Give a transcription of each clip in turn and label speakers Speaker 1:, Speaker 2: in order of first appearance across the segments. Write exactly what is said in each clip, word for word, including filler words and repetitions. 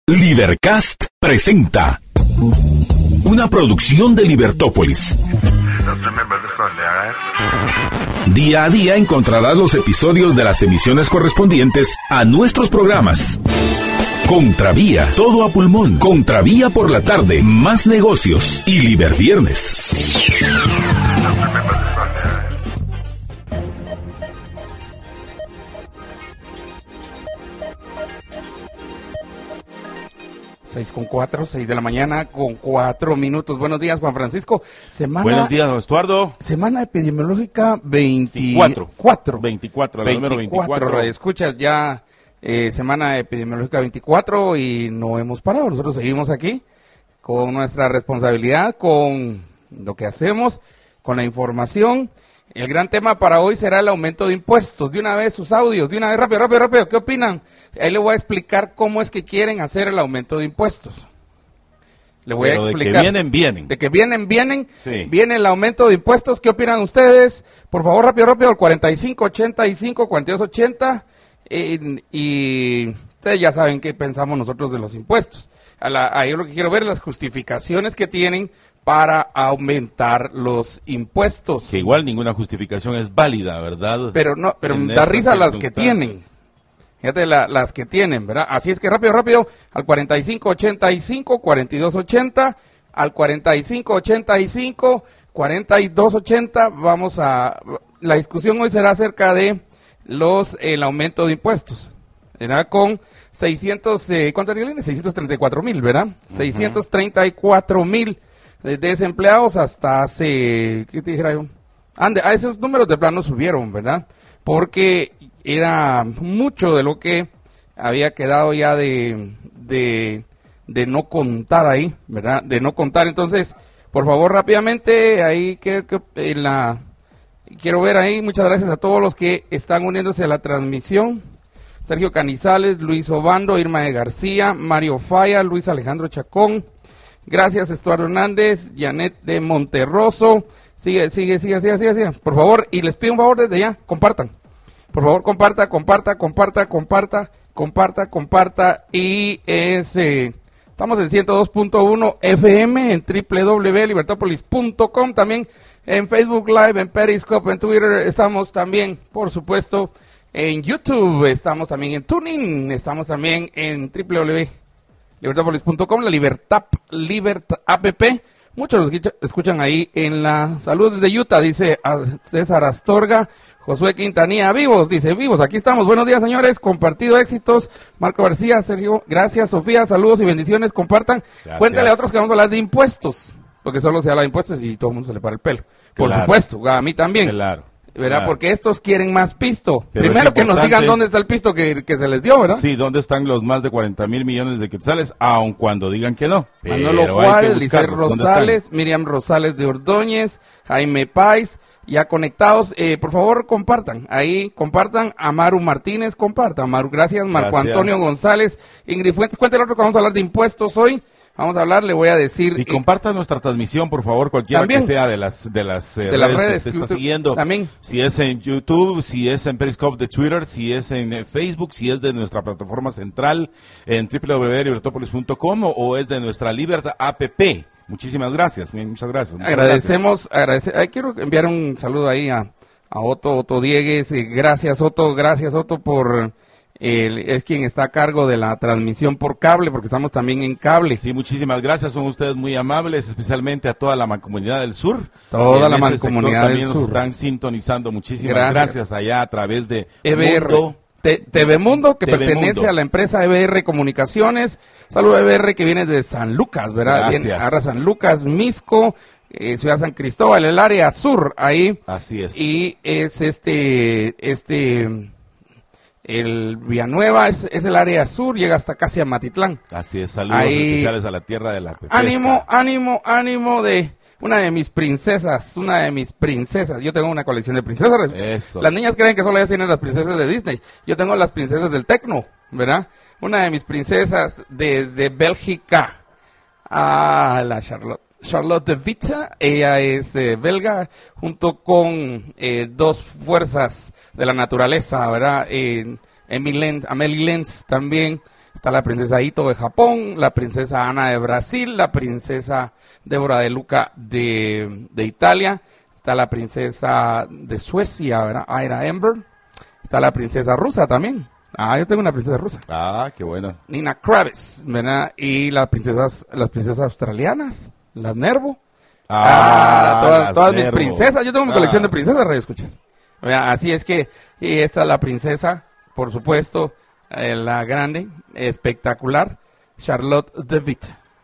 Speaker 1: Libercast presenta una producción de Libertópolis. Día a día encontrarás los episodios de las emisiones correspondientes a nuestros programas. Contravía, todo a pulmón. Contravía por la tarde, más negocios y Liberviernes.
Speaker 2: Seis con cuatro, seis de la mañana con cuatro minutos. Buenos días, Juan Francisco. Semana,
Speaker 3: Buenos días, don Estuardo.
Speaker 2: Semana epidemiológica veinticuatro.
Speaker 3: veinticuatro, la número veinticuatro.
Speaker 2: Escuchas ya, eh, semana epidemiológica veinticuatro y no hemos parado. Nosotros seguimos aquí con nuestra responsabilidad, con lo que hacemos, con la información. El gran tema para hoy será el aumento de impuestos. De una vez sus audios, de una vez, rápido, rápido, rápido. ¿Qué opinan? Ahí le voy a explicar cómo es que quieren hacer el aumento de impuestos. Le voy
Speaker 3: Pero
Speaker 2: a explicar.
Speaker 3: De que vienen, vienen.
Speaker 2: De que vienen, vienen.
Speaker 3: Sí.
Speaker 2: Viene el aumento de impuestos. ¿Qué opinan ustedes? Por favor, rápido, rápido, al cuarenta y cinco ochenta y cinco, cuarenta y dos ochenta. Eh, y ustedes ya saben qué pensamos nosotros de los impuestos. A la, ahí lo que quiero ver es las justificaciones que tienen para aumentar los impuestos.
Speaker 3: Que igual ninguna justificación es válida, ¿verdad?
Speaker 2: Pero no, pero
Speaker 3: En
Speaker 2: da risa
Speaker 3: estas
Speaker 2: las que tienen. Fíjate la, las que tienen, ¿verdad? Así es que rápido, rápido, al cuarenta y cinco ochenta y cinco, cuarenta y dos ochenta, al cuarenta y cinco ochenta y cinco, cuarenta y dos ochenta, vamos a... La discusión hoy será acerca de los el aumento de impuestos. Será con seiscientos, eh, ¿cuánto era? seiscientos treinta y cuatro mil, ¿verdad? Uh-huh. seiscientos treinta y cuatro mil desempleados hasta hace, ¿qué te dijera yo? Ande, a esos números de plano subieron, ¿verdad? Porque era mucho de lo que había quedado ya de, de, de no contar ahí, ¿verdad? De no contar. Entonces, por favor, rápidamente, ahí que, que en la, quiero ver ahí, muchas gracias a todos los que están uniéndose a la transmisión. Sergio Canizales, Luis Obando, Irma de García, Mario Falla, Luis Alejandro Chacón. Gracias, Estuardo Hernández, Janet de Monterroso. Sigue, sigue, sigue, sigue, sigue, sigue. Por favor, y les pido un favor desde ya, compartan. Por favor, comparta, comparta, comparta, comparta, comparta, comparta. Y ese, estamos en ciento dos punto uno F M, en doble u doble u doble u punto libertopolis punto com, también en Facebook Live, en Periscope, en Twitter. Estamos también, por supuesto, en YouTube. Estamos también en Tuning. Estamos también en doble u doble u doble u punto libertopolis punto com, la Libertad, Libertad app. Muchos los escuchan ahí en la salud desde Utah, dice César Astorga. Josué Quintanilla, vivos, dice, vivos, aquí estamos. Buenos días, señores, compartido éxitos. Marco García, Sergio, gracias. Sofía, saludos y bendiciones, compartan. Gracias. Cuéntale a otros que vamos a hablar de impuestos, porque solo se habla de impuestos y todo el mundo se le para el pelo. Por claro. supuesto, a mí también.
Speaker 3: Claro.
Speaker 2: ¿Verdad?
Speaker 3: Claro.
Speaker 2: Porque estos quieren más pisto.
Speaker 3: Pero
Speaker 2: primero que nos digan dónde está el pisto que, que se les dio, ¿verdad?
Speaker 3: Sí, dónde están los más de cuarenta mil millones de quetzales, aun cuando digan que no.
Speaker 2: Manolo Juárez, Licer Rosales, Miriam Rosales de Ordóñez, Jaime Páez, ya conectados. Eh, por favor, compartan. Ahí, compartan. Amaru Martínez, compartan. Amaru, gracias. Marco
Speaker 3: Gracias.
Speaker 2: Antonio González, Ingrid Fuentes. Cuéntale otro que vamos a hablar de impuestos hoy. Vamos a hablar, le voy a decir...
Speaker 3: Y compartan eh, nuestra transmisión, por favor, cualquiera también, que sea de las de las, eh,
Speaker 2: de
Speaker 3: redes,
Speaker 2: las redes
Speaker 3: que se
Speaker 2: YouTube,
Speaker 3: está siguiendo.
Speaker 2: También.
Speaker 3: Si es en YouTube, si es en Periscope de Twitter, si es en eh, Facebook, si es de nuestra plataforma central en doble u doble u doble u punto libertopolis punto com o, o es de nuestra Libertad app. Muchísimas gracias, muchas gracias. Muchas
Speaker 2: Agradecemos,
Speaker 3: gracias.
Speaker 2: Agradece, quiero enviar un saludo ahí a, a Otto, Otto Diegues. Eh, gracias, Otto, gracias, Otto, por... El, es quien está a cargo de la transmisión por cable, porque estamos también en cable.
Speaker 3: Sí, muchísimas gracias, son ustedes muy amables, especialmente a toda la Mancomunidad del Sur.
Speaker 2: Toda la Mancomunidad del
Speaker 3: Sur. También nos están sintonizando, muchísimas gracias, gracias allá a través de
Speaker 2: E B R. Mundo. T V Mundo, que T V pertenece Mundo. a la empresa E B R Comunicaciones. Saludos E B R, que viene de San Lucas, ¿verdad?
Speaker 3: Gracias.
Speaker 2: Viene ahora San Lucas, Misco, eh, Ciudad San Cristóbal, el área sur, ahí.
Speaker 3: Así es.
Speaker 2: Y es este, este... El Villanueva es, es el área sur, llega hasta casi a Matitlán.
Speaker 3: Así es, saludos Ahí, especiales a la tierra de la pesca.
Speaker 2: Ánimo, ánimo, ánimo de una de mis princesas, una de mis princesas. Yo tengo una colección de princesas.
Speaker 3: Eso.
Speaker 2: Las niñas creen que solo ellas tienen las princesas de Disney. Yo tengo las princesas del tecno, ¿verdad? Una de mis princesas de, de Bélgica. Ah, la Charlotte. Charlotte de Vita, ella es eh, belga, junto con eh, dos fuerzas de la naturaleza, ¿verdad? Eh, Emily Lenz, Amélie Lenz también, está la princesa Ito de Japón, la princesa Ana de Brasil, la princesa Débora de Luca de, de Italia, está la princesa de Suecia, ¿verdad? Aira Ember, está la princesa rusa también. Ah, yo tengo una princesa rusa.
Speaker 3: Ah, qué bueno.
Speaker 2: Nina Kravis, ¿verdad? Y las princesas, las princesas australianas, las Nervo. Ah,
Speaker 3: Ah,
Speaker 2: todas,
Speaker 3: las
Speaker 2: todas mis
Speaker 3: Nervo.
Speaker 2: princesas. Yo tengo mi
Speaker 3: Ah.
Speaker 2: colección de princesas, radio escuchas. ¿Verdad? Así es que, y esta es la princesa, por supuesto, eh, la grande, espectacular, Charlotte de Witt.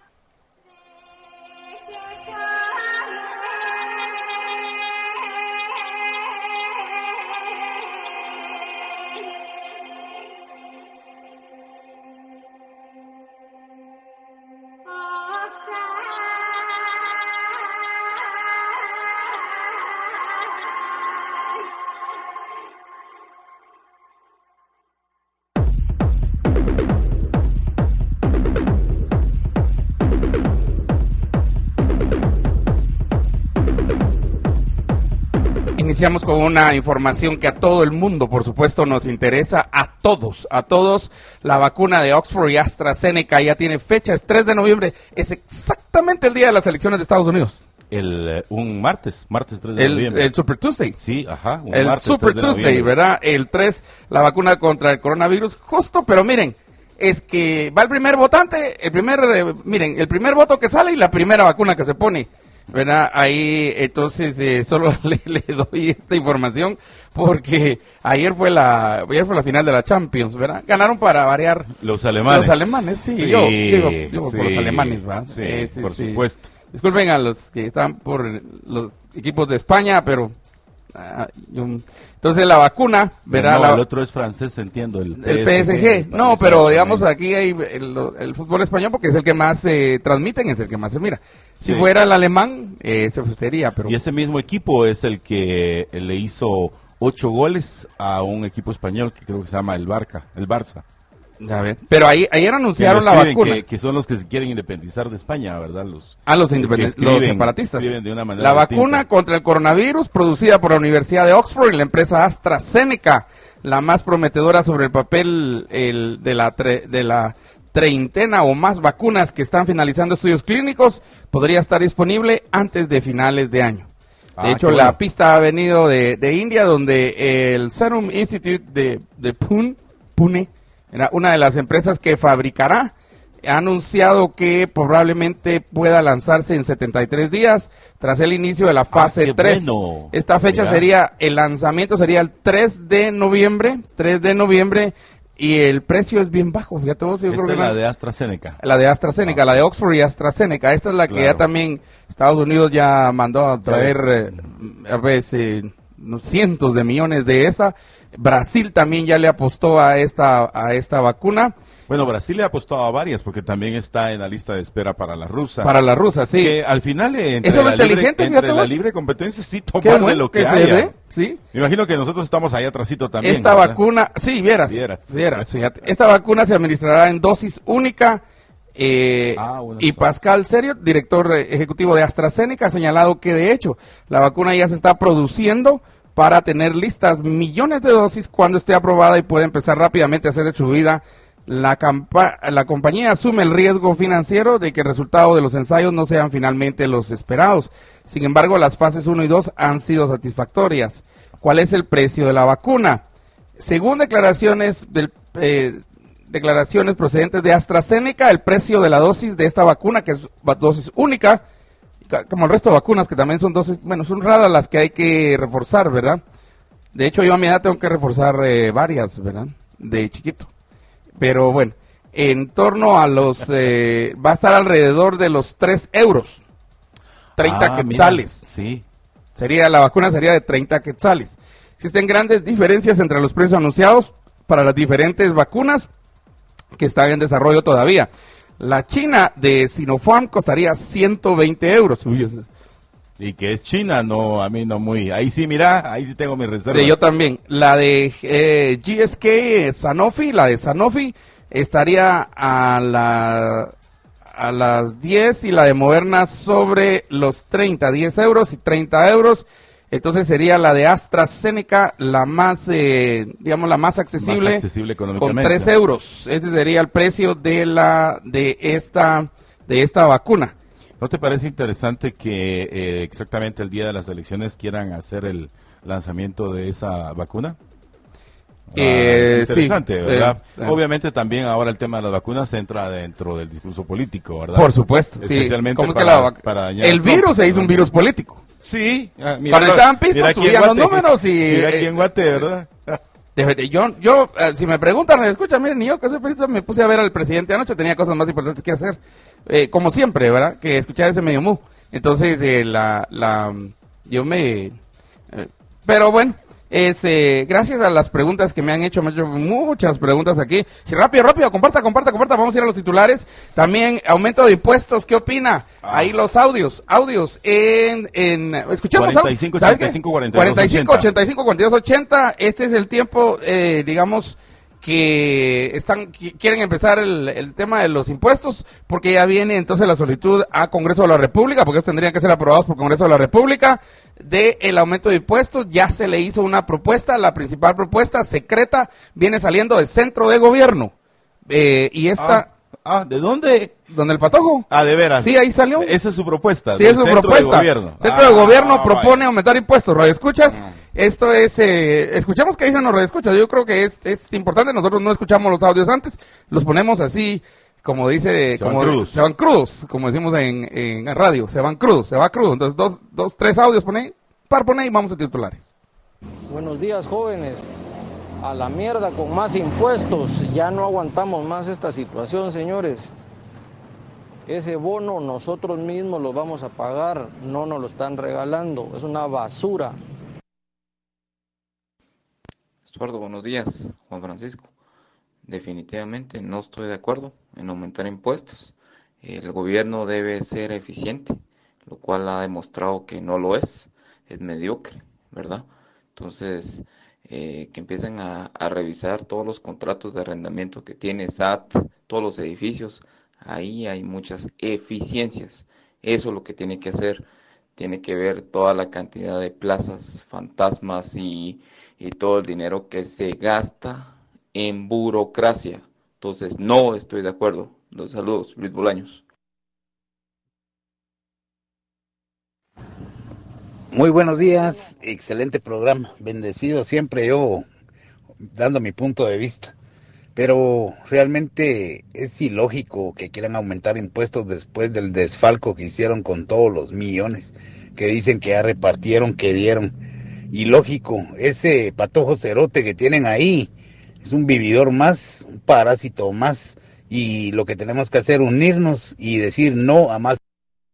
Speaker 2: Iniciamos con una información que a todo el mundo, por supuesto, nos interesa, a todos, a todos. La vacuna de Oxford y AstraZeneca ya tiene fecha, es tres de noviembre, es exactamente el día de las elecciones de Estados Unidos.
Speaker 3: El, eh, un martes, martes tres de
Speaker 2: El,
Speaker 3: noviembre.
Speaker 2: el Super Tuesday.
Speaker 3: Sí, ajá. Un
Speaker 2: El
Speaker 3: martes,
Speaker 2: Super
Speaker 3: tres de
Speaker 2: Tuesday,
Speaker 3: noviembre.
Speaker 2: ¿verdad? El tres, la vacuna contra el coronavirus, justo, pero miren, es que va el primer votante, el primer, eh, miren, el primer voto que sale y la primera vacuna que se pone, ¿verdad? Ahí, entonces, eh, solo le, le doy esta información porque ayer fue la ayer fue la final de la Champions, ¿verdad? Ganaron para variar
Speaker 3: Los alemanes.
Speaker 2: los alemanes, sí,
Speaker 3: Sí,
Speaker 2: yo, yo digo, yo digo por
Speaker 3: sí,
Speaker 2: los alemanes, ¿va?
Speaker 3: sí,
Speaker 2: Eh,
Speaker 3: por supuesto.
Speaker 2: Disculpen a los que están por los equipos de España, pero ah, yo- entonces la vacuna, ¿verdad?
Speaker 3: No,
Speaker 2: La-
Speaker 3: el otro es francés, entiendo. El,
Speaker 2: el P S G, no,
Speaker 3: parece
Speaker 2: pero
Speaker 3: también.
Speaker 2: digamos aquí hay el, el fútbol español porque es el que más se transmiten, es el que más se mira. Si
Speaker 3: Sí.
Speaker 2: fuera el alemán, eh, se sería, pero
Speaker 3: Y ese mismo equipo es el que le hizo ocho goles a un equipo español que creo que se llama el Barca, el Barça.
Speaker 2: ya ven. Pero ahí ayer
Speaker 3: Que
Speaker 2: anunciaron
Speaker 3: lo
Speaker 2: la
Speaker 3: escriben,
Speaker 2: vacuna
Speaker 3: Que, que son los que se quieren independizar de España, ¿verdad? Los,
Speaker 2: a los
Speaker 3: que
Speaker 2: independientes,
Speaker 3: escriben-
Speaker 2: los separatistas.
Speaker 3: escriben de una manera
Speaker 2: La
Speaker 3: distinta.
Speaker 2: vacuna contra el coronavirus producida por la Universidad de Oxford y la empresa AstraZeneca, la más prometedora sobre el papel el, de la tre- de la treintena o más vacunas que están finalizando estudios clínicos, podría estar disponible antes de finales de año. De
Speaker 3: Ah,
Speaker 2: hecho,
Speaker 3: qué
Speaker 2: la
Speaker 3: bueno.
Speaker 2: pista ha venido de, de India, donde el Serum Institute de, de Pune, Pune, era una de las empresas que fabricará, ha anunciado que probablemente pueda lanzarse en setenta y tres días tras el inicio de la fase
Speaker 3: qué
Speaker 2: tres.
Speaker 3: bueno.
Speaker 2: Esta fecha
Speaker 3: Mira.
Speaker 2: sería, el lanzamiento sería el tres de noviembre, tres de noviembre, y el precio es bien bajo, fíjate vos. Yo
Speaker 3: Esta
Speaker 2: creo
Speaker 3: es
Speaker 2: que
Speaker 3: la
Speaker 2: la-
Speaker 3: de AstraZeneca.
Speaker 2: la de AstraZeneca,
Speaker 3: Ah.
Speaker 2: la de Oxford y AstraZeneca. Esta es la que
Speaker 3: Claro.
Speaker 2: ya también Estados Unidos ya mandó a traer eh, a veces cientos de millones de esta. Brasil también ya le apostó a esta a esta vacuna
Speaker 3: Bueno, Brasil le ha apostado a varias porque también está en la lista de espera para la rusa.
Speaker 2: para la rusa, sí.
Speaker 3: Que al final, eh, entre,
Speaker 2: Eso es lo
Speaker 3: la, libre,
Speaker 2: inteligente,
Speaker 3: entre
Speaker 2: fíjate
Speaker 3: la
Speaker 2: vos.
Speaker 3: libre competencia, sí
Speaker 2: Qué
Speaker 3: tomar de
Speaker 2: bueno
Speaker 3: lo que,
Speaker 2: se
Speaker 3: haya.
Speaker 2: ve, sí.
Speaker 3: Me imagino que nosotros estamos ahí atrasito también.
Speaker 2: Esta
Speaker 3: ¿verdad?
Speaker 2: vacuna, sí, vieras,
Speaker 3: Vieras.
Speaker 2: vieras, fíjate. Esta vacuna se administrará en dosis única. eh,
Speaker 3: Ah, bueno,
Speaker 2: y
Speaker 3: eso.
Speaker 2: Pascal Serio, director eh, ejecutivo de AstraZeneca, ha señalado que de hecho la vacuna ya se está produciendo para tener listas millones de dosis cuando esté aprobada y pueda empezar rápidamente a hacer su vida. La, campa- la compañía asume el riesgo financiero de que el resultado de los ensayos no sean finalmente los esperados. Sin embargo, las fases uno y dos han sido satisfactorias. ¿Cuál es el precio de la vacuna? Según declaraciones del, eh, declaraciones procedentes de AstraZeneca, el precio de la dosis de esta vacuna, que es va- dosis única, ca- como el resto de vacunas que también son dosis, bueno, son raras las que hay que reforzar, ¿verdad? De hecho, yo a mi edad tengo que reforzar eh, varias, ¿verdad? De chiquito. Pero bueno, en torno a los, eh, va a estar alrededor de los tres euros, treinta
Speaker 3: Ah, mira,
Speaker 2: quetzales.
Speaker 3: Sí.
Speaker 2: Sería, la vacuna sería de treinta quetzales. Existen grandes diferencias entre los precios anunciados para las diferentes vacunas que están en desarrollo todavía. La China de Sinopharm costaría ciento veinte euros. Uy, es-
Speaker 3: Y que es China, no, a mí no muy. Ahí sí, mira, ahí sí tengo mis reservas.
Speaker 2: Sí, yo también. La de eh, G S K eh, Sanofi, la de Sanofi, estaría a la a las diez y la de Moderna sobre los treinta, diez euros y treinta euros. Entonces sería la de AstraZeneca la más, eh, digamos, la más accesible,
Speaker 3: más accesible
Speaker 2: con
Speaker 3: económicamente.
Speaker 2: tres euros. Ese sería el precio de la de esta de esta vacuna.
Speaker 3: ¿No te parece interesante que eh, exactamente el día de las elecciones quieran hacer el lanzamiento de esa vacuna?
Speaker 2: Eh,
Speaker 3: ah, es interesante,
Speaker 2: sí,
Speaker 3: ¿verdad?
Speaker 2: eh, eh.
Speaker 3: Obviamente también ahora el tema de las vacunas entra dentro del discurso político, ¿verdad?
Speaker 2: Por supuesto,
Speaker 3: especialmente
Speaker 2: sí. ¿Cómo es
Speaker 3: para,
Speaker 2: que la vac-
Speaker 3: para dañar
Speaker 2: el
Speaker 3: a Trump,
Speaker 2: virus se hizo un
Speaker 3: ¿verdad?
Speaker 2: virus político.
Speaker 3: Sí, ah, mira,
Speaker 2: Cuando estaban pistos
Speaker 3: mira aquí en
Speaker 2: subían los
Speaker 3: Guate,
Speaker 2: números y
Speaker 3: mira aquí
Speaker 2: eh,
Speaker 3: en Guate, ¿verdad?
Speaker 2: de verdad, yo, yo eh, si me preguntan, escucha, miren, ni yo que soy periodista me puse a ver al presidente anoche, tenía cosas más importantes que hacer, eh, como siempre, ¿verdad? Que escuchar ese medio mu. Entonces, eh, la, la, yo me, eh, pero bueno, es, eh, gracias a las preguntas que me han hecho, me han hecho muchas preguntas aquí. Sí, rápido, rápido, comparta, comparta, comparta, vamos a ir a los titulares. También, aumento de impuestos, ¿qué opina?
Speaker 3: Ah.
Speaker 2: Ahí los audios, audios en, en, escuchemos.
Speaker 3: cuarenta y cinco,
Speaker 2: ¿sabes qué?
Speaker 3: ochenta y cinco, cuarenta y dos,
Speaker 2: cuarenta y cinco, ochenta y cinco, cuarenta y dos, ochenta, este es el tiempo, eh, digamos, que están qui- quieren empezar el, el tema de los impuestos, porque ya viene entonces la solicitud a Congreso de la República, porque estos tendrían que ser aprobados por Congreso de la República, de el aumento de impuestos. Ya se le hizo una propuesta, la principal propuesta secreta viene saliendo del centro de gobierno, eh, y esta,
Speaker 3: Ah, ah, ¿de dónde?
Speaker 2: donde el patojo,
Speaker 3: Ah, de veras.
Speaker 2: sí, ahí salió.
Speaker 3: Esa es su propuesta.
Speaker 2: Sí,
Speaker 3: del
Speaker 2: es su
Speaker 3: centro
Speaker 2: propuesta.
Speaker 3: De gobierno.
Speaker 2: Centro
Speaker 3: Ah,
Speaker 2: de Gobierno
Speaker 3: vaya.
Speaker 2: propone aumentar impuestos. ¿Radio escuchas? Esto es, eh, escuchamos que dicen los radio escuchas. Yo creo que es, es importante. Nosotros no escuchamos los audios antes, los ponemos así, como dice,
Speaker 3: Se van
Speaker 2: como
Speaker 3: crudos.
Speaker 2: se van crudos, como decimos en, en radio, se van crudos, se va crudo. Entonces, dos, dos, tres audios pone ahí, par pone ahí, vamos a titulares.
Speaker 4: Buenos días, jóvenes. A la mierda con más impuestos. Ya no aguantamos más esta situación, señores. Ese bono nosotros mismos lo vamos a pagar, no nos lo están regalando. Es una basura.
Speaker 5: Estuardo, buenos días. Juan Francisco. Definitivamente no estoy de acuerdo en aumentar impuestos. El gobierno debe ser eficiente, lo cual ha demostrado que no lo es. Es mediocre, ¿verdad? Entonces, eh, que empiecen a, a revisar todos los contratos de arrendamiento que tiene S A T, todos los edificios. Ahí hay muchas eficiencias. Eso es lo que tiene que hacer. Tiene que ver toda la cantidad de plazas, fantasmas y, y todo el dinero que se gasta en burocracia. Entonces, no estoy de acuerdo. Los saludos, Luis Bolaños.
Speaker 6: Muy buenos días, excelente programa, bendecido siempre yo dando mi punto de vista, pero realmente es ilógico que quieran aumentar impuestos después del desfalco que hicieron con todos los millones que dicen que ya repartieron, que dieron. Ilógico, ese patojo cerote que tienen ahí es un vividor más, un parásito más, y lo que tenemos que hacer es unirnos y decir no a más.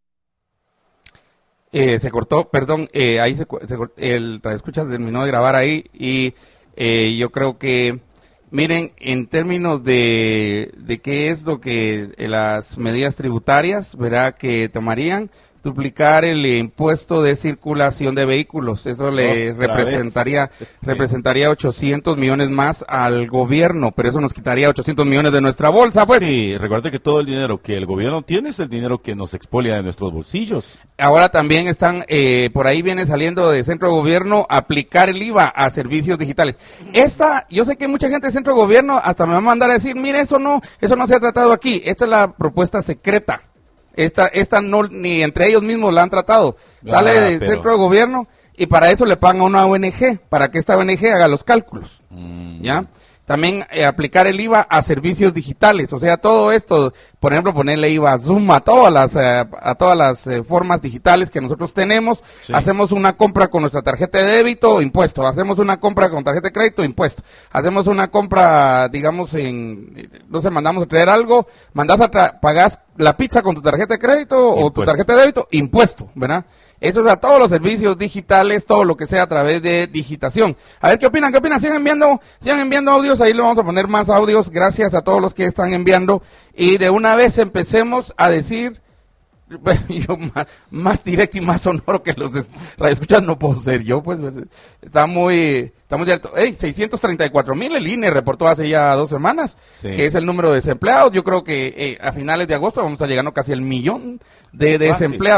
Speaker 2: Eh, se cortó, perdón, eh, ahí se, cu- se cort- el radioescuchas terminó de grabar ahí y eh, yo creo que, miren, en términos de, de qué es lo que eh, las medidas tributarias, verá que tomarían, duplicar el impuesto de circulación de vehículos, eso le
Speaker 3: Otra
Speaker 2: representaría
Speaker 3: vez.
Speaker 2: representaría ochocientos millones más al gobierno, pero eso nos quitaría ochocientos millones de nuestra bolsa, pues.
Speaker 3: Sí, recuerda que todo el dinero que el gobierno tiene es el dinero que nos expolia de nuestros bolsillos.
Speaker 2: Ahora también están, eh, por ahí viene saliendo de centro de gobierno, aplicar el I V A a servicios digitales. Esta, yo sé que mucha gente de centro de gobierno hasta me va a mandar a decir, mire, eso no, eso no se ha tratado aquí. Esta es la propuesta secreta. Esta, esta no, ni entre ellos mismos la han tratado. Sale
Speaker 3: Ah,
Speaker 2: del
Speaker 3: pero-
Speaker 2: centro de gobierno y para eso le pagan a una O N G, para que esta O N G haga los cálculos.
Speaker 3: Mm.
Speaker 2: ¿Ya? También eh, aplicar el I V A a servicios digitales, o sea, todo esto, por ejemplo, ponerle I V A a Zoom, a todas las, eh, a todas las eh, formas digitales que nosotros tenemos.
Speaker 3: Sí.
Speaker 2: Hacemos una compra con nuestra tarjeta de débito, impuesto. Hacemos una compra con tarjeta de crédito, impuesto. Hacemos una compra, digamos, en, eh, no sé, mandamos a traer algo, mandas a tra- pagás la pizza con tu tarjeta de crédito o tu
Speaker 3: Impuesto.
Speaker 2: tarjeta de débito, impuesto, ¿verdad? Eso es a todos los servicios digitales, todo lo que sea a través de digitación. A ver qué opinan, qué opinan, sigan enviando, sigan enviando audios, ahí le vamos a poner más audios, gracias a todos los que están enviando. Y de una vez empecemos a decir, bueno, yo más, más directo y más sonoro que los de radioescuchas no puedo ser yo, pues, está muy, estamos ya, hey, seiscientos treinta y cuatro mil, el I N E reportó hace ya dos semanas,
Speaker 3: Sí.
Speaker 2: que es el número de desempleados. Yo creo que eh, a finales de agosto vamos a llegar a casi el millón de
Speaker 3: Fácil.
Speaker 2: desempleados.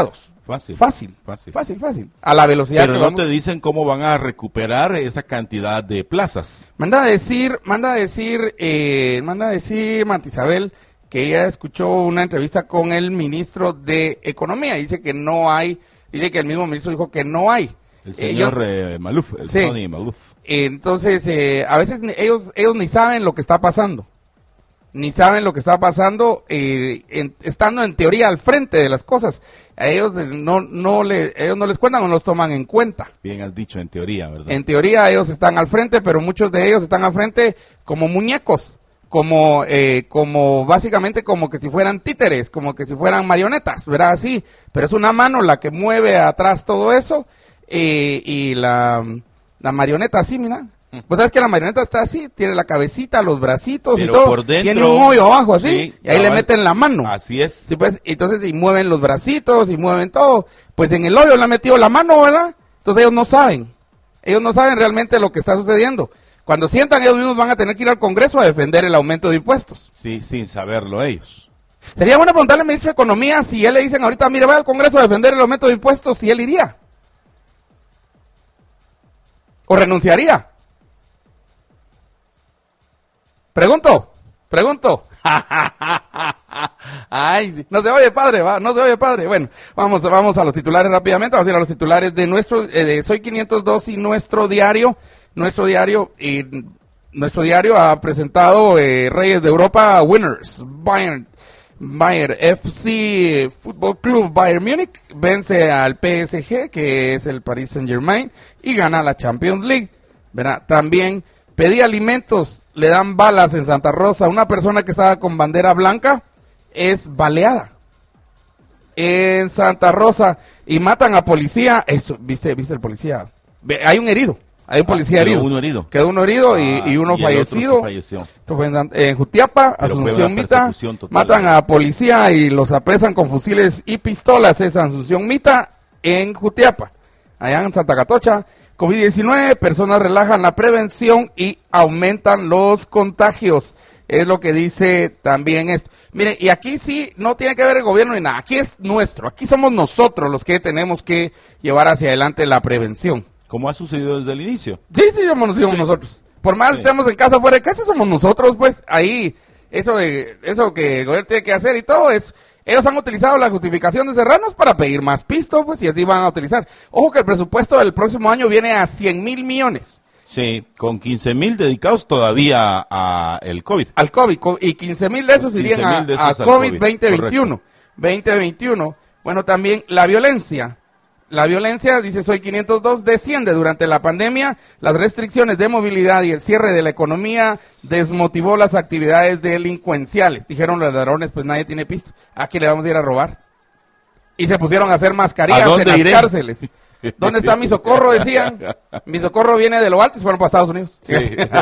Speaker 3: Fácil.
Speaker 2: Fácil,
Speaker 3: Fácil.
Speaker 2: fácil, fácil. A la velocidad
Speaker 3: Pero
Speaker 2: que
Speaker 3: no
Speaker 2: vamos.
Speaker 3: te dicen cómo van a recuperar esa cantidad de plazas.
Speaker 2: Manda a decir, manda a decir, eh, manda a decir Marta Isabel que ella escuchó una entrevista con el ministro de Economía. Dice que no hay, dice que el mismo ministro dijo que no hay.
Speaker 3: El señor
Speaker 2: Eh, yo-
Speaker 3: eh, Maluf, el
Speaker 2: Sí.
Speaker 3: Tony Maluf.
Speaker 2: Entonces, eh, a veces ni- ellos, ellos ni saben lo que está pasando. Ni saben lo que está pasando, eh, en- estando en teoría al frente de las cosas. A ellos eh, no, no, le, ellos no les cuentan o no los toman en cuenta.
Speaker 3: Bien has dicho, en teoría, ¿verdad?
Speaker 2: En teoría ellos están al frente, pero muchos de ellos están al frente como muñecos, como, eh, como básicamente como que si fueran títeres, como que si fueran marionetas, ¿verdad? Así, pero es una mano la que mueve atrás todo eso, eh, y la, la marioneta así, mira. Pues sabes que la marioneta está así, tiene la cabecita, los bracitos
Speaker 3: Pero
Speaker 2: y todo,
Speaker 3: por dentro-
Speaker 2: tiene un hoyo abajo así,
Speaker 3: Sí,
Speaker 2: y ahí le
Speaker 3: cabal.
Speaker 2: meten la mano.
Speaker 3: Así es.
Speaker 2: Sí, pues, entonces, y mueven los bracitos y mueven todo. Pues en el hoyo le han metido la mano, ¿verdad? Entonces ellos no saben. Ellos no saben realmente lo que está sucediendo. Cuando sientan, ellos mismos van a tener que ir al Congreso a defender el aumento de impuestos.
Speaker 3: Sí, sin saberlo ellos.
Speaker 2: Sería bueno preguntarle al ministro de Economía si él le dicen ahorita, mire, va al Congreso a defender el aumento de impuestos, si él iría. O renunciaría. Pregunto, pregunto. Ay, no se oye, padre, va, no se oye, padre. Bueno, vamos, vamos a los titulares rápidamente. Vamos a ir a los titulares de nuestro, eh, de Soy quinientos dos y nuestro diario. Nuestro diario, y nuestro diario ha presentado eh, Reyes de Europa Winners. Bayern, Bayern F C Fútbol Club Bayern Múnich vence al P S G, que es el Paris Saint Germain, y gana la Champions League. ¿Verdad? También pedí alimentos, le dan balas en Santa Rosa. Una persona que estaba con bandera blanca es baleada en Santa Rosa y matan a policía. Eso, viste, viste el policía. Ve, hay un herido, hay un policía
Speaker 3: quedó
Speaker 2: herido.
Speaker 3: uno herido.
Speaker 2: Quedó uno herido y,
Speaker 3: Ah,
Speaker 2: y uno
Speaker 3: y el otro
Speaker 2: fallecido.
Speaker 3: sí falleció.
Speaker 2: Esto fue en, San- en Jutiapa,
Speaker 3: Pero fue
Speaker 2: Asunción
Speaker 3: una
Speaker 2: Mita.
Speaker 3: persecución total.
Speaker 2: Matan a policía y los apresan con fusiles y pistolas. Es Asunción Mita en Jutiapa. Allá en Santa Catocha. COVID diecinueve, personas relajan la prevención y aumentan los contagios. Es lo que dice también esto. Mire, y aquí sí no tiene que ver el gobierno ni nada. Aquí es nuestro. Aquí somos nosotros los que tenemos que llevar hacia adelante la prevención.
Speaker 3: Como ha sucedido desde el inicio.
Speaker 2: Sí, sí, somos, somos
Speaker 3: Sí.
Speaker 2: nosotros. Por más
Speaker 3: Sí.
Speaker 2: que estemos en casa, fuera de casa, somos nosotros, pues. Ahí, eso, de- eso que el gobierno tiene que hacer y todo es... Ellos han utilizado la justificación de Serranos para pedir más pisto, pues, y así van a utilizar. Ojo que el presupuesto del próximo año viene a cien mil millones
Speaker 3: Sí, con quince mil dedicados todavía a el COVID.
Speaker 2: al COVID, co- y quince mil de esos irían
Speaker 3: quince mil de
Speaker 2: a, a
Speaker 3: esos al
Speaker 2: COVID
Speaker 3: COVID,
Speaker 2: veinte veintiuno. veinte veintiuno. Bueno, también la violencia. La violencia, dice Soy quinientos dos, desciende durante la pandemia. Las restricciones de movilidad y el cierre de la economía desmotivó las actividades delincuenciales. Dijeron los ladrones, pues nadie tiene pisto. ¿A quién le vamos a ir a robar? Y se pusieron a hacer mascarillas
Speaker 3: ¿A
Speaker 2: en
Speaker 3: dónde
Speaker 2: las
Speaker 3: iré?
Speaker 2: cárceles. ¿Dónde está mi socorro? Decían. Mi socorro viene de lo alto y se fueron para Estados Unidos.
Speaker 3: Sí.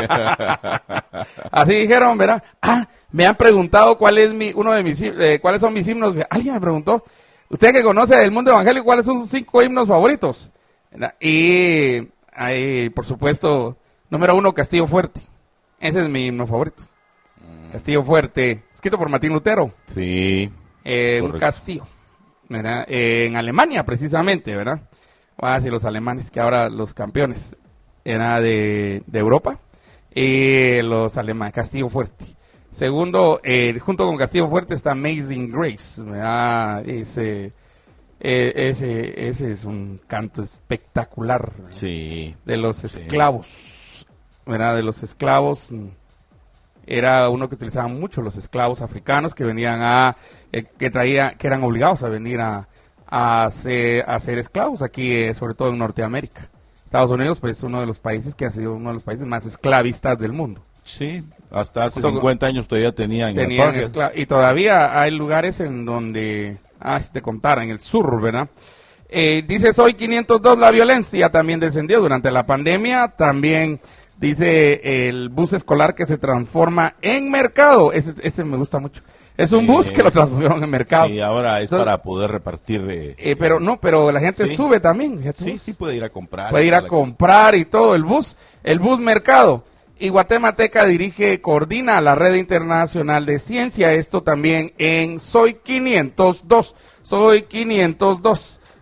Speaker 2: Así dijeron, ¿verdad? Ah, me han preguntado cuál es mi, uno de mis, eh, cuáles son mis himnos. Alguien me preguntó, usted que conoce el mundo evangélico, ¿cuáles son sus cinco himnos favoritos? ¿Verdad? Y, ahí, por supuesto, número uno, Castillo Fuerte. Ese es mi himno favorito. Castillo Fuerte, escrito por Martín Lutero.
Speaker 3: Sí.
Speaker 2: Eh, un
Speaker 3: Correcto.
Speaker 2: castillo, ¿verdad? Eh, en Alemania, precisamente, ¿verdad? Ah, sí, los alemanes, que ahora los campeones era de, de Europa. Y los alemanes, Castillo Fuerte. Segundo, eh, junto con Castillo Fuerte está Amazing Grace, ¿verdad? Ese, eh, ese, ese es un canto espectacular, ¿verdad?
Speaker 3: Sí.
Speaker 2: De los esclavos, ¿verdad? De los esclavos. mm, Era uno que utilizaban mucho los esclavos africanos que venían a, eh, que traía, que eran obligados a venir a, a, ser, a ser esclavos aquí, eh, sobre todo en Norteamérica. Estados Unidos, pues, es uno de los países que ha sido uno de los países más esclavistas del mundo.
Speaker 3: Sí, hasta hace
Speaker 2: Todo-
Speaker 3: cincuenta años todavía tenían,
Speaker 2: Tenían
Speaker 3: apartheid.
Speaker 2: escla- y todavía hay lugares en donde, ah, si te contara, en el sur, ¿verdad? Eh, dice Soy quinientos dos, la violencia también descendió durante la pandemia. También dice el bus escolar que se transforma en mercado. Ese, ese me gusta mucho. Es un bus
Speaker 3: Eh,
Speaker 2: que lo transformaron en mercado.
Speaker 3: Sí, ahora es
Speaker 2: Entonces,
Speaker 3: para poder repartir. eh,
Speaker 2: eh, pero no, pero la gente
Speaker 3: Sí.
Speaker 2: sube también. fíjate
Speaker 3: sí,
Speaker 2: vos.
Speaker 3: sí puede ir a comprar.
Speaker 2: Puede ir a
Speaker 3: toda la cosa.
Speaker 2: comprar y todo, el bus, el bus mercado. Y Guatemateca dirige, coordina la Red Internacional de Ciencia, esto también en Soy quinientos dos, Soy quinientos dos.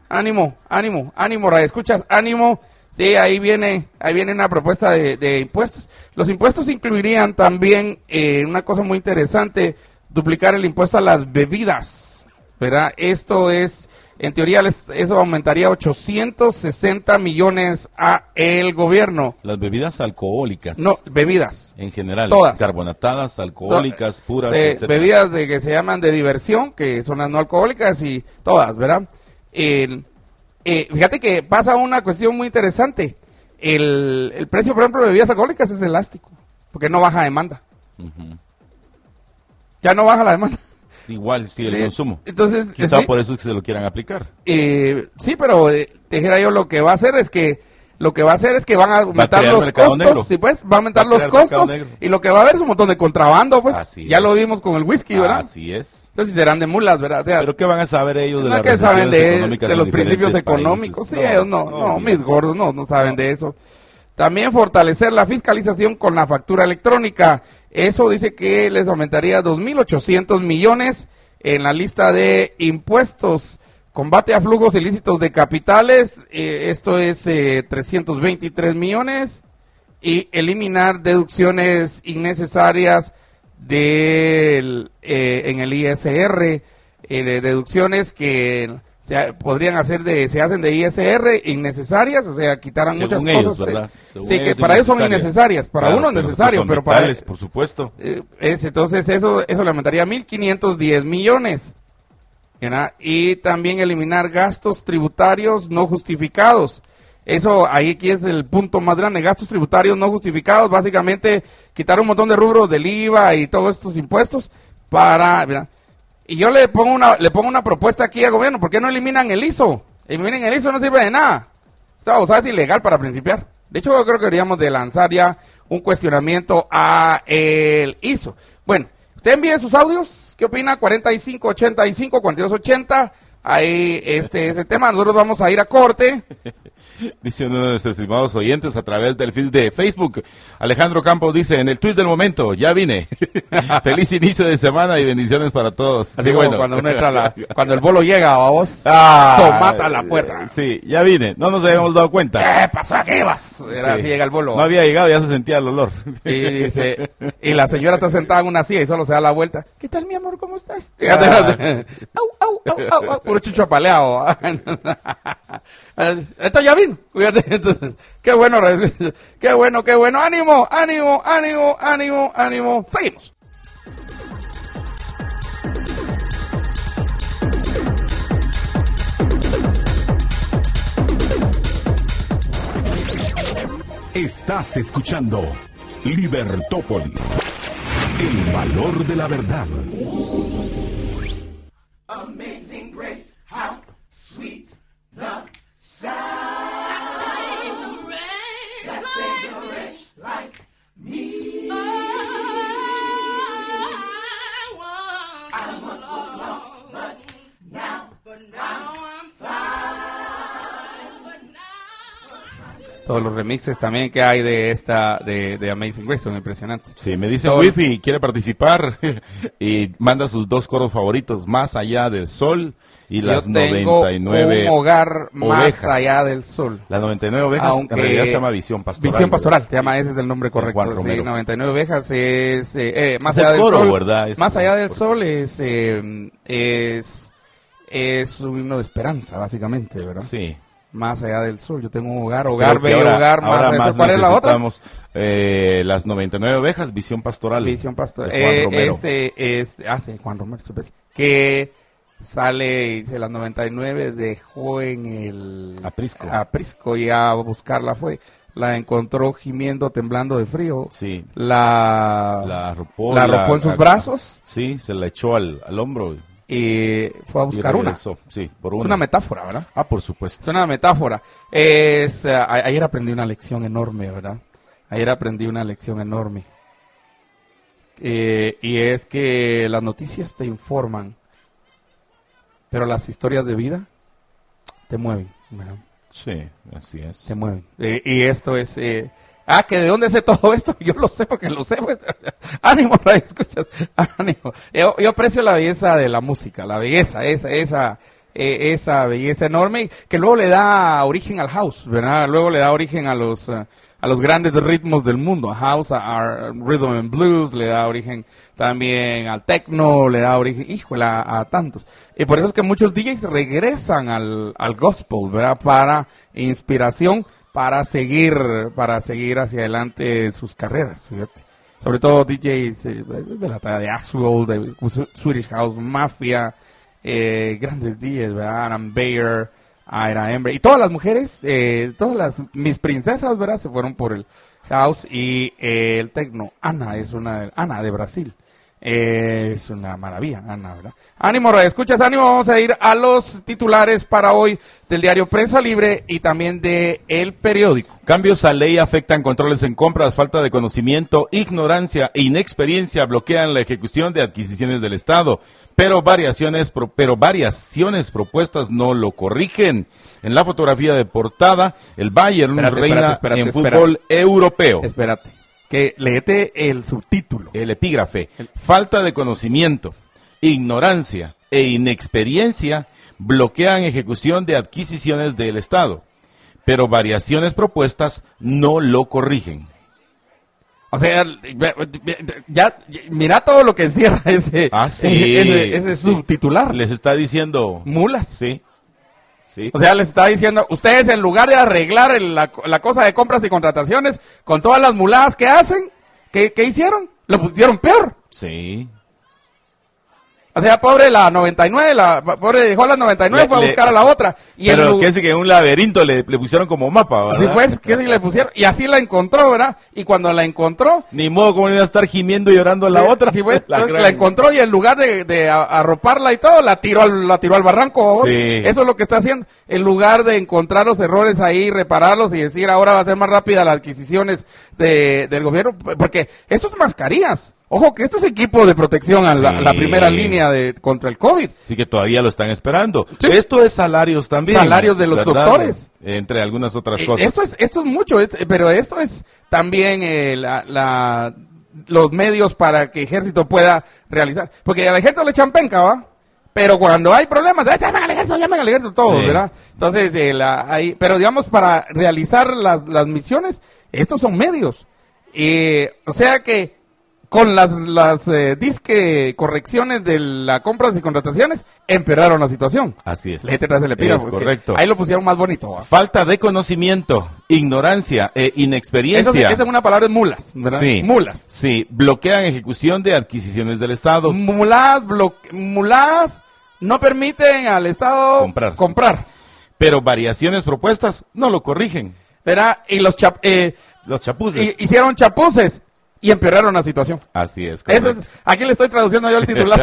Speaker 2: ánimo, ánimo, ánimo, radio escuchas, ánimo. Sí, ahí viene, ahí viene una propuesta de, de impuestos. Los impuestos incluirían también eh, una cosa muy interesante, duplicar el impuesto a las bebidas, ¿verdad? Esto es, en teoría, les, eso aumentaría ochocientos sesenta millones a el gobierno.
Speaker 3: Las bebidas alcohólicas.
Speaker 2: No, bebidas.
Speaker 3: En general.
Speaker 2: Todas.
Speaker 3: Carbonatadas, alcohólicas,
Speaker 2: No,
Speaker 3: puras,
Speaker 2: de,
Speaker 3: etcétera.
Speaker 2: bebidas de que se llaman de diversión, que son las no alcohólicas y todas, ¿verdad? El, eh, fíjate que pasa una cuestión muy interesante. El, el precio, por ejemplo, de bebidas alcohólicas es elástico, porque no baja demanda.
Speaker 3: Uh-huh.
Speaker 2: Ya no baja la demanda.
Speaker 3: Igual, sí, el
Speaker 2: Eh,
Speaker 3: consumo.
Speaker 2: Entonces,
Speaker 3: Quizá
Speaker 2: sí,
Speaker 3: por eso es que se lo quieran aplicar.
Speaker 2: eh, sí, pero eh, te dijera yo, lo que va a hacer es que lo que va a hacer es que van a aumentar
Speaker 3: crear
Speaker 2: los
Speaker 3: mercado
Speaker 2: costos,
Speaker 3: negro.
Speaker 2: sí, pues, va a aumentar
Speaker 3: Va a
Speaker 2: los
Speaker 3: crear mercado
Speaker 2: costos
Speaker 3: negro.
Speaker 2: y lo que va a haber es un montón de contrabando, pues.
Speaker 3: Así
Speaker 2: ya
Speaker 3: es.
Speaker 2: lo vimos con el whisky, ¿verdad?
Speaker 3: Así es.
Speaker 2: Entonces serán de mulas, ¿verdad? O sea,
Speaker 3: Pero ¿qué van a saber ellos de
Speaker 2: no
Speaker 3: las
Speaker 2: es que saben
Speaker 3: recesiones
Speaker 2: de,
Speaker 3: económicas
Speaker 2: de
Speaker 3: en
Speaker 2: los
Speaker 3: diferentes
Speaker 2: principios económicos, sí,
Speaker 3: países?
Speaker 2: ellos no, no,
Speaker 3: no,
Speaker 2: mis gordos no, no saben de eso. También fortalecer la fiscalización con la factura electrónica, eso dice que les aumentaría dos mil ochocientos millones en la lista de impuestos. Combate a flujos ilícitos de capitales, eh, esto es eh, trescientos veintitrés millones, y eliminar deducciones innecesarias del, eh, en el I S R, eh, de deducciones que se podrían hacer de, se hacen de I S R innecesarias, o sea, quitaran
Speaker 3: Según
Speaker 2: muchas
Speaker 3: ellos,
Speaker 2: cosas.
Speaker 3: ¿verdad?
Speaker 2: eh,
Speaker 3: Según
Speaker 2: sí, que
Speaker 3: ellos
Speaker 2: para ellos son
Speaker 3: innecesarias.
Speaker 2: innecesarias, para
Speaker 3: Claro,
Speaker 2: uno es
Speaker 3: pero
Speaker 2: necesario,
Speaker 3: son
Speaker 2: pero para
Speaker 3: vitales, por supuesto.
Speaker 2: eh, es, entonces eso eso le aumentaría mil quinientos diez millones. ¿Verdad? Y también eliminar gastos tributarios no justificados. Eso ahí aquí es el punto más grande, gastos tributarios no justificados, básicamente quitar un montón de rubros del I V A y todos estos impuestos para, ¿verdad? Y yo le pongo una le pongo una propuesta aquí al gobierno, ¿por qué no eliminan el I S O? Eliminen el I S O, no sirve de nada. O sea, o sea, es ilegal para principiar. De hecho, yo creo que deberíamos de lanzar ya un cuestionamiento a el I S O. Bueno, usted envíe sus audios, ¿qué opina? cuarenta y cinco ochenta y cinco, cuarenta y dos ochenta, ahí este es el tema, nosotros vamos a ir a corte.
Speaker 3: Dice uno de nuestros estimados oyentes a través del feed de Facebook. Alejandro Campos dice, en el tuit del momento, ya vine. Feliz inicio de semana y bendiciones para todos.
Speaker 2: Así
Speaker 3: Qué
Speaker 2: como
Speaker 3: bueno.
Speaker 2: cuando uno entra a la, cuando el bolo llega a vos,
Speaker 3: Ah,
Speaker 2: somata la puerta.
Speaker 3: Sí, ya vine. No nos habíamos dado cuenta.
Speaker 2: ¿Qué pasó aquí vas? Era
Speaker 3: Sí.
Speaker 2: así llega el bolo.
Speaker 3: No había llegado, ya se sentía el olor.
Speaker 2: Y dice, y la señora está sentada en una silla y solo se da la vuelta. ¿Qué tal, mi amor? ¿Cómo estás?
Speaker 3: Ah.
Speaker 2: au, au, au, au, au, puro chucho apaleado. Esto ya vino. Fíjate, entonces, qué bueno, qué bueno, qué bueno. Ánimo, ánimo, ánimo, ánimo, ánimo. Seguimos.
Speaker 1: Estás escuchando Libertópolis, el valor de la verdad.
Speaker 7: Amazing grace, how sweet the sound that saved a wretch like me. I once was lost, but now, but now I'm
Speaker 2: Todos los remixes también que hay de esta, de, de Amazing Grace son impresionantes.
Speaker 3: Sí, me dice
Speaker 2: Todo-
Speaker 3: Wifi, quiere participar y manda sus dos coros favoritos, Más allá del sol y las
Speaker 2: Yo tengo
Speaker 3: noventa y nueve
Speaker 2: un hogar más
Speaker 3: ovejas.
Speaker 2: allá del sol.
Speaker 3: Las noventa y nueve ovejas
Speaker 2: Aunque-
Speaker 3: en realidad se llama Visión Pastoral.
Speaker 2: Visión Pastoral,
Speaker 3: ¿verdad?
Speaker 2: se llama, ese es el nombre
Speaker 3: Sí, Juan
Speaker 2: correcto. Sí,
Speaker 3: Romero.
Speaker 2: noventa y nueve ovejas es, eh, eh, más
Speaker 3: Es el
Speaker 2: allá del
Speaker 3: coro,
Speaker 2: sol.
Speaker 3: ¿verdad? Es-
Speaker 2: más allá del
Speaker 3: por-
Speaker 2: sol es, eh, es, es un himno de esperanza, básicamente, ¿verdad?
Speaker 3: Sí.
Speaker 2: Más allá del sol, yo tengo un hogar, hogar,
Speaker 3: Creo que
Speaker 2: bello
Speaker 3: ahora-
Speaker 2: hogar, más
Speaker 3: ahora
Speaker 2: allá del sol.
Speaker 3: más
Speaker 2: ¿Cuál es la otra?
Speaker 3: necesitamos, eh, las noventa y nueve ovejas, Visión Pastoral.
Speaker 2: Visión Pastoral.
Speaker 3: de Juan
Speaker 2: Eh,
Speaker 3: Romero.
Speaker 2: este, este, ah, sí, Juan Romero, supe. Que sale, y dice, las noventa y nueve dejó en el...
Speaker 3: Aprisco.
Speaker 2: Aprisco, y a buscarla fue. La encontró gimiendo, temblando de frío.
Speaker 3: Sí.
Speaker 2: La,
Speaker 3: La arropó.
Speaker 2: la arropó en sus brazos
Speaker 3: Sí, se la echó al, al hombro. y-
Speaker 2: y fue a
Speaker 3: y
Speaker 2: buscar una.
Speaker 3: regresó. Sí, por
Speaker 2: Es
Speaker 3: una.
Speaker 2: una metáfora, ¿verdad?
Speaker 3: Ah, por supuesto.
Speaker 2: Es una metáfora. Es, eh, a- ayer aprendí una lección enorme, ¿verdad? Ayer aprendí una lección enorme. Eh, y es que las noticias te informan, pero las historias de vida te mueven, ¿verdad?
Speaker 3: Sí, así es.
Speaker 2: Te mueven. Eh, y esto es... eh, ah, que de dónde sé todo esto, yo lo sé porque lo sé. Pues. Ánimo, radio escuchas. Ánimo. Yo, yo aprecio la belleza de la música, la belleza, esa, esa, eh, esa belleza enorme que luego le da origen al house, ¿verdad? Luego le da origen a los uh, a los grandes ritmos del mundo, a house, a, a rhythm and blues, le da origen también al techno, le da origen, híjole, a, a tantos. Y por eso es que muchos D Js regresan al, al gospel, ¿verdad? Para inspiración, para seguir, para seguir hacia adelante sus carreras, fíjate. Sobre todo D Js eh, de la talla de Axwell, de Swedish House Mafia, eh, grandes D Js, ¿verdad? Adam Beyer, Ira Ember, y todas las mujeres, eh, todas las, mis princesas, ¿verdad? Se fueron por el house y eh, el techno. Ana es una, Ana de Brasil. Eh, es una maravilla, Ana, ¿verdad? Ánimo, radio escuchas, ánimo, vamos a ir a los titulares para hoy del diario Prensa Libre y también de El Periódico.
Speaker 3: Cambios a ley afectan controles en compras, falta de conocimiento, ignorancia e inexperiencia bloquean la ejecución de adquisiciones del Estado, pero variaciones, pro, pero variaciones propuestas no lo corrigen. En la fotografía de portada, el Bayern
Speaker 2: Espérate,
Speaker 3: reina
Speaker 2: espérate, espérate,
Speaker 3: en
Speaker 2: espérate.
Speaker 3: fútbol europeo.
Speaker 2: Espérate, que léete el subtítulo.
Speaker 3: El epígrafe, falta de conocimiento, ignorancia e inexperiencia bloquean ejecución de adquisiciones del Estado, pero variaciones propuestas no lo corrigen.
Speaker 2: O sea, ya, mira todo lo que encierra ese,
Speaker 3: Ah, sí,
Speaker 2: ese, ese
Speaker 3: sí.
Speaker 2: subtitular.
Speaker 3: Les está diciendo...
Speaker 2: Mulas.
Speaker 3: Sí, sí.
Speaker 2: O sea, les está diciendo, ustedes en lugar de arreglar el- la, la cosa de compras y contrataciones con todas las muladas que hacen, ¿qué, qué hicieron? Lo pusieron peor.
Speaker 3: Sí.
Speaker 2: O sea, pobre la noventa y nueve, la pobre dejó la noventa y nueve,
Speaker 3: Le-
Speaker 2: fue a
Speaker 3: le-
Speaker 2: buscar a la otra. Y en
Speaker 3: Pero
Speaker 2: lu-
Speaker 3: que es que en un laberinto le, le pusieron como mapa, ¿verdad?
Speaker 2: sí, pues, que sí le pusieron. Y así la encontró, ¿verdad? Y cuando la encontró,
Speaker 3: Ni modo como iba a estar gimiendo y llorando a la
Speaker 2: sí,
Speaker 3: otra.
Speaker 2: sí, pues,
Speaker 3: La
Speaker 2: entonces
Speaker 3: gran-
Speaker 2: la encontró y en lugar de, de a- arroparla y todo, la tiró al, la tiró al barranco. ¿vos?
Speaker 3: Sí.
Speaker 2: Eso es lo que está haciendo. En lugar de encontrar los errores ahí, repararlos y decir ahora va a ser más rápida las adquisiciones de, del gobierno. Porque esto es mascarillas. Ojo que esto es equipo de protección a la,
Speaker 3: Sí.
Speaker 2: a la primera línea de contra el COVID.
Speaker 3: Sí que todavía lo están esperando.
Speaker 2: Sí.
Speaker 3: Esto es salarios también.
Speaker 2: Salarios de los
Speaker 3: ¿verdad?
Speaker 2: doctores.
Speaker 3: Entre algunas otras
Speaker 2: Eh,
Speaker 3: cosas.
Speaker 2: Esto es esto es mucho, es- pero esto es también eh, la, la- los medios para que ejército pueda realizar. Porque al ejército le echan penca, ¿va? Pero cuando hay problemas, ¡eh, llamen al ejército, llamen al ejército, todos,
Speaker 3: Sí.
Speaker 2: ¿verdad? Entonces, eh, la, hay, pero digamos, para realizar las, las misiones, estos son medios. Eh, o sea que con las, las eh, disque correcciones de las compras y contrataciones, empeoraron la situación.
Speaker 3: Así es.
Speaker 2: Léete tras el epígrafo,
Speaker 3: Es
Speaker 2: es que
Speaker 3: correcto.
Speaker 2: ahí lo pusieron más bonito, ¿va?
Speaker 3: Falta de conocimiento, ignorancia e
Speaker 2: Eso,
Speaker 3: inexperiencia.
Speaker 2: sí- esa es una palabra de mulas, ¿verdad?
Speaker 3: Sí.
Speaker 2: Mulas.
Speaker 3: Sí, bloquean ejecución de adquisiciones del Estado.
Speaker 2: Mulas, blo- mulas no permiten al Estado
Speaker 3: Comprar.
Speaker 2: comprar,
Speaker 3: Pero variaciones propuestas no lo corrigen.
Speaker 2: ¿verdad? Y los chap- eh,
Speaker 3: Los chapuces.
Speaker 2: y- hicieron chapuces y empeoraron la situación.
Speaker 3: Así es.
Speaker 2: Eso
Speaker 3: correcto.
Speaker 2: es, aquí le estoy traduciendo yo el titular.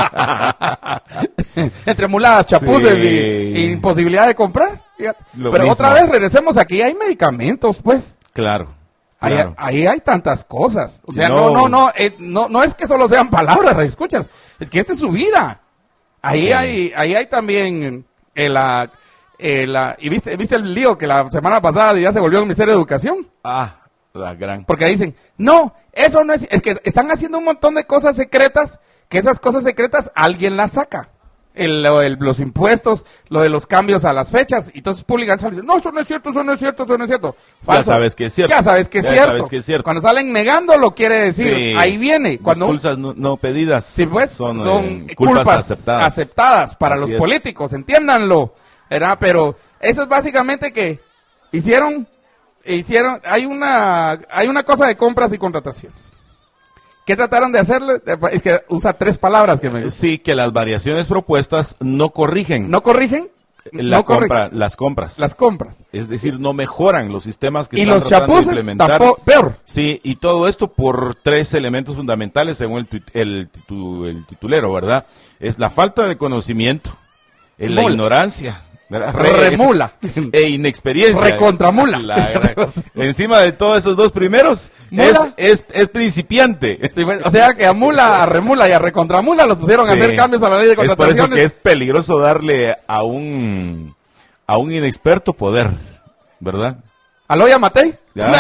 Speaker 2: Entre muladas, chapuces
Speaker 3: Sí.
Speaker 2: y, y imposibilidad de comprar. fíjate.
Speaker 3: Lo
Speaker 2: Pero
Speaker 3: mismo.
Speaker 2: otra vez regresemos aquí, hay medicamentos, pues.
Speaker 3: Claro.
Speaker 2: Ahí,
Speaker 3: claro.
Speaker 2: ahí hay tantas cosas. O
Speaker 3: Si
Speaker 2: sea,
Speaker 3: no-
Speaker 2: no, no, no, eh, no, no es que solo sean palabras, escuchas. Es que esta es su vida. Ahí
Speaker 3: Sí.
Speaker 2: hay, ahí hay también eh, la, eh, la, y viste, viste el lío que la semana pasada ya se volvió el Ministerio de Educación.
Speaker 3: Ah, la gran.
Speaker 2: Porque dicen, no, eso no es, es que están haciendo un montón de cosas secretas, que esas cosas secretas alguien las saca. El, lo- el- los impuestos, lo de los cambios a las fechas, y entonces publican, salen, no, eso no es cierto, eso no es cierto, eso no es cierto.
Speaker 3: Ya sabes que es cierto.
Speaker 2: Ya sabes que es
Speaker 3: Ya
Speaker 2: cierto.
Speaker 3: sabes que es cierto.
Speaker 2: Cuando salen negándolo, quiere decir,
Speaker 3: Sí.
Speaker 2: ahí viene. Cuando un-
Speaker 3: Disculpas no, no pedidas.
Speaker 2: Sí, pues, son,
Speaker 3: son, eh,
Speaker 2: culpas,
Speaker 3: culpas, aceptadas.
Speaker 2: aceptadas para
Speaker 3: Así
Speaker 2: los
Speaker 3: es.
Speaker 2: políticos, entiéndanlo, ¿verdad? Pero eso es básicamente que hicieron, hicieron, hay una, hay una cosa de compras y contrataciones. ¿Qué trataron de hacerle? Es que usa tres palabras que me gustan.
Speaker 3: Sí, que las variaciones propuestas no corrigen
Speaker 2: No corrigen,
Speaker 3: la
Speaker 2: no corrigen
Speaker 3: compra, las compras.
Speaker 2: las compras.
Speaker 3: Es decir, no mejoran los sistemas que
Speaker 2: Y
Speaker 3: están
Speaker 2: los
Speaker 3: tratando de
Speaker 2: chapuces,
Speaker 3: implementar.
Speaker 2: tampoco, peor.
Speaker 3: Sí, y todo esto por tres elementos fundamentales según el, tuit- el, titu- el titulero, ¿verdad? Es la falta de conocimiento, eh, la
Speaker 2: Mula.
Speaker 3: ignorancia, ¿verdad?
Speaker 2: Remula.
Speaker 3: E inexperiencia.
Speaker 2: Recontramula.
Speaker 3: La- encima de todos esos dos primeros, es,
Speaker 2: Mula.
Speaker 3: es, es principiante.
Speaker 2: Sí, pues, o sea que a mula, a remula y a recontramula los pusieron a
Speaker 3: Sí.
Speaker 2: hacer cambios a la ley de
Speaker 3: Es por eso
Speaker 2: contrataciones.
Speaker 3: que es peligroso darle a un, a un inexperto poder, ¿verdad?
Speaker 2: ¿Aló, Yamatei?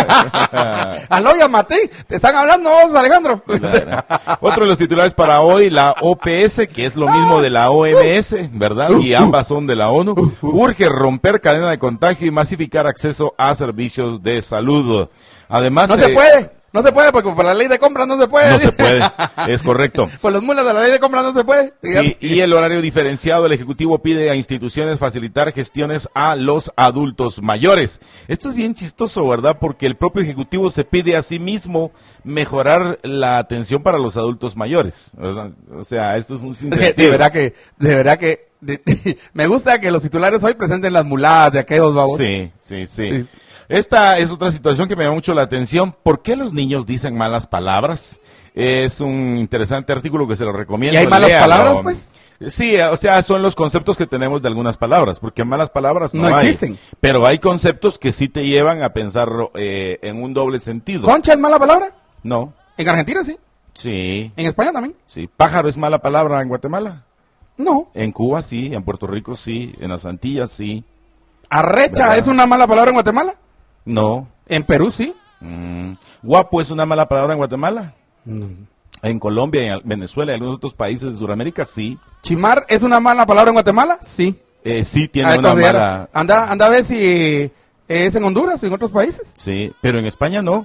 Speaker 2: ¿Aló, Yamatei? ¿Te están hablando vos, Alejandro?
Speaker 3: Claro. Otro de los titulares para hoy, la O P S, que es lo mismo de la O M S, ¿verdad? Y ambas son de la ONU. Urge romper cadena de contagio y masificar acceso a servicios de salud. Además...
Speaker 2: No
Speaker 3: eh,
Speaker 2: se puede. No se puede, porque por la ley de compras no se puede.
Speaker 3: No se puede, es correcto.
Speaker 2: Por los mulas de la ley de compras no se puede.
Speaker 3: Sí, y el horario diferenciado, el Ejecutivo pide a instituciones facilitar gestiones a los adultos mayores. Esto es bien chistoso, ¿verdad? Porque el propio Ejecutivo se pide a sí mismo mejorar la atención para los adultos mayores, ¿verdad? O sea, esto es un sinsentido.
Speaker 2: De verdad que, de verdad que, de, de, me gusta que los titulares hoy presenten las muladas de aquellos babos.
Speaker 3: Sí, sí, sí. sí. Esta es otra situación que me llama mucho la atención. ¿Por qué los niños dicen malas palabras? Es un interesante artículo que se lo recomiendo.
Speaker 2: ¿Y hay malas
Speaker 3: Léalo.
Speaker 2: palabras, pues?
Speaker 3: Sí, o sea, son los conceptos que tenemos de algunas palabras, porque malas palabras no,
Speaker 2: no
Speaker 3: hay.
Speaker 2: existen.
Speaker 3: Pero hay conceptos que sí te llevan a pensar eh, en un doble sentido.
Speaker 2: ¿Concha es mala palabra?
Speaker 3: No.
Speaker 2: ¿En Argentina sí?
Speaker 3: Sí.
Speaker 2: ¿En España también?
Speaker 3: Sí. ¿Pájaro es mala palabra en Guatemala?
Speaker 2: No.
Speaker 3: En Cuba sí, en Puerto Rico sí, en las Antillas sí.
Speaker 2: ¿Arrecha
Speaker 3: ¿verdad?
Speaker 2: es una mala palabra en Guatemala?
Speaker 3: No.
Speaker 2: En Perú sí.
Speaker 3: Mm. ¿Guapo es una mala palabra en Guatemala?
Speaker 2: Mm.
Speaker 3: En Colombia, en Venezuela y algunos otros países de Sudamérica, sí.
Speaker 2: ¿Chimar es una mala palabra en Guatemala? Sí.
Speaker 3: Eh, sí tiene
Speaker 2: Ah,
Speaker 3: una
Speaker 2: considera.
Speaker 3: mala...
Speaker 2: Anda, anda a ver si es en Honduras o en otros países.
Speaker 3: Sí, pero en España no.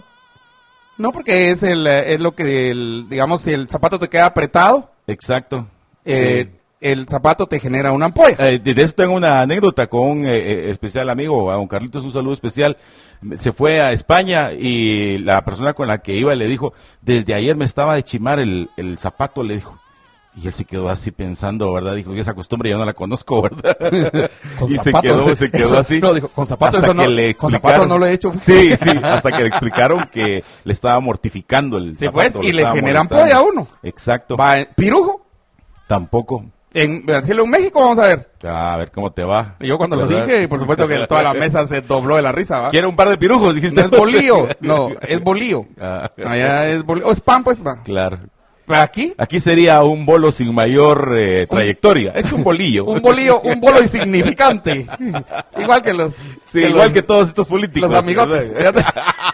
Speaker 2: No, porque es el es lo que, el, digamos, si el zapato te queda apretado,
Speaker 3: Exacto.
Speaker 2: eh,
Speaker 3: Sí.
Speaker 2: el zapato te genera una ampolla.
Speaker 3: Eh, de eso tengo una anécdota con un eh, eh, especial amigo, a don Carlitos, un saludo especial. Se fue a España y la persona con la que iba le dijo, desde ayer me estaba de chimar el, el zapato, le dijo. Y él se quedó así pensando, ¿verdad? Dijo, esa costumbre yo no la conozco, ¿verdad?
Speaker 2: Con
Speaker 3: y
Speaker 2: zapato,
Speaker 3: se quedó, se quedó
Speaker 2: eso,
Speaker 3: así.
Speaker 2: No, dijo, con zapato
Speaker 3: hasta
Speaker 2: eso no,
Speaker 3: que le
Speaker 2: con
Speaker 3: explicaron,
Speaker 2: zapato no lo he hecho.
Speaker 3: Sí, sí, hasta que le explicaron que le estaba mortificando el
Speaker 2: Sí,
Speaker 3: zapato.
Speaker 2: pues,
Speaker 3: lo
Speaker 2: y le
Speaker 3: estaba
Speaker 2: genera
Speaker 3: molestando.
Speaker 2: ampolla a uno.
Speaker 3: Exacto.
Speaker 2: Va, ¿pirujo?
Speaker 3: Tampoco.
Speaker 2: En Brasil o en México, vamos a ver.
Speaker 3: A ver cómo te va.
Speaker 2: Y yo cuando lo
Speaker 3: ¿verdad?
Speaker 2: dije, por supuesto que toda la mesa se dobló de la risa, ¿va?
Speaker 3: Quiero un par de pirujos, dijiste.
Speaker 2: No es bolío, no, es bolío.
Speaker 3: Ah,
Speaker 2: Allá es bolío. O es pan, pues, va.
Speaker 3: claro.
Speaker 2: Aquí,
Speaker 3: Aquí sería un bolo sin mayor eh, trayectoria. Es un bolillo.
Speaker 2: un bolío, un bolo insignificante. Igual que los...
Speaker 3: Sí,
Speaker 2: que
Speaker 3: igual
Speaker 2: los-
Speaker 3: que todos estos políticos.
Speaker 2: Los amigotes.
Speaker 3: ¿verdad?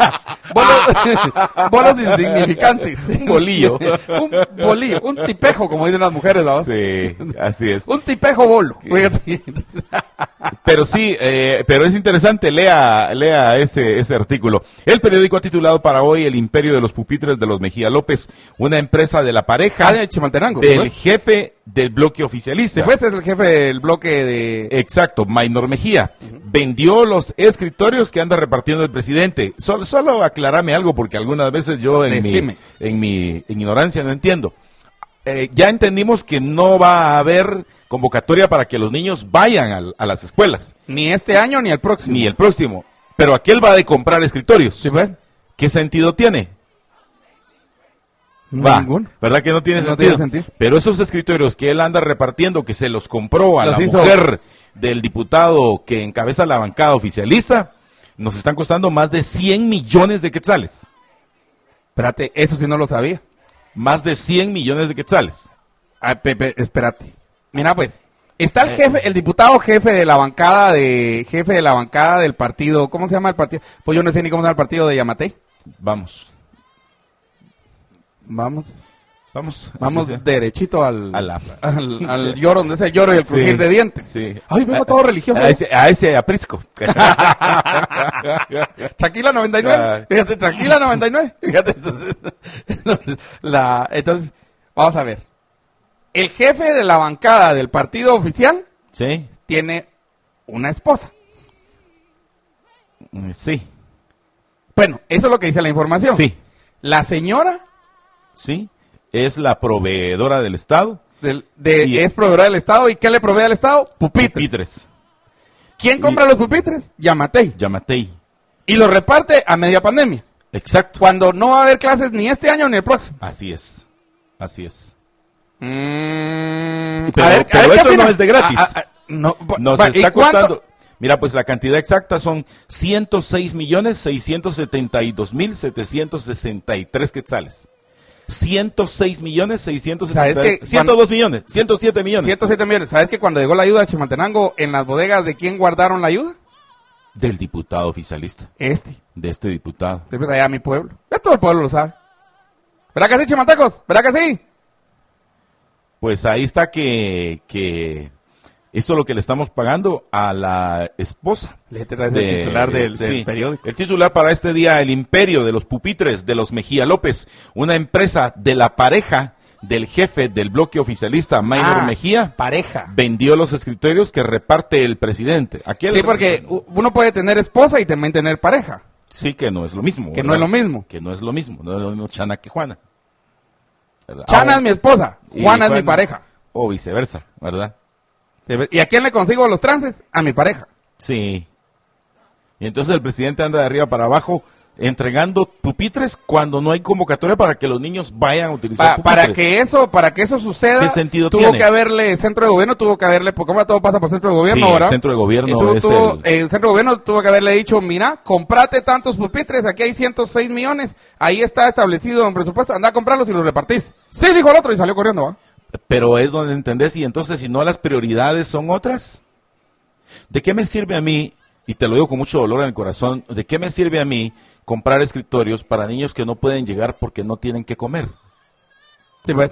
Speaker 2: bolos, bolos insignificantes.
Speaker 3: Un bolillo.
Speaker 2: un bolillo, un tipejo, como dicen las mujeres, ¿no?
Speaker 3: Sí, así es.
Speaker 2: Un tipejo bolo. Fíjate.
Speaker 3: Pero sí, eh, pero es interesante, lea, lea ese, ese artículo. El periódico ha titulado para hoy El imperio de los pupitres de los Mejía López, una empresa de la pareja
Speaker 2: Ah, de Chimaltenango.
Speaker 3: del
Speaker 2: ¿pues?
Speaker 3: jefe del bloque oficialista.
Speaker 2: Sí, pues es el jefe del bloque de...
Speaker 3: Exacto, Maynor Mejía. Vendió los escritorios que anda repartiendo el presidente. Solo, solo aclarame algo, porque algunas veces yo en, mi,
Speaker 2: Decime.
Speaker 3: en mi ignorancia no entiendo. Eh, ya entendimos que no va a haber convocatoria para que los niños vayan al- a, las escuelas,
Speaker 2: Ni este año ni el próximo.
Speaker 3: ni el próximo. Pero aquel va de comprar escritorios.
Speaker 2: Sí, pues.
Speaker 3: ¿Qué sentido tiene? Va,
Speaker 2: Ninguno.
Speaker 3: ¿verdad que no tiene,
Speaker 2: No
Speaker 3: sentido?
Speaker 2: tiene sentido.
Speaker 3: Pero esos escritorios que él anda repartiendo, que se los compró a
Speaker 2: Los
Speaker 3: la
Speaker 2: hizo-
Speaker 3: mujer del diputado que encabeza la bancada oficialista, nos están costando más de cien millones de quetzales.
Speaker 2: Espérate, eso sí no lo sabía.
Speaker 3: Más de cien millones de quetzales.
Speaker 2: Ah, Pepe, espérate. Mira, pues, está el jefe, el diputado jefe de la bancada de, jefe de la bancada del partido, ¿cómo se llama el partido? Pues yo no sé ni cómo se llama el partido de Yamatei.
Speaker 3: Vamos,
Speaker 2: Vamos,
Speaker 3: vamos.
Speaker 2: vamos
Speaker 3: así sea.
Speaker 2: derechito al,
Speaker 3: A la-
Speaker 2: al, al lloro, donde es el lloro y el
Speaker 3: Sí,
Speaker 2: crujir de dientes.
Speaker 3: sí.
Speaker 2: Ay, vengo todo religioso.
Speaker 3: A ese, a ese aprisco.
Speaker 2: Tranquila noventa y nueve.
Speaker 3: Ah.
Speaker 2: Fíjate, tranquila noventa y nueve. Fíjate, entonces, entonces, la, entonces, vamos a ver. El jefe de la bancada del partido oficial
Speaker 3: Sí,
Speaker 2: tiene una esposa.
Speaker 3: sí,
Speaker 2: Bueno, eso es lo que dice la información.
Speaker 3: sí,
Speaker 2: La señora
Speaker 3: sí. Es la proveedora del Estado.
Speaker 2: del- de,
Speaker 3: Y-
Speaker 2: es proveedora del Estado. ¿Y qué le provee al Estado? Pupitres.
Speaker 3: Pupitres.
Speaker 2: ¿Quién compra los pupitres? Yamatei.
Speaker 3: Yamatei.
Speaker 2: Y los reparte a media pandemia.
Speaker 3: Exacto.
Speaker 2: Cuando no va a haber clases ni este año ni el próximo.
Speaker 3: Así es. Así es.
Speaker 2: Mm,
Speaker 3: Pero-
Speaker 2: a ver, a
Speaker 3: pero
Speaker 2: ver, ¿qué
Speaker 3: eso no
Speaker 2: opina?
Speaker 3: es de gratis.
Speaker 2: Ah, ah, ah, no,
Speaker 3: Nos
Speaker 2: va, ¿y
Speaker 3: está
Speaker 2: cuánto?
Speaker 3: costando. Mira, pues la cantidad exacta son ciento seis millones seiscientos setenta y dos mil setecientos sesenta y tres quetzales. ciento seis millones seiscientos setenta y tres.
Speaker 2: ¿Sabes que
Speaker 3: ciento dos millones, ciento siete millones.
Speaker 2: ciento siete millones. ¿Sabes que cuando llegó la ayuda a Chimaltenango, en las bodegas de quién guardaron la ayuda?
Speaker 3: Del diputado oficialista.
Speaker 2: Este.
Speaker 3: De este diputado.
Speaker 2: Después allá a mi pueblo. Ya todo el pueblo lo sabe. ¿Verdad que sí, chimantecos? ¿Verdad que sí?
Speaker 3: Pues ahí está que, que eso es lo que le estamos pagando a la esposa.
Speaker 2: Le traes el titular del, del
Speaker 3: sí,
Speaker 2: periódico.
Speaker 3: El titular para este día, el imperio de los pupitres de los Mejía López, una empresa de la pareja del jefe del bloque oficialista, Maynor
Speaker 2: Ah,
Speaker 3: Mejía,
Speaker 2: pareja.
Speaker 3: vendió los escritorios que reparte el presidente. Aquel
Speaker 2: Sí, porque u- uno puede tener esposa y también tener pareja.
Speaker 3: sí que no es lo mismo.
Speaker 2: Que
Speaker 3: ¿verdad?
Speaker 2: no es lo mismo.
Speaker 3: Que no es lo mismo, no es lo mismo Chana que Juana. ¿Verdad?
Speaker 2: Chana
Speaker 3: Ah,
Speaker 2: es mi esposa,
Speaker 3: y
Speaker 2: Juana es mi pareja.
Speaker 3: O viceversa, ¿verdad?
Speaker 2: ¿Y a quién le consigo los trances? A mi pareja.
Speaker 3: Sí. Y entonces el presidente anda de arriba para abajo entregando pupitres cuando no hay convocatoria para que los niños vayan a utilizar
Speaker 2: Pa-
Speaker 3: pupitres.
Speaker 2: para que eso, para que eso suceda,
Speaker 3: ¿Qué sentido
Speaker 2: tuvo
Speaker 3: tiene?
Speaker 2: que haberle centro de gobierno, tuvo que haberle, porque ahora todo pasa por centro de gobierno,
Speaker 3: Sí, el
Speaker 2: ¿verdad?
Speaker 3: centro de gobierno
Speaker 2: Y tuvo-
Speaker 3: es
Speaker 2: tuvo-
Speaker 3: el-
Speaker 2: el centro de gobierno tuvo que haberle dicho, mira, comprate tantos pupitres, aquí hay ciento seis millones, ahí está establecido en presupuesto, anda a comprarlos y los repartís. Sí, dijo el otro y salió corriendo, ¿va?
Speaker 3: Pero es donde entendés, y entonces si no las prioridades son otras, ¿de qué me sirve a mí, y te lo digo con mucho dolor en el corazón, de qué me sirve a mí comprar escritorios para niños que no pueden llegar porque no tienen que comer?
Speaker 2: Sí, pues.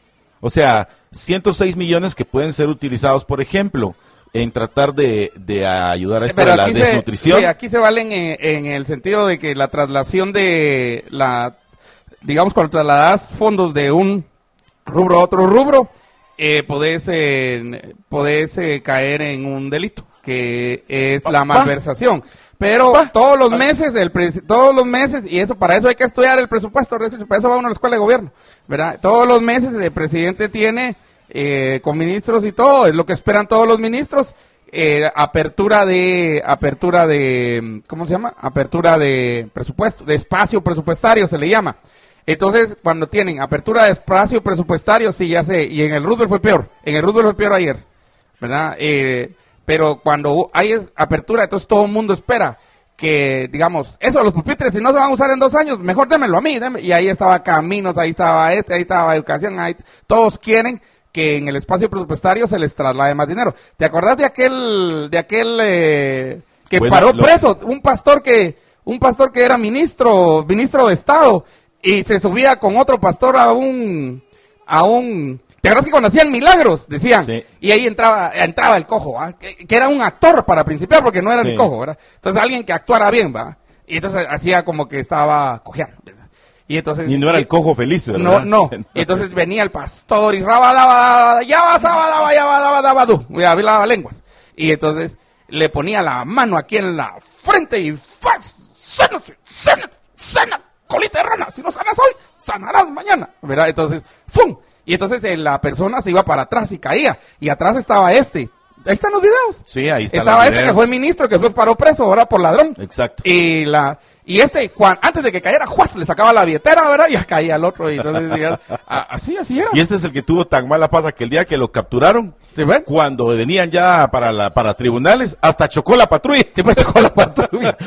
Speaker 3: O sea, ciento seis millones que pueden ser utilizados, por ejemplo, en tratar de, de ayudar a esto
Speaker 2: Pero
Speaker 3: de la
Speaker 2: aquí se,
Speaker 3: desnutrición.
Speaker 2: sí, aquí se valen en, en el sentido de que la traslación de la, digamos, cuando trasladas fondos de un rubro a otro rubro, eh, podés, eh, podés eh, caer en un delito, que es la
Speaker 3: Pa-
Speaker 2: malversación. Pero
Speaker 3: Pa-
Speaker 2: todos los meses, el presi- todos los meses, y eso para eso hay que estudiar el presupuesto, para eso va uno a la escuela de gobierno, ¿verdad? Todos los meses el presidente tiene, eh, con ministros y todo, es lo que esperan todos los ministros, eh, apertura de, apertura de, ¿cómo se llama? Apertura de presupuesto, de espacio presupuestario se le llama. Entonces, cuando tienen apertura de espacio presupuestario, sí, ya sé, y en el Roosevelt fue peor, en el Roosevelt fue peor ayer, ¿verdad? Eh, pero cuando hay es- apertura, entonces todo el mundo espera que, digamos, eso, los pupitres, si no se van a usar en dos años, mejor démelo a mí, déme. Y ahí estaba Caminos, ahí estaba este, ahí estaba Educación, ahí, todos quieren que en el espacio presupuestario se les traslade más dinero. ¿Te acordás de aquel, de aquel eh, que
Speaker 3: Bueno,
Speaker 2: paró
Speaker 3: lo-
Speaker 2: preso, un pastor que, un pastor que era ministro, ministro de Estado, y se subía con otro pastor a un, a un, ¿te acuerdas que cuando hacían milagros? Decían,
Speaker 3: Sí.
Speaker 2: y ahí entraba, entraba el cojo, ¿va? Que, que era un actor para principiar porque no era
Speaker 3: Sí.
Speaker 2: el cojo, ¿verdad? Entonces alguien que actuara bien, ¿va? Y entonces hacía como que estaba cojeando, ¿verdad? Y entonces...
Speaker 3: Y no era
Speaker 2: y-
Speaker 3: el cojo feliz, ¿verdad?
Speaker 2: no, no. Y entonces venía el pastor y rabadaba, ya va, sabadaba, ya va, daba, daba, du. Y hablaba lenguas. Y entonces le ponía la mano aquí en la frente y ¡fas! ¡Sana, sana, sana, colita de rana! Si no sanas hoy, sanarás mañana. ¿Verdad? Entonces, ¡fum! Y entonces eh, la persona se iba para atrás y caía. Y atrás estaba este. Ahí están los videos.
Speaker 3: Sí, ahí están
Speaker 2: Estaba
Speaker 3: los
Speaker 2: este
Speaker 3: videos.
Speaker 2: que fue ministro, que fue paró preso, ahora por ladrón.
Speaker 3: Exacto.
Speaker 2: Y la y este, cuan- antes de que cayera, ¡juas! Le sacaba la billetera, ¿verdad? Y ya caía el otro. Y entonces, ya- a- así, así era.
Speaker 3: Y este es el que tuvo tan mala pata que el día que lo capturaron,
Speaker 2: ¿Sí ven?
Speaker 3: cuando venían ya para la para tribunales, hasta chocó la patrulla.
Speaker 2: Sí, pues chocó la patrulla.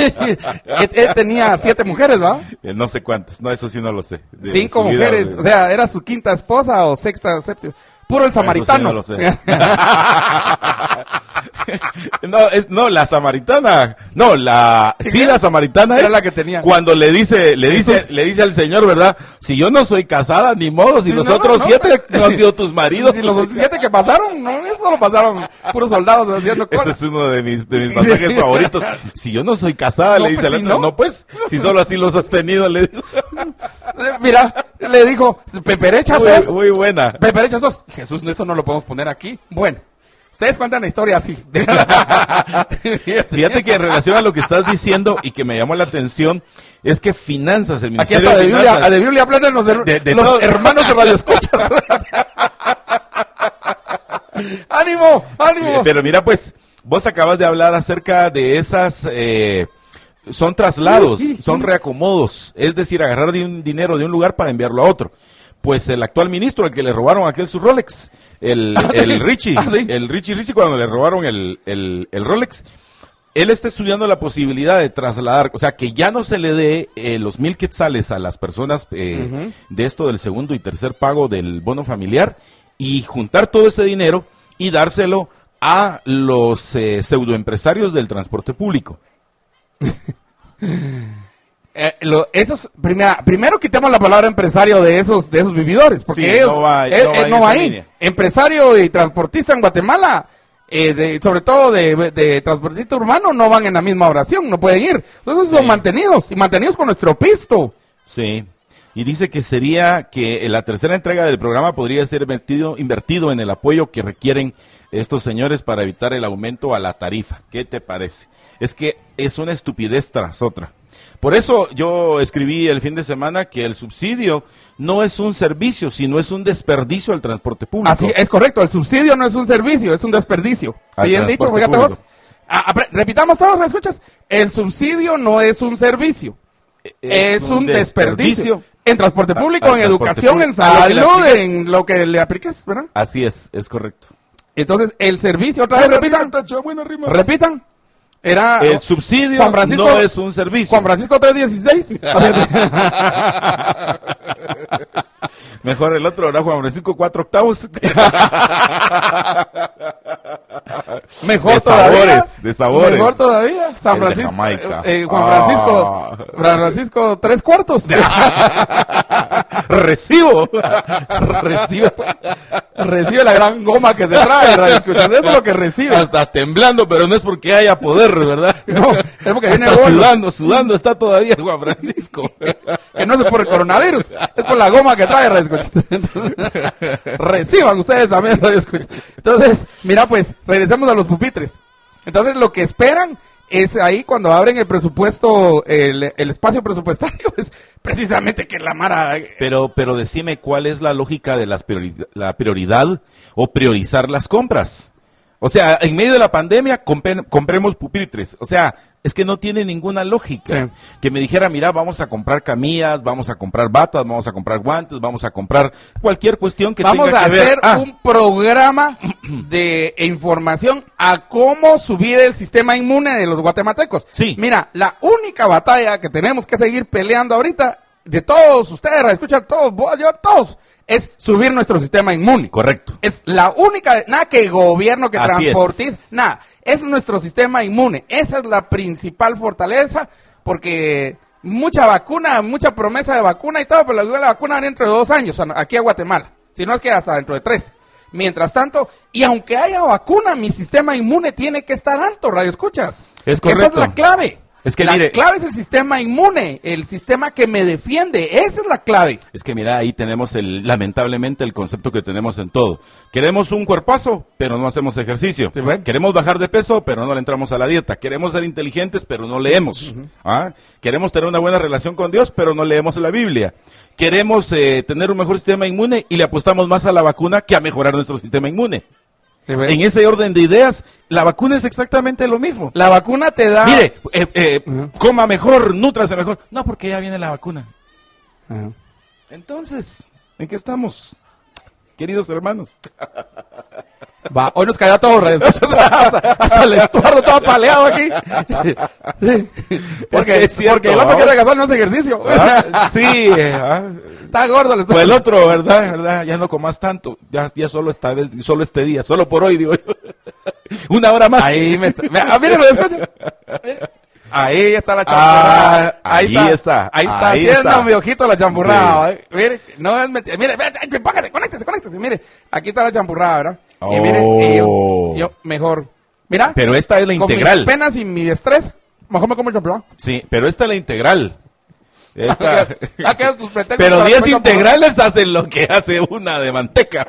Speaker 2: él, él tenía siete mujeres, ¿va?
Speaker 3: Eh, no sé cuántas, no, eso sí no lo sé. De
Speaker 2: Cinco
Speaker 3: su vida,
Speaker 2: mujeres.
Speaker 3: de-
Speaker 2: O sea, era su quinta esposa o sexta, séptima. Puro el
Speaker 3: Eso sí
Speaker 2: samaritano.
Speaker 3: no lo sé. no, es, no, la samaritana, no, la,
Speaker 2: ¿Sí
Speaker 3: sí,
Speaker 2: que?
Speaker 3: la samaritana
Speaker 2: Era
Speaker 3: es
Speaker 2: la que tenía.
Speaker 3: cuando le dice, le dice,
Speaker 2: Jesús.
Speaker 3: le dice al Señor, ¿verdad? Si yo no soy casada, ni modo, si
Speaker 2: Sí,
Speaker 3: los
Speaker 2: no,
Speaker 3: otros
Speaker 2: no,
Speaker 3: siete
Speaker 2: no.
Speaker 3: no han sido tus maridos.
Speaker 2: Y los siete que pasaron, no, eso lo pasaron puros soldados haciendo
Speaker 3: Ese
Speaker 2: cola.
Speaker 3: es uno de mis, de mis pasajes favoritos. Si yo no soy casada,
Speaker 2: No,
Speaker 3: le dice
Speaker 2: pues,
Speaker 3: al
Speaker 2: si
Speaker 3: otro,
Speaker 2: no.
Speaker 3: no, pues, si solo así los has tenido, le digo.
Speaker 2: Eh, Mira, le dijo, peperecha
Speaker 3: Muy,
Speaker 2: sos.
Speaker 3: muy buena.
Speaker 2: Peperecha sos. Jesús, esto no lo podemos poner aquí. Bueno, ustedes cuentan la historia así.
Speaker 3: Fíjate que en relación a lo que estás diciendo y que me llamó la atención, es que finanzas, el
Speaker 2: Aquí
Speaker 3: Ministerio
Speaker 2: está de
Speaker 3: de
Speaker 2: Biblia,
Speaker 3: Finanzas,
Speaker 2: de Biblia hablan los, de,
Speaker 3: De- de
Speaker 2: los
Speaker 3: todo.
Speaker 2: hermanos de Radio Escuchas. ¡Ánimo! ¡Ánimo!
Speaker 3: Eh, Pero mira, pues, vos acabas de hablar acerca de esas, eh, son traslados, son reacomodos, es decir, agarrar de un dinero de un lugar para enviarlo a otro. Pues el actual ministro, al que le robaron aquel su Rolex, el, el Richie,
Speaker 2: Ah, sí.
Speaker 3: el Richie Richie cuando le robaron el, el, el Rolex, él está estudiando la posibilidad de trasladar, o sea, que ya no se le dé eh, los mil quetzales a las personas eh, de esto del segundo y tercer pago del bono familiar y juntar todo ese dinero y dárselo a los eh, pseudoempresarios del transporte público.
Speaker 2: Eh, lo, esos, primera, primero quitemos la palabra empresario de esos de esos vividores, porque
Speaker 3: Sí,
Speaker 2: ellos
Speaker 3: no va-
Speaker 2: eh,
Speaker 3: no va
Speaker 2: eh,
Speaker 3: en
Speaker 2: no
Speaker 3: esa
Speaker 2: va ahí.
Speaker 3: línea.
Speaker 2: Empresario y transportista en Guatemala, eh, de, sobre todo de, de transportista urbano, no van en la misma oración, no pueden ir. Entonces son
Speaker 3: Sí.
Speaker 2: mantenidos, y mantenidos con nuestro pisto.
Speaker 3: Sí. Y dice que sería que la tercera entrega del programa podría ser invertido, invertido en el apoyo que requieren estos señores para evitar el aumento a la tarifa. ¿Qué te parece? Es que es una estupidez tras otra. Por eso yo escribí el fin de semana que el subsidio no es un servicio, sino es un desperdicio al transporte público.
Speaker 2: Así es correcto, el subsidio no es un servicio, es un desperdicio.
Speaker 3: Al
Speaker 2: Bien dicho,
Speaker 3: transporte
Speaker 2: fíjate vos.
Speaker 3: público.
Speaker 2: Ah, apre- repitamos todos, ¿me escuchas? El subsidio no es un servicio, es, un desperdicio. En transporte público,
Speaker 3: al
Speaker 2: en
Speaker 3: transporte
Speaker 2: educación, en
Speaker 3: público. A lo que le
Speaker 2: salud,
Speaker 3: apliques.
Speaker 2: en lo que le apliques, ¿verdad?
Speaker 3: Así es, es correcto.
Speaker 2: Entonces, el servicio, otra vez repitan, repitan, era
Speaker 3: El subsidio
Speaker 2: Juan Francisco-
Speaker 3: no es un servicio.
Speaker 2: Juan Francisco tres dieciséis.
Speaker 3: Mejor el otro, ¿verdad? Juan Francisco cuatro octavos.
Speaker 2: Mejor
Speaker 3: De
Speaker 2: todavía.
Speaker 3: sabores, de sabores.
Speaker 2: Mejor todavía. San
Speaker 3: El de
Speaker 2: Francisco.
Speaker 3: Jamaica.
Speaker 2: eh, eh, Juan
Speaker 3: Ah.
Speaker 2: Francisco. Juan Francisco tres cuartos.
Speaker 3: Recibo.
Speaker 2: recibe, recibe la gran goma que se trae, radio escuchas. Eso es lo que recibe.
Speaker 3: Hasta temblando, pero no es porque haya poder, ¿verdad?
Speaker 2: No, es porque viene
Speaker 3: Está
Speaker 2: gordo.
Speaker 3: sudando, sudando está todavía el Juan Francisco.
Speaker 2: Que no es por el coronavirus, es por la goma que trae, radio escuchas. Entonces, reciban ustedes también, radio escuchas. Entonces, mira pues, regresemos a los pupitres. Entonces, lo que esperan es ahí cuando abren el presupuesto, el, el espacio presupuestario, es precisamente que la Mara...
Speaker 3: Pero, pero decime cuál es la lógica de las priori- la prioridad o priorizar las compras. O sea, en medio de la pandemia compre- compremos pupitres. O sea, es que no tiene ninguna lógica.
Speaker 2: Sí.
Speaker 3: Que me dijera, mira, vamos a comprar camillas, vamos a comprar batas, vamos a comprar guantes, vamos a comprar cualquier cuestión que
Speaker 2: Vamos
Speaker 3: tenga
Speaker 2: a
Speaker 3: que ver.
Speaker 2: hacer
Speaker 3: Ah,
Speaker 2: un programa de información a cómo subir el sistema inmune de los guatemaltecos.
Speaker 3: Sí.
Speaker 2: Mira, la única batalla que tenemos que seguir peleando ahorita, de todos ustedes, escuchan todos, vos, yo, todos, es subir nuestro sistema inmune.
Speaker 3: Correcto.
Speaker 2: Es la única, nada que gobierno, que
Speaker 3: Así es.
Speaker 2: transportistas, nada. Es nuestro sistema inmune. Esa es la principal fortaleza, porque mucha vacuna, mucha promesa de vacuna y todo, pero la la vacuna viene dentro de dos años, aquí a Guatemala. Si no es que hasta dentro de tres. Mientras tanto, y aunque haya vacuna, mi sistema inmune tiene que estar alto, radio escuchas.
Speaker 3: Es
Speaker 2: Esa es
Speaker 3: correcto.
Speaker 2: la clave.
Speaker 3: Es que
Speaker 2: la
Speaker 3: mire-
Speaker 2: clave es el sistema inmune, el sistema que me defiende. Esa es la clave.
Speaker 3: Es que mira, ahí tenemos el, lamentablemente el concepto que tenemos en todo. Queremos un cuerpazo, pero no hacemos ejercicio.
Speaker 2: Sí, bueno.
Speaker 3: Queremos bajar de peso, pero no le entramos a la dieta. Queremos ser inteligentes, pero no leemos. ¿Ah? Queremos tener una buena relación con Dios, pero no leemos la Biblia. Queremos eh, tener un mejor sistema inmune y le apostamos más a la vacuna que a mejorar nuestro sistema inmune.
Speaker 2: ¿Sí ves?
Speaker 3: En ese orden de ideas, la vacuna es exactamente lo mismo.
Speaker 2: La vacuna te da...
Speaker 3: Mire, eh, eh,
Speaker 2: Ujú.
Speaker 3: coma mejor, nútrase mejor. No, porque ya viene la vacuna.
Speaker 2: Ajá.
Speaker 3: Entonces, ¿en qué estamos, queridos hermanos?
Speaker 2: Va, hoy nos cayó todo, radio escuchas, hasta, hasta el estuardo todo paleado aquí. Sí. Porque,
Speaker 3: Es que es cierto,
Speaker 2: porque el otro que
Speaker 3: vamos.
Speaker 2: regresó no hace ejercicio.
Speaker 3: ¿Ah? Sí, eh, ah.
Speaker 2: Está gordo el
Speaker 3: Pues el
Speaker 2: estuardo.
Speaker 3: otro, ¿verdad? ¿verdad? Ya no comas tanto, ya, ya solo esta vez, solo este día, solo por hoy, digo yo. Una hora más.
Speaker 2: Ahí me está. Ah, miren, lo escucha. Ahí está la champurrada.
Speaker 3: Ah, ahí está,
Speaker 2: Ahí está
Speaker 3: ahí
Speaker 2: haciendo
Speaker 3: está.
Speaker 2: mi ojito la champurrada.
Speaker 3: Sí.
Speaker 2: ¿eh? Mire, no es mentira. Mire, mire, ay, póngase, conéctese, conéctese. Mire, aquí está la champurrada, ¿verdad? Y mire, y yo,
Speaker 3: Oh.
Speaker 2: yo mejor. Mira.
Speaker 3: Pero esta es la
Speaker 2: con
Speaker 3: integral.
Speaker 2: mis penas y mi estrés, mejor me como el champurrada.
Speaker 3: Sí, pero esta es la integral. Esta...
Speaker 2: Ya quedan tus pretextos
Speaker 3: Pero
Speaker 2: para
Speaker 3: diez
Speaker 2: comer champurrada.
Speaker 3: integrales hacen lo que hace una de manteca.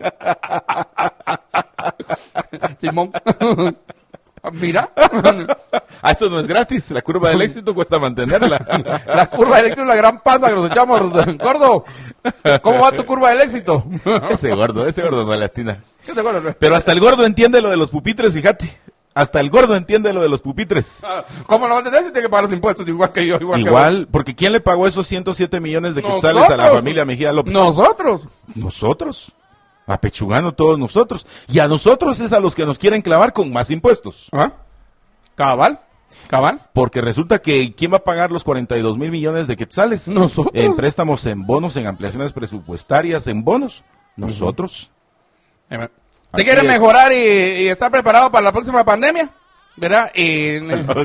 Speaker 2: Simón. Mira.
Speaker 3: Ah, eso no es gratis. La curva del éxito cuesta mantenerla.
Speaker 2: La curva del éxito es la gran pasa que nos echamos, gordo. ¿Cómo va tu curva del éxito?
Speaker 3: Ese gordo, ese gordo no le atina.
Speaker 2: ¿Qué te acuerdas?
Speaker 3: Pero hasta el gordo entiende lo de los pupitres, fíjate. Hasta el gordo entiende lo de los pupitres.
Speaker 2: ¿Cómo lo vas a entender si tiene que pagar los impuestos igual que yo? Igual,
Speaker 3: Igual, porque ¿quién le pagó esos ciento siete millones de
Speaker 2: que
Speaker 3: quetzales a la
Speaker 2: Nosotros.
Speaker 3: familia Mejía
Speaker 2: vos?
Speaker 3: López?
Speaker 2: Nosotros.
Speaker 3: Nosotros. Apechugando todos nosotros. Y a nosotros es a los que nos quieren clavar con más impuestos.
Speaker 2: ¿Ah? Cabal. Cabal.
Speaker 3: Porque resulta que ¿quién va a pagar los cuarenta y dos mil millones de quetzales?
Speaker 2: Nosotros.
Speaker 3: En préstamos, en bonos, en ampliaciones presupuestarias, en bonos. Nosotros.
Speaker 2: Eh, ¿Te quiere mejorar y, y estar preparado para la próxima pandemia? ¿Verdad? Y,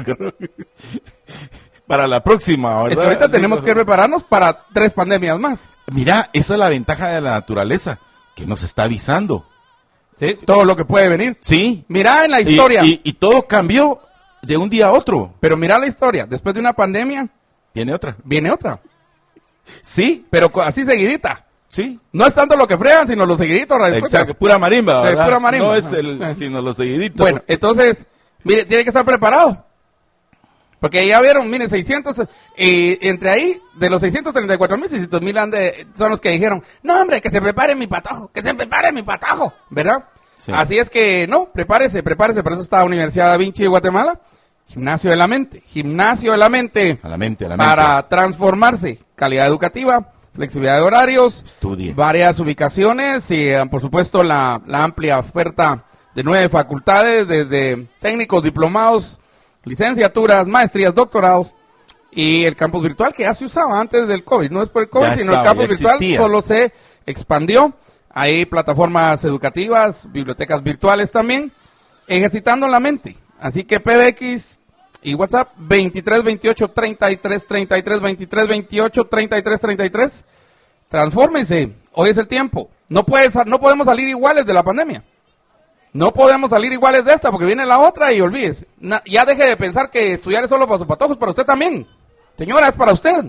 Speaker 3: para la próxima, ¿verdad?
Speaker 2: Es que ahorita tenemos que prepararnos para tres pandemias más.
Speaker 3: Mira, esa es la ventaja de la naturaleza, que nos está avisando.
Speaker 2: Sí, todo lo que puede venir.
Speaker 3: Sí.
Speaker 2: Mira en la historia.
Speaker 3: Y, y, y todo cambió de un día a otro.
Speaker 2: Pero mira la historia. Después de una pandemia,
Speaker 3: viene otra.
Speaker 2: Viene otra.
Speaker 3: Sí.
Speaker 2: Pero así seguidita.
Speaker 3: Sí.
Speaker 2: No es tanto lo que fregan, sino los seguiditos.
Speaker 3: Exacto, pura marimba, ¿verdad?
Speaker 2: Sí, pura marimba.
Speaker 3: No es el, sino los seguiditos.
Speaker 2: Bueno, entonces, mire, tiene que estar preparado. Porque ya vieron, miren, seiscientos, eh, entre ahí, de los seiscientos treinta y cuatro mil, seiscientos mil son los que dijeron, no hombre, que se prepare mi patojo, que se prepare mi patojo, ¿verdad? Sí. Así es que, no, prepárese, prepárese, por eso está la Universidad Da Vinci de Guatemala, gimnasio de la mente, gimnasio de la mente.
Speaker 3: A la mente, a la mente.
Speaker 2: Para transformarse, calidad educativa, flexibilidad de horarios,
Speaker 3: Estudie.
Speaker 2: Varias ubicaciones y, por supuesto, la, la amplia oferta de nueve facultades, desde técnicos, diplomados, licenciaturas, maestrías, doctorados y el campus virtual que ya se usaba antes del COVID, no es por el COVID,
Speaker 3: ya
Speaker 2: sino
Speaker 3: estaba,
Speaker 2: el campus virtual
Speaker 3: existía.
Speaker 2: Solo se expandió. Hay plataformas educativas, bibliotecas virtuales también, ejercitando la mente. Así que P B X y WhatsApp veintitrés veintiocho treinta y tres treinta y tres, veintitrés veintiocho treinta y tres treinta y tres. Transfórmense, hoy es el tiempo. No puede, no podemos salir iguales de la pandemia. No podemos salir iguales de esta porque viene la otra y olvídese. Na, ya deje de pensar que estudiar es solo para sus patojos, para usted también. Señora, es para usted.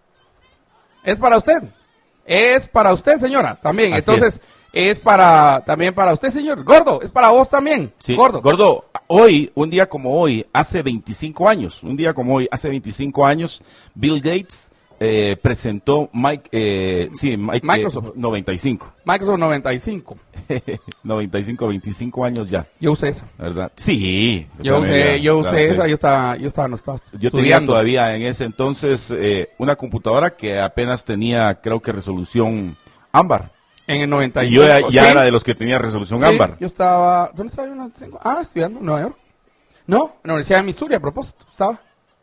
Speaker 2: Es para usted. Es para usted, señora, también.
Speaker 3: Así
Speaker 2: Entonces, es. es para también para usted, señor. Gordo, es para vos también.
Speaker 3: Sí,
Speaker 2: Gordo.
Speaker 3: Gordo, hoy, un día como hoy, hace veinticinco años, un día como hoy, hace veinticinco años, Bill Gates eh, presentó Mike, eh, sí, Mike,
Speaker 2: Microsoft.
Speaker 3: Eh, noventa y cinco.
Speaker 2: Microsoft noventa y cinco.
Speaker 3: noventa y cinco, veinticinco años ya.
Speaker 2: Yo usé esa.
Speaker 3: ¿Verdad? Sí.
Speaker 2: Yo
Speaker 3: también
Speaker 2: usé,
Speaker 3: ya,
Speaker 2: yo
Speaker 3: claro,
Speaker 2: usé
Speaker 3: sí.
Speaker 2: esa, yo estaba, yo estaba, no estaba
Speaker 3: Yo tenía
Speaker 2: estudiando.
Speaker 3: todavía en ese entonces eh, una computadora que apenas tenía, creo que resolución ámbar.
Speaker 2: En el noventa y
Speaker 3: Y
Speaker 2: cinco.
Speaker 3: yo ya, ya
Speaker 2: ¿Sí?
Speaker 3: era de los que tenía resolución
Speaker 2: Sí,
Speaker 3: ámbar.
Speaker 2: yo estaba, ¿dónde estaba yo? en noventa y cinco? Ah, estudiando en Nueva York. No, en la Universidad de Missouri, a propósito, estaba.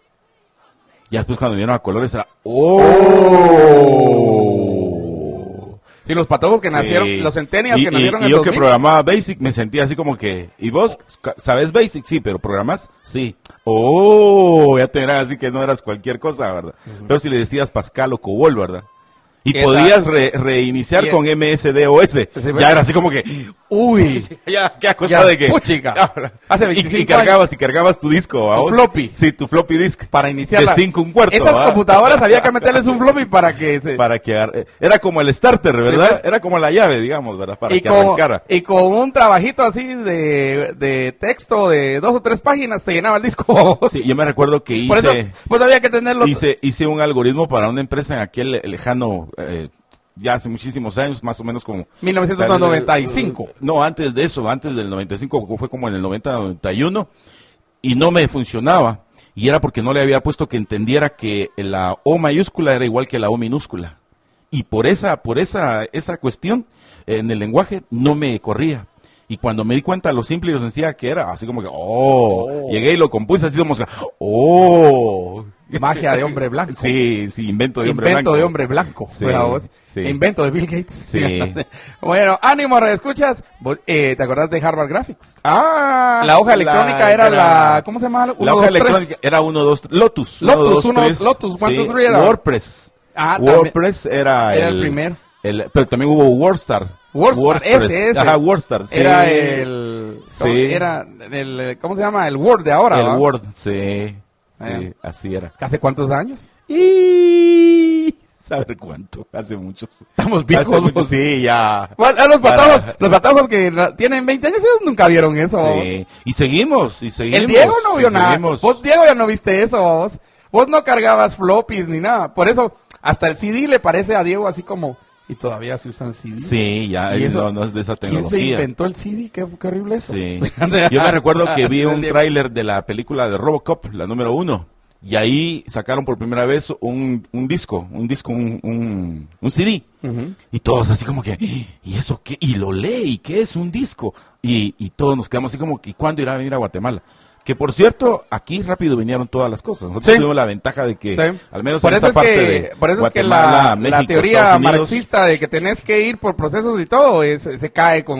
Speaker 3: Ya después cuando vinieron a colores era ¡oh!
Speaker 2: Sí, los patojos que
Speaker 3: Sí.
Speaker 2: nacieron, los centennials
Speaker 3: Y-
Speaker 2: que
Speaker 3: y-
Speaker 2: nacieron
Speaker 3: y
Speaker 2: en
Speaker 3: yo
Speaker 2: dos
Speaker 3: que
Speaker 2: mil.
Speaker 3: programaba Basic me sentía así como que, ¿y vos sabes Basic? Sí, pero ¿programás? Sí. ¡Oh! Ya te eras así que no eras cualquier cosa, ¿verdad? Uh-huh. Pero si le decías Pascal o Cobol, ¿verdad? Y podías re, reiniciar con M S D O S. Sí, ya era así como que,
Speaker 2: uy,
Speaker 3: ya, qué cosa
Speaker 2: ya,
Speaker 3: de que.
Speaker 2: Puchica. Hace veinticinco
Speaker 3: y, y cargabas, años. y cargabas tu disco.
Speaker 2: Tu floppy.
Speaker 3: Sí, tu floppy disk.
Speaker 2: Para iniciar.
Speaker 3: De cinco un cuarto.
Speaker 2: Esas
Speaker 3: ¿va?
Speaker 2: computadoras había que meterles un floppy para que se.
Speaker 3: Para que. Era como el starter, ¿verdad? Sí, era como la llave, digamos, ¿verdad? Para
Speaker 2: y
Speaker 3: que
Speaker 2: con,
Speaker 3: arrancara.
Speaker 2: Y con un trabajito así de, de texto de dos o tres páginas se llenaba el disco.
Speaker 3: Sí, yo me recuerdo que hice.
Speaker 2: Por eso, pues había que tenerlo.
Speaker 3: Hice, hice un algoritmo para una empresa en aquel lejano. Eh, ya hace muchísimos años, más o menos como...
Speaker 2: mil novecientos noventa y cinco.
Speaker 3: No, antes de eso, antes del noventa y cinco, fue como en el noventa, noventa y uno, y no me funcionaba, y era porque no le había puesto que entendiera que la O mayúscula era igual que la O minúscula, y por esa, por esa, esa cuestión, en el lenguaje, no me corría. Y cuando me di cuenta lo simple y lo sencilla que era, así como que, oh, oh. llegué y lo compuse así como, oh...
Speaker 2: Magia de hombre blanco.
Speaker 3: Sí, sí, invento de
Speaker 2: invento
Speaker 3: hombre blanco.
Speaker 2: de hombre blanco.
Speaker 3: Sí, sí.
Speaker 2: Invento de Bill Gates.
Speaker 3: Sí.
Speaker 2: Bueno, ánimo, escuchas. Eh, ¿Te acordás de Harvard Graphics?
Speaker 3: Ah.
Speaker 2: La hoja electrónica
Speaker 3: la,
Speaker 2: era
Speaker 3: la,
Speaker 2: la, ¿cómo se llama?
Speaker 3: La
Speaker 2: uno,
Speaker 3: hoja
Speaker 2: dos,
Speaker 3: electrónica
Speaker 2: tres.
Speaker 3: era uno, dos, Lotus.
Speaker 2: Lotus, uno, dos, Lotus, ¿cuántos
Speaker 3: sí.
Speaker 2: era?
Speaker 3: WordPress.
Speaker 2: Ah,
Speaker 3: WordPress era,
Speaker 2: era
Speaker 3: el,
Speaker 2: el primer.
Speaker 3: El, pero también hubo WordStar.
Speaker 2: WordStar,
Speaker 3: WordPress.
Speaker 2: ese, ese.
Speaker 3: Ajá, WordStar, sí.
Speaker 2: Era el,
Speaker 3: sí.
Speaker 2: Era el, ¿cómo se llama? El Word de ahora,
Speaker 3: El
Speaker 2: ¿va?
Speaker 3: Word, sí. Sí,
Speaker 2: eh.
Speaker 3: así era.
Speaker 2: ¿Hace cuántos años?
Speaker 3: Y... ¿Saber cuánto? Hace muchos.
Speaker 2: Estamos viejos.
Speaker 3: Hace muchos, sí, ya.
Speaker 2: Bueno, los patojos, Para... los patojos que tienen veinte años, ellos nunca vieron eso.
Speaker 3: Sí, y seguimos, y seguimos.
Speaker 2: El Diego no vio nada.
Speaker 3: Seguimos.
Speaker 2: Vos, Diego, ya no viste eso, vos. Vos no cargabas floppies ni nada. Por eso, hasta el C D le parece a Diego así como... Y todavía se usan C D.
Speaker 3: Sí, ya,
Speaker 2: ¿Y eso?
Speaker 3: No, no es de esa tecnología.
Speaker 2: ¿Quién se inventó el C D? Qué, qué horrible eso.
Speaker 3: Sí. Yo me recuerdo que vi un tráiler de la película de Robocop, la número uno. Y ahí sacaron por primera vez un, un disco, un disco, un, un, un C D. Uh-huh. Y todos así como que, ¿y eso qué? Y lo lee, ¿y qué es un disco? Y, y todos nos quedamos así como que, ¿cuándo irá a venir a Guatemala? Que por cierto, aquí rápido vinieron todas las cosas. Nosotros
Speaker 2: sí.
Speaker 3: tuvimos la ventaja de que, sí. al menos
Speaker 2: por
Speaker 3: en
Speaker 2: eso
Speaker 3: esta
Speaker 2: es
Speaker 3: parte
Speaker 2: que,
Speaker 3: de
Speaker 2: por eso
Speaker 3: Guatemala,
Speaker 2: es que la,
Speaker 3: México,
Speaker 2: la teoría
Speaker 3: Unidos,
Speaker 2: marxista de que tenés que ir por procesos y todo, es, se cae con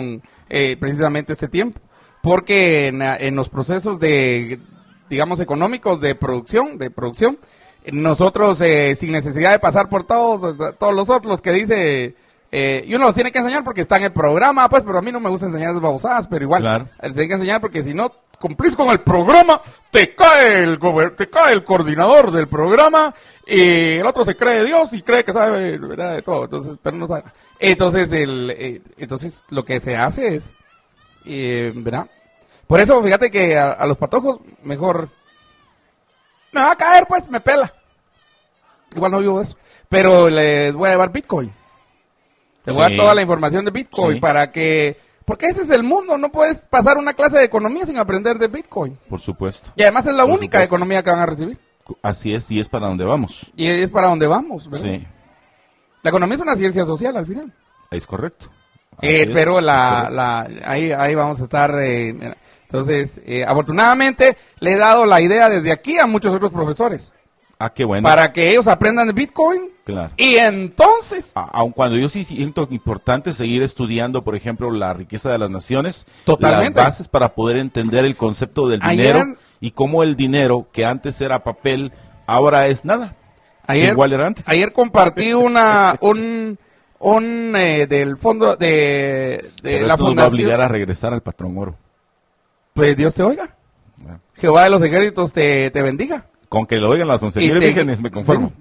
Speaker 2: eh, precisamente este tiempo. Porque en, en los procesos de, digamos, económicos de producción, de producción, nosotros, eh, sin necesidad de pasar por todos, todos los otros que dice, eh, y uno los tiene que enseñar porque está en el programa, pues, pero a mí no me gusta enseñar esas babosadas, pero igual,
Speaker 3: Claro.
Speaker 2: se tiene que enseñar porque si no cumplís con el programa, te cae el gober- te cae el coordinador del programa, y el otro se cree Dios y cree que sabe, ¿verdad? De todo, entonces, pero no sabe. Entonces, el, eh, entonces lo que se hace es, eh, ¿verdad? Por eso, fíjate que a, a los patojos, mejor, me va a caer, pues, me pela. Igual no vivo de eso, pero les voy a llevar Bitcoin. Les voy a
Speaker 3: Sí.
Speaker 2: dar toda la información de Bitcoin
Speaker 3: Sí.
Speaker 2: para que... Porque ese es el mundo, no puedes pasar una clase de economía sin aprender de Bitcoin.
Speaker 3: Por supuesto.
Speaker 2: Y además es la
Speaker 3: Por
Speaker 2: única
Speaker 3: supuesto.
Speaker 2: economía que van a recibir.
Speaker 3: Así es, y es para donde vamos.
Speaker 2: Y es para donde vamos, ¿verdad?
Speaker 3: Sí,
Speaker 2: La economía es una ciencia social al final.
Speaker 3: es correcto. Así
Speaker 2: Eh,
Speaker 3: es,
Speaker 2: pero
Speaker 3: es
Speaker 2: la,
Speaker 3: correcto.
Speaker 2: la, ahí, ahí vamos a estar. eh, mira. Entonces, eh, afortunadamente, le he dado la idea desde aquí a muchos otros profesores.
Speaker 3: Ah, qué bueno.
Speaker 2: Para que ellos aprendan de Bitcoin.
Speaker 3: Claro.
Speaker 2: Y entonces...
Speaker 3: A- Aun cuando yo sí siento importante seguir estudiando, por ejemplo, la riqueza de las naciones,
Speaker 2: Totalmente.
Speaker 3: las bases para poder entender el concepto del
Speaker 2: Ayer-
Speaker 3: dinero y cómo el dinero, que antes era papel, ahora es nada.
Speaker 2: Ayer,
Speaker 3: Igual era antes.
Speaker 2: ayer compartí una un un eh, del fondo de, de
Speaker 3: Pero
Speaker 2: la
Speaker 3: esto nos va a
Speaker 2: fundación.
Speaker 3: obligar a regresar al patrón oro.
Speaker 2: Pues Dios te oiga.
Speaker 3: Ah.
Speaker 2: Jehová de los ejércitos te, te bendiga.
Speaker 3: Con que lo oigan las once
Speaker 2: Y
Speaker 3: mil
Speaker 2: te-
Speaker 3: vírgenes, me conformo.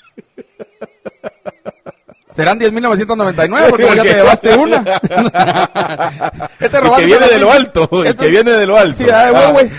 Speaker 2: Serán diez mil novecientos noventa y nueve porque vos ya te llevaste una. Este
Speaker 3: El
Speaker 2: robando
Speaker 3: que viene
Speaker 2: las
Speaker 3: de lo
Speaker 2: mil-
Speaker 3: alto, el
Speaker 2: Esto-
Speaker 3: que viene de lo alto.
Speaker 2: Sí, ah, güey, güey.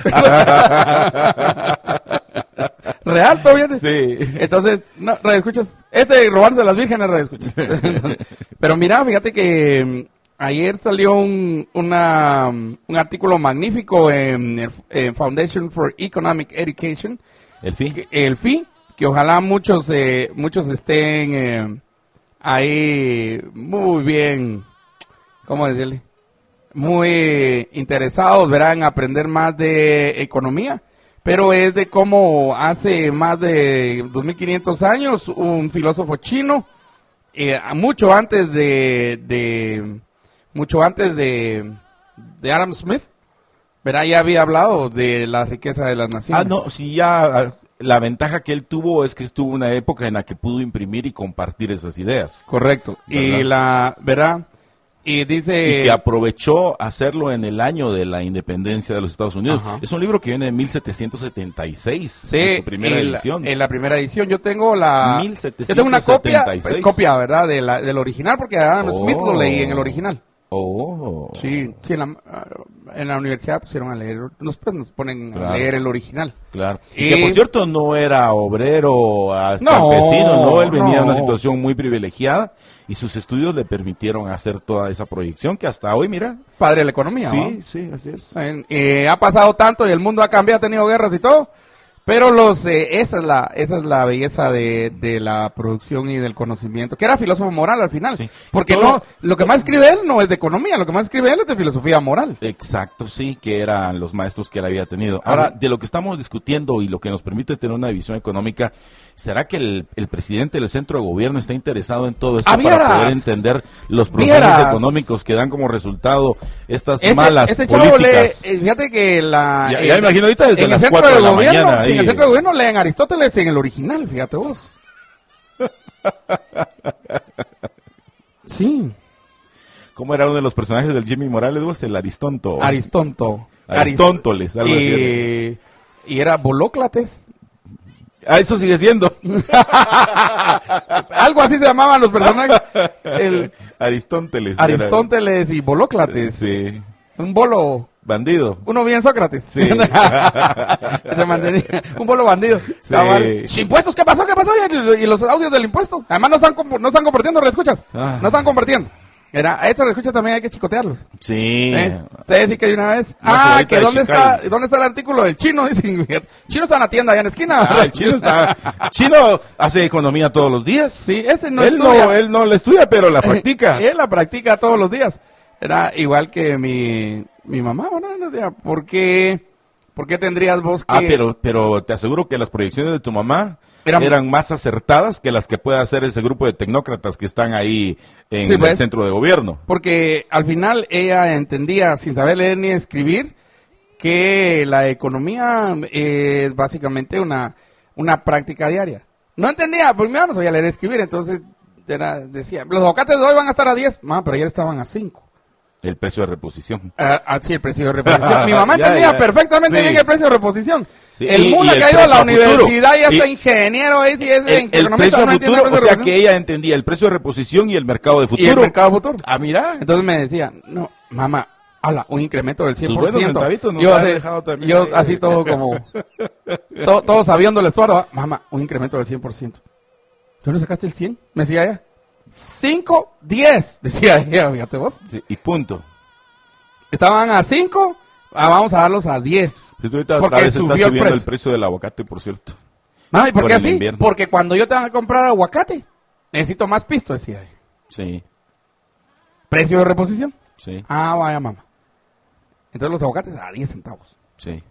Speaker 2: Real, todo viene.
Speaker 3: Sí.
Speaker 2: Entonces, no, radioescuchas, este robarse las vírgenes, radioescuchas. Pero mira, fíjate que mm, ayer salió un, una, mm, un artículo magnífico en, el- en Foundation for Economic Education,
Speaker 3: El fin.
Speaker 2: que- el F I, que ojalá muchos, eh, muchos estén eh, ahí muy bien, ¿cómo decirle? Muy interesados, verán, en aprender más de economía, pero es de cómo hace más de dos mil quinientos años un filósofo chino, eh, mucho antes de, de mucho antes de, de Adam Smith, verá, ya había hablado de la riqueza de las naciones.
Speaker 3: Ah, no, sí, ya ah, la ventaja que él tuvo es que estuvo en una época en la que pudo imprimir y compartir esas ideas.
Speaker 2: Correcto. Y
Speaker 3: ¿Verdad?
Speaker 2: la, verá, y dice...
Speaker 3: Y que aprovechó hacerlo en el año de la independencia de los Estados Unidos.
Speaker 2: Ajá.
Speaker 3: Es un libro que viene de mil setecientos setenta y seis,
Speaker 2: Sí,
Speaker 3: en su primera
Speaker 2: en la-
Speaker 3: edición.
Speaker 2: En la primera edición. Yo tengo la...
Speaker 3: mil setecientos
Speaker 2: Yo tengo una copia,
Speaker 3: setenta y seis.
Speaker 2: pues, copia, ¿verdad? De la, del original, porque a Adam
Speaker 3: Oh.
Speaker 2: Smith lo leí en el original.
Speaker 3: Oh.
Speaker 2: Sí, sí en, la, en la universidad pusieron a leer, nos, pues, nos ponen
Speaker 3: Claro.
Speaker 2: a leer el original.
Speaker 3: Claro. Y,
Speaker 2: Y-
Speaker 3: que por cierto no era obrero, ah,
Speaker 2: No,
Speaker 3: campesino, no, él venía de una
Speaker 2: no.
Speaker 3: situación muy privilegiada y sus estudios le permitieron hacer toda esa proyección que hasta hoy, mira.
Speaker 2: Padre de la economía,
Speaker 3: Sí,
Speaker 2: ¿no?
Speaker 3: sí, así es.
Speaker 2: En- eh, ha pasado tanto y el mundo ha cambiado, ha tenido guerras y todo, pero los eh, esa es la esa es la belleza de, de la producción y del conocimiento, que era filósofo moral al final,
Speaker 3: Sí.
Speaker 2: porque
Speaker 3: Todo-
Speaker 2: no lo que más escribe él no es de economía, lo que más escribe él es de filosofía moral.
Speaker 3: Exacto, sí, que eran los maestros que él había tenido. Ahora,
Speaker 2: Ajá.
Speaker 3: de lo que estamos discutiendo y lo que nos permite tener una visión económica, ¿será que el, el presidente del centro de gobierno está interesado en todo esto
Speaker 2: Ah,
Speaker 3: para
Speaker 2: vieras.
Speaker 3: poder entender los procesos
Speaker 2: Vieras.
Speaker 3: económicos que dan como resultado estas
Speaker 2: Este,
Speaker 3: malas
Speaker 2: este chavo lee,
Speaker 3: políticas?
Speaker 2: eh, fíjate que la
Speaker 3: Ya- ya
Speaker 2: eh,
Speaker 3: imagino ahorita desde
Speaker 2: en
Speaker 3: las
Speaker 2: el centro
Speaker 3: cuatro
Speaker 2: de
Speaker 3: de la
Speaker 2: gobierno,
Speaker 3: mañana
Speaker 2: sí, en el
Speaker 3: ahí.
Speaker 2: centro de gobierno leen Aristóteles en el original, fíjate vos. Sí,
Speaker 3: ¿Cómo era uno de los personajes del Jimmy Morales, vos? El Aristonto.
Speaker 2: Aristonto.
Speaker 3: Aristónteles, algo así
Speaker 2: y, y era Bolócrates.
Speaker 3: Ah, eso sigue siendo.
Speaker 2: Algo así se llamaban los personajes. El
Speaker 3: Aristóteles. era.
Speaker 2: Aristóteles y Bolócrates.
Speaker 3: Sí.
Speaker 2: Un bolo.
Speaker 3: Bandido.
Speaker 2: Uno bien Sócrates.
Speaker 3: Sí.
Speaker 2: Se mantenía. Un bolo bandido.
Speaker 3: Sí.
Speaker 2: Cabal. ¿Impuestos? ¿Qué pasó? ¿Qué pasó? Y, y los audios del impuesto. Además no están, comp- no están compartiendo, ¿reescuchas?
Speaker 3: Ah.
Speaker 2: No están compartiendo. Era, a estos reescuchas también hay que chicotearlos.
Speaker 3: Sí.
Speaker 2: ¿Eh? Te decía que de una vez.
Speaker 3: Una
Speaker 2: Ah,
Speaker 3: jodita
Speaker 2: que
Speaker 3: de
Speaker 2: dónde
Speaker 3: Chicago.
Speaker 2: está, dónde está el artículo del chino. Dicen, chino está en la tienda allá en la esquina.
Speaker 3: Ah, el chino está. Chino hace economía todos los días.
Speaker 2: Sí, ese no
Speaker 3: él
Speaker 2: estudia.
Speaker 3: no, él no la estudia, pero la practica.
Speaker 2: Él la practica todos los días. Era igual que mi, mi mamá, bueno, no sé, ¿por qué, por qué tendrías vos que...
Speaker 3: Ah, pero, pero te aseguro que las proyecciones de tu mamá eran,
Speaker 2: Eran-
Speaker 3: más acertadas que las que puede hacer ese grupo de tecnócratas que están ahí en
Speaker 2: Sí,
Speaker 3: el
Speaker 2: pues.
Speaker 3: centro de gobierno.
Speaker 2: Porque al final ella entendía, sin saber leer ni escribir, que la economía es básicamente una, una práctica diaria. No entendía, pues mira, no sabía leer y escribir, entonces era, decía, los aguacates de hoy van a estar a diez, ma, pero ayer estaban a cinco.
Speaker 3: El precio de reposición.
Speaker 2: Ah, ah, sí, el precio de reposición. Mi mamá
Speaker 3: Ya,
Speaker 2: entendía
Speaker 3: ya.
Speaker 2: perfectamente
Speaker 3: Sí.
Speaker 2: bien el precio de reposición.
Speaker 3: Sí,
Speaker 2: El
Speaker 3: y-
Speaker 2: mula
Speaker 3: y el
Speaker 2: que ha ido a la
Speaker 3: precio a futuro.
Speaker 2: universidad ya está
Speaker 3: Y-
Speaker 2: ingeniero, es, y es
Speaker 3: El, el
Speaker 2: economista,
Speaker 3: precio a
Speaker 2: no entiende
Speaker 3: futuro,
Speaker 2: el
Speaker 3: o
Speaker 2: precio de
Speaker 3: sea
Speaker 2: reposición.
Speaker 3: que ella entendía el precio de reposición y el mercado de futuro.
Speaker 2: Y el mercado futuro.
Speaker 3: Ah, mira.
Speaker 2: Entonces me decía, no, mamá, ala, un incremento del cien
Speaker 3: Sus
Speaker 2: por ciento.
Speaker 3: buenos centavitos nos
Speaker 2: yo
Speaker 3: ha
Speaker 2: así,
Speaker 3: dejado también
Speaker 2: yo
Speaker 3: ahí.
Speaker 2: así todo como, todo, todo sabiendo el estuario, ¿va? Mamá, un incremento del cien por ciento. ¿Tú no sacaste el cien? Me decía ella. cinco, diez, decía ella, fíjate vos.
Speaker 3: Sí, y punto.
Speaker 2: Estaban a cinco, ah, vamos a darlos a diez.
Speaker 3: Si tú ahorita
Speaker 2: Porque
Speaker 3: otra vez está
Speaker 2: subió el
Speaker 3: subiendo el
Speaker 2: precio.
Speaker 3: precio del aguacate, por cierto.
Speaker 2: Mami, ¿por
Speaker 3: Por
Speaker 2: qué
Speaker 3: el
Speaker 2: así?
Speaker 3: invierno.
Speaker 2: Porque cuando yo tenga que comprar aguacate, necesito más pisto, decía ella.
Speaker 3: Sí,
Speaker 2: Precio de reposición.
Speaker 3: sí,
Speaker 2: Ah, vaya mamá. Entonces los aguacates a diez centavos.
Speaker 3: sí.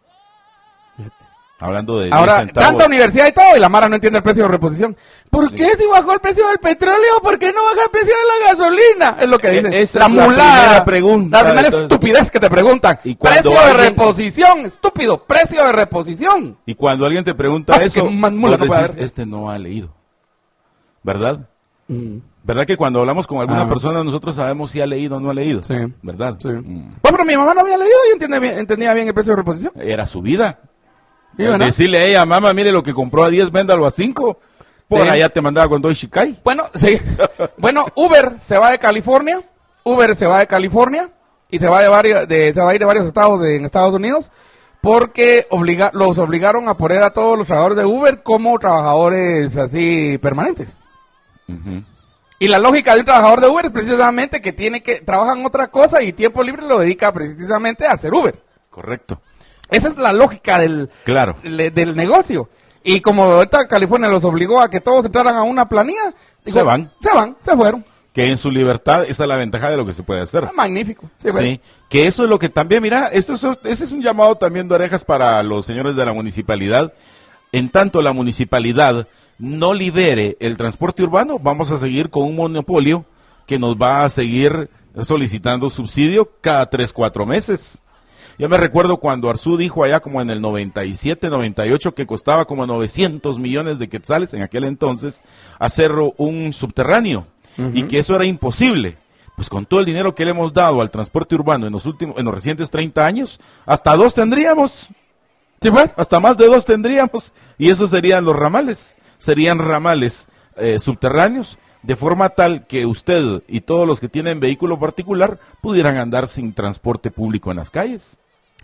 Speaker 2: Fíjate.
Speaker 3: Hablando de
Speaker 2: Ahora,
Speaker 3: diez centavos.
Speaker 2: tanta universidad y todo, y la Mara no entiende el precio de reposición. ¿Por
Speaker 3: Sí.
Speaker 2: qué si bajó el precio del petróleo? ¿Por qué no baja el precio de la gasolina? Es lo que
Speaker 3: E-
Speaker 2: dice.
Speaker 3: esa
Speaker 2: la
Speaker 3: es la
Speaker 2: mulada.
Speaker 3: primera pregunta
Speaker 2: La primera
Speaker 3: de todo eso.
Speaker 2: estupidez que te preguntan.
Speaker 3: Y cuando
Speaker 2: Precio de
Speaker 3: alguien-
Speaker 2: reposición, estúpido. Precio de reposición.
Speaker 3: Y cuando alguien te pregunta
Speaker 2: Ah, es
Speaker 3: eso,
Speaker 2: que más mula
Speaker 3: vos
Speaker 2: no puede
Speaker 3: decís,
Speaker 2: haber.
Speaker 3: este no ha leído. ¿Verdad?
Speaker 2: Mm,
Speaker 3: ¿Verdad que cuando hablamos con alguna
Speaker 2: Ah.
Speaker 3: persona nosotros sabemos si ha leído o no ha leído?
Speaker 2: Sí.
Speaker 3: ¿Verdad?
Speaker 2: sí.
Speaker 3: Mm.
Speaker 2: Bueno, pero mi mamá no había leído y entiende bien- entendía bien el precio de reposición.
Speaker 3: Era su vida.
Speaker 2: ¿Sí, verdad?
Speaker 3: Decirle a ella, mamá, mire lo que compró a diez, véndalo a cinco. Por
Speaker 2: Sí.
Speaker 3: allá te mandaba con Doi Shikai.
Speaker 2: Bueno, sí. Bueno, Uber se va de California. Uber se va de California y se va de varios, de, se va a ir de varios estados de, en Estados Unidos porque obliga, los obligaron a poner a todos los trabajadores de Uber como trabajadores así permanentes.
Speaker 3: Ujú.
Speaker 2: Y la lógica de un trabajador de Uber es precisamente que tiene que trabajar en otra cosa y tiempo libre lo dedica precisamente a hacer Uber.
Speaker 3: Correcto.
Speaker 2: Esa es la lógica del,
Speaker 3: Claro.
Speaker 2: le- del negocio. Y como ahorita California los obligó a que todos entraran a una planilla, dijo,
Speaker 3: Se van.
Speaker 2: Se van, se fueron.
Speaker 3: Que en su libertad, esa es la ventaja de lo que se puede hacer.
Speaker 2: Ah, magnífico. Sí,
Speaker 3: Sí,
Speaker 2: bueno.
Speaker 3: que eso es lo que también, mira, esto es, ese es un llamado también de orejas para los señores de la municipalidad. En tanto la municipalidad no libere el transporte urbano, vamos a seguir con un monopolio que nos va a seguir solicitando subsidio cada tres, cuatro meses. Yo me recuerdo cuando Arzú dijo allá como en el noventa y siete, noventa y ocho que costaba como novecientos millones de quetzales en aquel entonces hacer un subterráneo y que eso era imposible. Pues con todo el dinero que le hemos dado al transporte urbano en los últimos, en los recientes treinta años, hasta dos tendríamos.
Speaker 2: ¿Sí, pues?
Speaker 3: Hasta más de dos tendríamos. Y esos serían los ramales. Serían ramales eh, subterráneos, de forma tal que usted y todos los que tienen vehículo particular pudieran andar sin transporte público en las calles.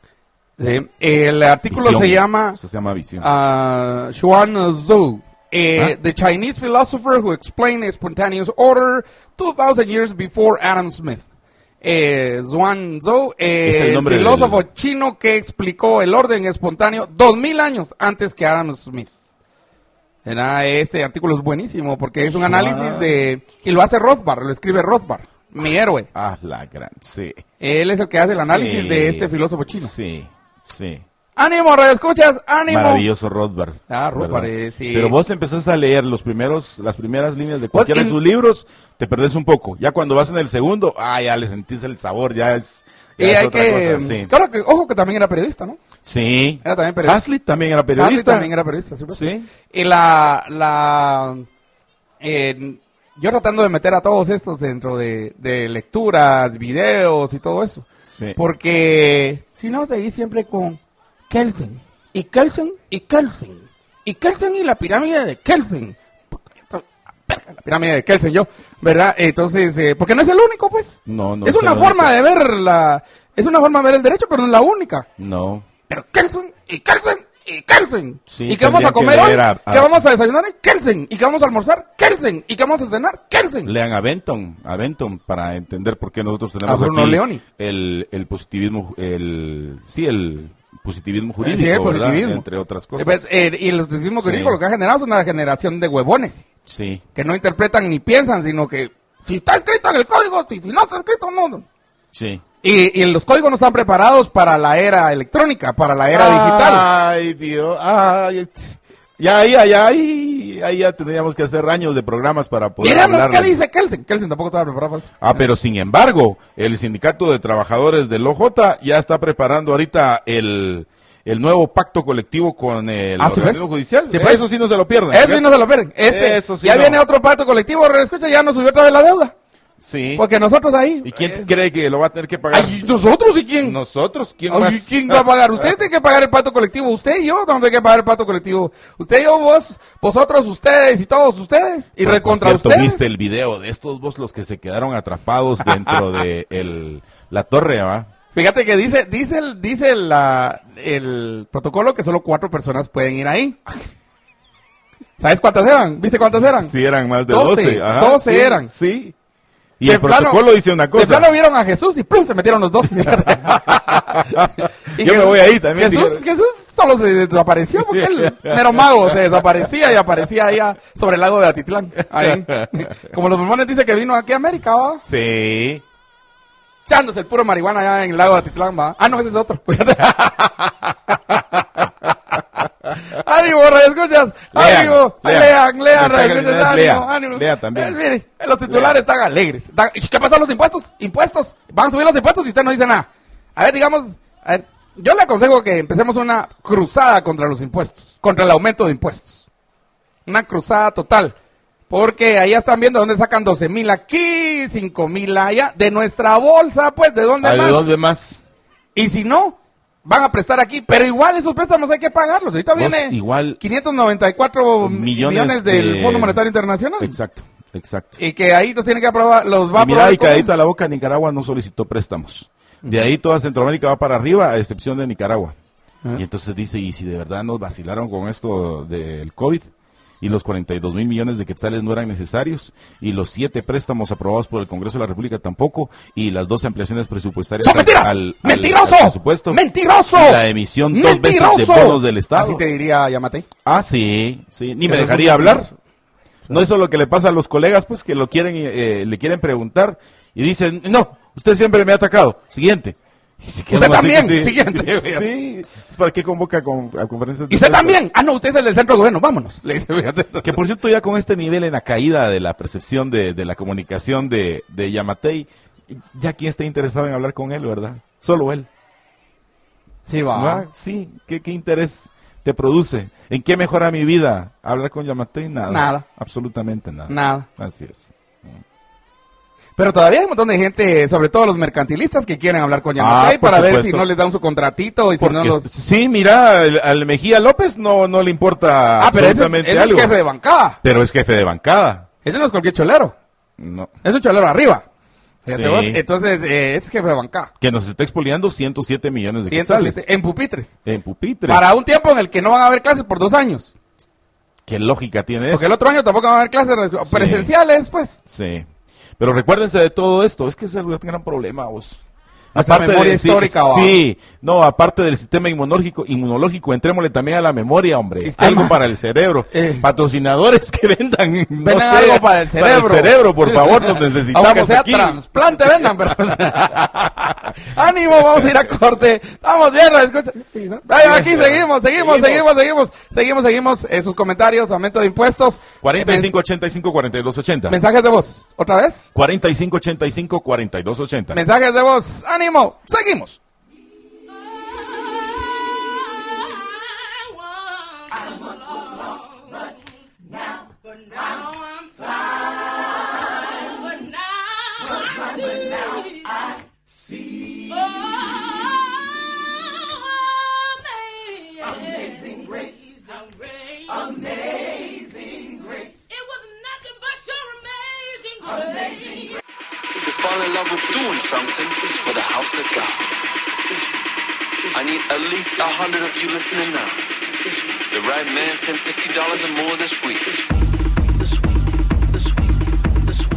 Speaker 2: Sí. El artículo
Speaker 3: Visión.
Speaker 2: se llama
Speaker 3: Eso se llama visión.
Speaker 2: uh, Xuan Zhou, eh,
Speaker 3: ¿Ah?
Speaker 2: the Chinese philosopher who explained spontaneous order two thousand years before Adam Smith. Eh, Xuan Zhou, eh,
Speaker 3: Es el nombre
Speaker 2: filósofo
Speaker 3: del-
Speaker 2: chino que explicó el orden espontáneo dos mil años antes que Adam Smith. Era, este artículo es buenísimo porque es un
Speaker 3: Xuan.
Speaker 2: análisis de... Y lo hace Rothbard, lo escribe Rothbard, mi héroe.
Speaker 3: Ah, la gran, sí.
Speaker 2: Él es el que hace el análisis
Speaker 3: Sí.
Speaker 2: de este filósofo chino.
Speaker 3: Sí, sí.
Speaker 2: ¡Ánimo, radio escuchas! ¡Ánimo!
Speaker 3: Maravilloso Rothbard.
Speaker 2: Ah, Rothbard,
Speaker 3: ¿verdad?
Speaker 2: eh, sí.
Speaker 3: Pero vos empezás a leer los primeros, las primeras líneas de cualquiera
Speaker 2: en-
Speaker 3: de sus libros, te perdés un poco. Ya cuando vas en el segundo, ah, ya le sentís el sabor, ya es, ya
Speaker 2: Y
Speaker 3: es
Speaker 2: hay
Speaker 3: otra
Speaker 2: que...
Speaker 3: cosa, sí.
Speaker 2: Claro que, ojo que también era periodista, ¿no?
Speaker 3: Sí.
Speaker 2: Era también periodista.
Speaker 3: Haslett también era
Speaker 2: Haslett
Speaker 3: periodista.
Speaker 2: también era periodista, sí. pues.
Speaker 3: Sí.
Speaker 2: Y la... la eh, yo tratando de meter a todos estos dentro de, de lecturas, videos y todo eso.
Speaker 3: Sí.
Speaker 2: Porque si no, seguís siempre con Kelsen. Y Kelsen, y Kelsen. Y Kelsen y la pirámide de Kelsen. La pirámide de Kelsen, yo, ¿verdad? Entonces, eh, porque no es el único, pues.
Speaker 3: No, no
Speaker 2: es
Speaker 3: es
Speaker 2: una
Speaker 3: el
Speaker 2: forma
Speaker 3: único.
Speaker 2: de ver la... Es una forma de ver el derecho, pero no es la única.
Speaker 3: No.
Speaker 2: Pero Kelsen, y Kelsen, y Kelsen.
Speaker 3: Sí,
Speaker 2: ¿Y qué vamos a
Speaker 3: tendrían que
Speaker 2: comer hoy?
Speaker 3: leer a- a-
Speaker 2: ¿Qué vamos a desayunar hoy? Kelsen. ¿Y qué vamos a almorzar? Kelsen. ¿Y qué vamos a cenar? Kelsen.
Speaker 3: Lean a Benton, a Benton para entender por qué nosotros
Speaker 2: A
Speaker 3: tenemos
Speaker 2: Bruno
Speaker 3: aquí
Speaker 2: Leoni.
Speaker 3: el, el positivismo, el, sí, el positivismo jurídico,
Speaker 2: Sí, el
Speaker 3: ¿verdad?
Speaker 2: positivismo.
Speaker 3: Entre otras
Speaker 2: Eh,
Speaker 3: cosas.
Speaker 2: pues, eh, y el positivismo
Speaker 3: Sí.
Speaker 2: jurídico lo que ha generado es una generación de huevones.
Speaker 3: Sí,
Speaker 2: Que no interpretan ni piensan, sino que si está escrito en el código, si, si no está escrito, no.
Speaker 3: sí.
Speaker 2: Y, y los códigos no están preparados para la era electrónica, para la era digital.
Speaker 3: Ay, Dios, ay, Ya ahí, allá, ahí, ahí ya tendríamos que hacer años de programas para poder
Speaker 2: Miremos
Speaker 3: hablar.
Speaker 2: qué dice Kelsen. Kelsen tampoco estaba preparado para eso.
Speaker 3: Ah, pero sin embargo, el sindicato de trabajadores del O J ya está preparando ahorita el, el nuevo pacto colectivo con el
Speaker 2: Ah, ¿sí
Speaker 3: organismo
Speaker 2: ves?
Speaker 3: judicial.
Speaker 2: Sí, pues.
Speaker 3: Eso sí no se lo pierdan.
Speaker 2: Eso sí no se lo pierden. Ese,
Speaker 3: Eso sí
Speaker 2: ya
Speaker 3: no.
Speaker 2: viene otro pacto colectivo, escucha, ya nos subió otra vez la deuda.
Speaker 3: Sí.
Speaker 2: Porque nosotros ahí.
Speaker 3: ¿Y quién
Speaker 2: eh,
Speaker 3: cree que lo va a tener que pagar?
Speaker 2: ay, nosotros y quién.
Speaker 3: Nosotros, ¿quién
Speaker 2: Ay,
Speaker 3: más?
Speaker 2: ¿quién va a pagar? Usted tiene que pagar el pacto colectivo. Usted y yo tenemos que pagar el pacto colectivo. Usted y yo, vos, vosotros, ustedes y todos ustedes. Y
Speaker 3: Por
Speaker 2: recontra
Speaker 3: cierto,
Speaker 2: ustedes.
Speaker 3: ¿viste el video de estos vos los que se quedaron atrapados dentro de el, la torre, va?
Speaker 2: Fíjate que dice, dice el, dice la, el protocolo que solo cuatro personas pueden ir ahí. ¿Sabes cuántas eran? ¿Viste cuántas eran?
Speaker 3: Sí, eran más de
Speaker 2: doce,
Speaker 3: doce. Ajá,
Speaker 2: doce
Speaker 3: sí,
Speaker 2: eran.
Speaker 3: Sí. Y
Speaker 2: De
Speaker 3: el
Speaker 2: plano-
Speaker 3: protocolo dice una cosa.
Speaker 2: De plano vieron a Jesús y ¡plum! Se metieron los dos. Y
Speaker 3: Yo me
Speaker 2: Jesús-
Speaker 3: voy ahí también.
Speaker 2: Jesús,
Speaker 3: digo.
Speaker 2: Jesús solo se desapareció porque el mero mago se desaparecía y aparecía allá sobre el lago de Atitlán. Ahí. Como los mormones dicen que vino aquí a América, ¿va?
Speaker 3: Sí.
Speaker 2: Echándose el puro marihuana allá en el lago de Atitlán, ¿va? Ah, no, ese es otro. ¡Ánimo, radio escuchas!
Speaker 3: Lean,
Speaker 2: ¡Ánimo!
Speaker 3: lean.
Speaker 2: ¡Lean, lean, radio
Speaker 3: Mensaje
Speaker 2: escuchas!
Speaker 3: lea,
Speaker 2: ¡Ánimo, ánimo!
Speaker 3: lea también.
Speaker 2: Eh, mire, los titulares están alegres. Están- ¿Qué pasa con los impuestos? ¿Impuestos? ¿Van a subir los impuestos y usted no dice nada? A ver, digamos, a ver, yo le aconsejo que empecemos una cruzada contra los impuestos, contra el aumento de impuestos. Una cruzada total. Porque allá están viendo dónde sacan doce mil aquí, cinco mil allá, de nuestra bolsa, pues, ¿de dónde
Speaker 3: ¿De
Speaker 2: más?
Speaker 3: dónde más?
Speaker 2: Y si no, van a prestar aquí, pero igual esos préstamos hay que pagarlos. Ahorita
Speaker 3: Vos,
Speaker 2: viene
Speaker 3: igual-
Speaker 2: quinientos noventa y cuatro
Speaker 3: Millones
Speaker 2: millones, del
Speaker 3: de-
Speaker 2: Fondo Monetario Internacional.
Speaker 3: Exacto, exacto.
Speaker 2: Y que ahí los tienen que aprobar, los va a
Speaker 3: Y mira,
Speaker 2: aprobar.
Speaker 3: y cadita a la boca, Nicaragua no solicitó préstamos. De ahí toda Centroamérica va para arriba, a excepción de Nicaragua.
Speaker 2: Ajá.
Speaker 3: Y entonces dice, y si de verdad nos vacilaron con esto del COVID, y los cuarenta y dos mil millones de quetzales no eran necesarios, y los siete préstamos aprobados por el Congreso de la República tampoco, y las dos ampliaciones presupuestarias
Speaker 2: ¡Son mentiras!
Speaker 3: al, al-
Speaker 2: ¡Mentiroso!
Speaker 3: al presupuesto,
Speaker 2: ¡Mentiroso!
Speaker 3: y la emisión dos veces de
Speaker 2: ¡Mentiroso!
Speaker 3: bonos del Estado.
Speaker 2: Así te diría Yamatei.
Speaker 3: Ah, sí, sí, ni
Speaker 2: Que
Speaker 3: me
Speaker 2: sos un
Speaker 3: dejaría hablar.
Speaker 2: mentiroso.
Speaker 3: No, eso es lo que le pasa a los colegas, pues, que lo quieren, eh, le quieren preguntar, y dicen, no, usted siempre me ha atacado. Siguiente.
Speaker 2: Usted también, siguiente.
Speaker 3: Sí, es para qué convoca con, a conferencias de
Speaker 2: ¿Y usted
Speaker 3: prensa.
Speaker 2: también? Ah, no, usted es el del centro de gobierno, vámonos. Le dice, fíjate.
Speaker 3: Que por cierto, ya con este nivel en la caída de la percepción de, de la comunicación de, de Yamatei, ya quien está interesado en hablar con él, ¿verdad? Solo él.
Speaker 2: Sí, va.
Speaker 3: ¿Va? Sí, ¿qué, qué interés te produce? ¿En qué mejora mi vida hablar con Yamatei? Nada.
Speaker 2: Nada.
Speaker 3: Absolutamente nada.
Speaker 2: Nada.
Speaker 3: Así es.
Speaker 2: Pero todavía hay un montón de gente, sobre todo los mercantilistas, que quieren hablar con Yamatei
Speaker 3: Ah, por
Speaker 2: para ver
Speaker 3: supuesto.
Speaker 2: si no les dan su contratito y si no
Speaker 3: Porque,
Speaker 2: los...
Speaker 3: sí, mira, al, al Mejía López no, no le importa
Speaker 2: Ah, pero ese es,
Speaker 3: absolutamente
Speaker 2: ese es
Speaker 3: algo.
Speaker 2: jefe de bancada.
Speaker 3: Pero es jefe de bancada.
Speaker 2: Ese no es cualquier cholero.
Speaker 3: No.
Speaker 2: Es un cholero arriba. Fíjate
Speaker 3: Sí.
Speaker 2: vos, entonces, eh, es jefe de bancada.
Speaker 3: Que nos está expoliando ciento siete millones de
Speaker 2: ciento siete,
Speaker 3: quetzales.
Speaker 2: en pupitres.
Speaker 3: En pupitres.
Speaker 2: Para un tiempo en el que no van a haber clases por dos años.
Speaker 3: ¿Qué lógica tiene eso?
Speaker 2: Porque el otro año tampoco van a haber clases presenciales, pues.
Speaker 3: Sí. Pero recuérdense de todo esto. Es que es el gran problema, vos.
Speaker 2: Esa memoria
Speaker 3: sí,
Speaker 2: histórica, ¿va?
Speaker 3: sí, no, aparte del sistema inmunológico, inmunológico, entrémosle también a la memoria, hombre.
Speaker 2: Sistema.
Speaker 3: Algo para el cerebro.
Speaker 2: Eh.
Speaker 3: Patrocinadores que vendan, no
Speaker 2: Vendan
Speaker 3: sé,
Speaker 2: algo para el cerebro.
Speaker 3: cerebro, por favor, nos necesitamos
Speaker 2: Aunque sea
Speaker 3: aquí.
Speaker 2: trasplante, vendan, pero... ¡Ánimo! Vamos a ir a corte. Estamos bien, escucha. Ay, aquí seguimos, seguimos, seguimos, seguimos. Seguimos, seguimos. Eh, sus comentarios, aumento de impuestos.
Speaker 3: cuarenta y
Speaker 2: Eh,
Speaker 3: cinco ochenta y cinco, cuarenta y dos ochenta.
Speaker 2: Mensajes de voz. ¿Otra vez?
Speaker 3: cuarenta y cinco ochenta y cinco, cuarenta y dos ochenta.
Speaker 2: Mensajes de voz. ¡Ánimo! Seguimos.
Speaker 7: Amazing grace, amazing grace. It was nothing but your amazing grace. Amazing grace.
Speaker 8: To fall in love with doing something for the house of God. I need at least a hundred of you listening now. The right man sent fifty dollars or more this week. This week, this week, this week.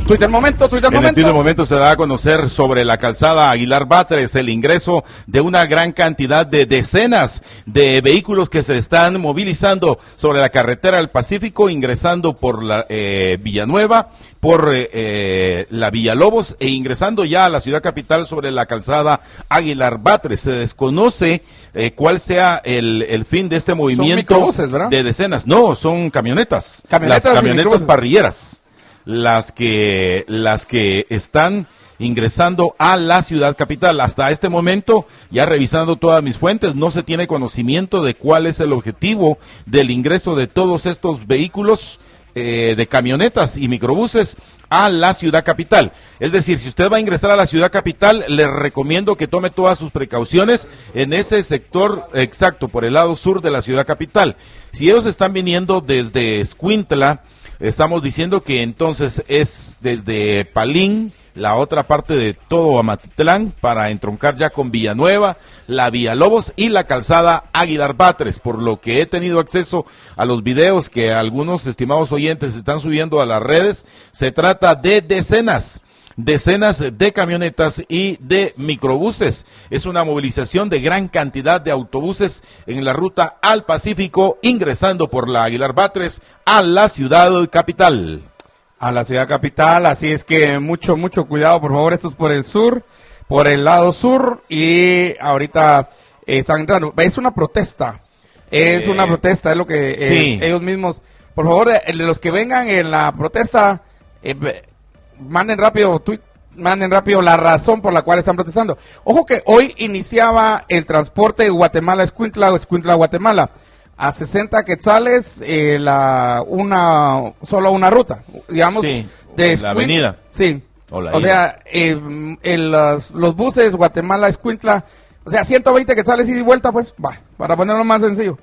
Speaker 2: Twitter momento, Twitter
Speaker 3: En el
Speaker 2: momento.
Speaker 3: Twitter momento se da a conocer sobre la calzada Aguilar Batres el ingreso de una gran cantidad de decenas de vehículos que se están movilizando sobre la carretera del Pacífico, ingresando por la eh, Villanueva, por eh, eh, la Villalobos e ingresando ya a la ciudad capital sobre la calzada Aguilar Batres. Se desconoce eh, cuál sea el, el fin de este movimiento
Speaker 2: microbuses, ¿verdad?
Speaker 3: de decenas. No, son camionetas.
Speaker 2: Camionetas y
Speaker 3: las camionetas
Speaker 2: microbuses.
Speaker 3: parrilleras. Las que, las que están ingresando a la ciudad capital. Hasta este momento, ya revisando todas mis fuentes, no se tiene conocimiento de cuál es el objetivo del ingreso de todos estos vehículos eh, de camionetas y microbuses a la ciudad capital. Es decir, si usted va a ingresar a la ciudad capital, le recomiendo que tome todas sus precauciones en ese sector exacto, por el lado sur de la ciudad capital. Si ellos están viniendo desde Escuintla, estamos diciendo que entonces es desde Palín, la otra parte de todo Amatitlán, para entroncar ya con Villanueva, la Villalobos y la calzada Aguilar Batres, por lo que he tenido acceso a los videos que algunos estimados oyentes están subiendo a las redes. Se trata de decenas decenas de camionetas y de microbuses. Es una movilización de gran cantidad de autobuses en la ruta al Pacífico, ingresando por la Aguilar Batres a la ciudad capital.
Speaker 2: A la ciudad capital, así es que mucho, mucho cuidado, por favor. Esto es por el sur, por el lado sur, y ahorita eh, están entrando. Es una protesta, es
Speaker 3: Eh,
Speaker 2: una protesta, es lo que eh,
Speaker 3: sí.
Speaker 2: ellos mismos, por favor, de, de los que vengan en la protesta, eh, manden rápido tweet, manden rápido la razón por la cual están protestando. Ojo que hoy iniciaba el transporte de Guatemala Escuintla o Escuintla Guatemala a sesenta quetzales, eh, la una solo una ruta, digamos,
Speaker 3: Sí,
Speaker 2: de
Speaker 3: la
Speaker 2: Escuintla.
Speaker 3: avenida.
Speaker 2: Sí.
Speaker 3: O la
Speaker 2: O
Speaker 3: ida.
Speaker 2: sea, eh, el, los, los buses Guatemala Escuintla, o sea, ciento veinte quetzales ida y vuelta, pues, va, para ponerlo más sencillo.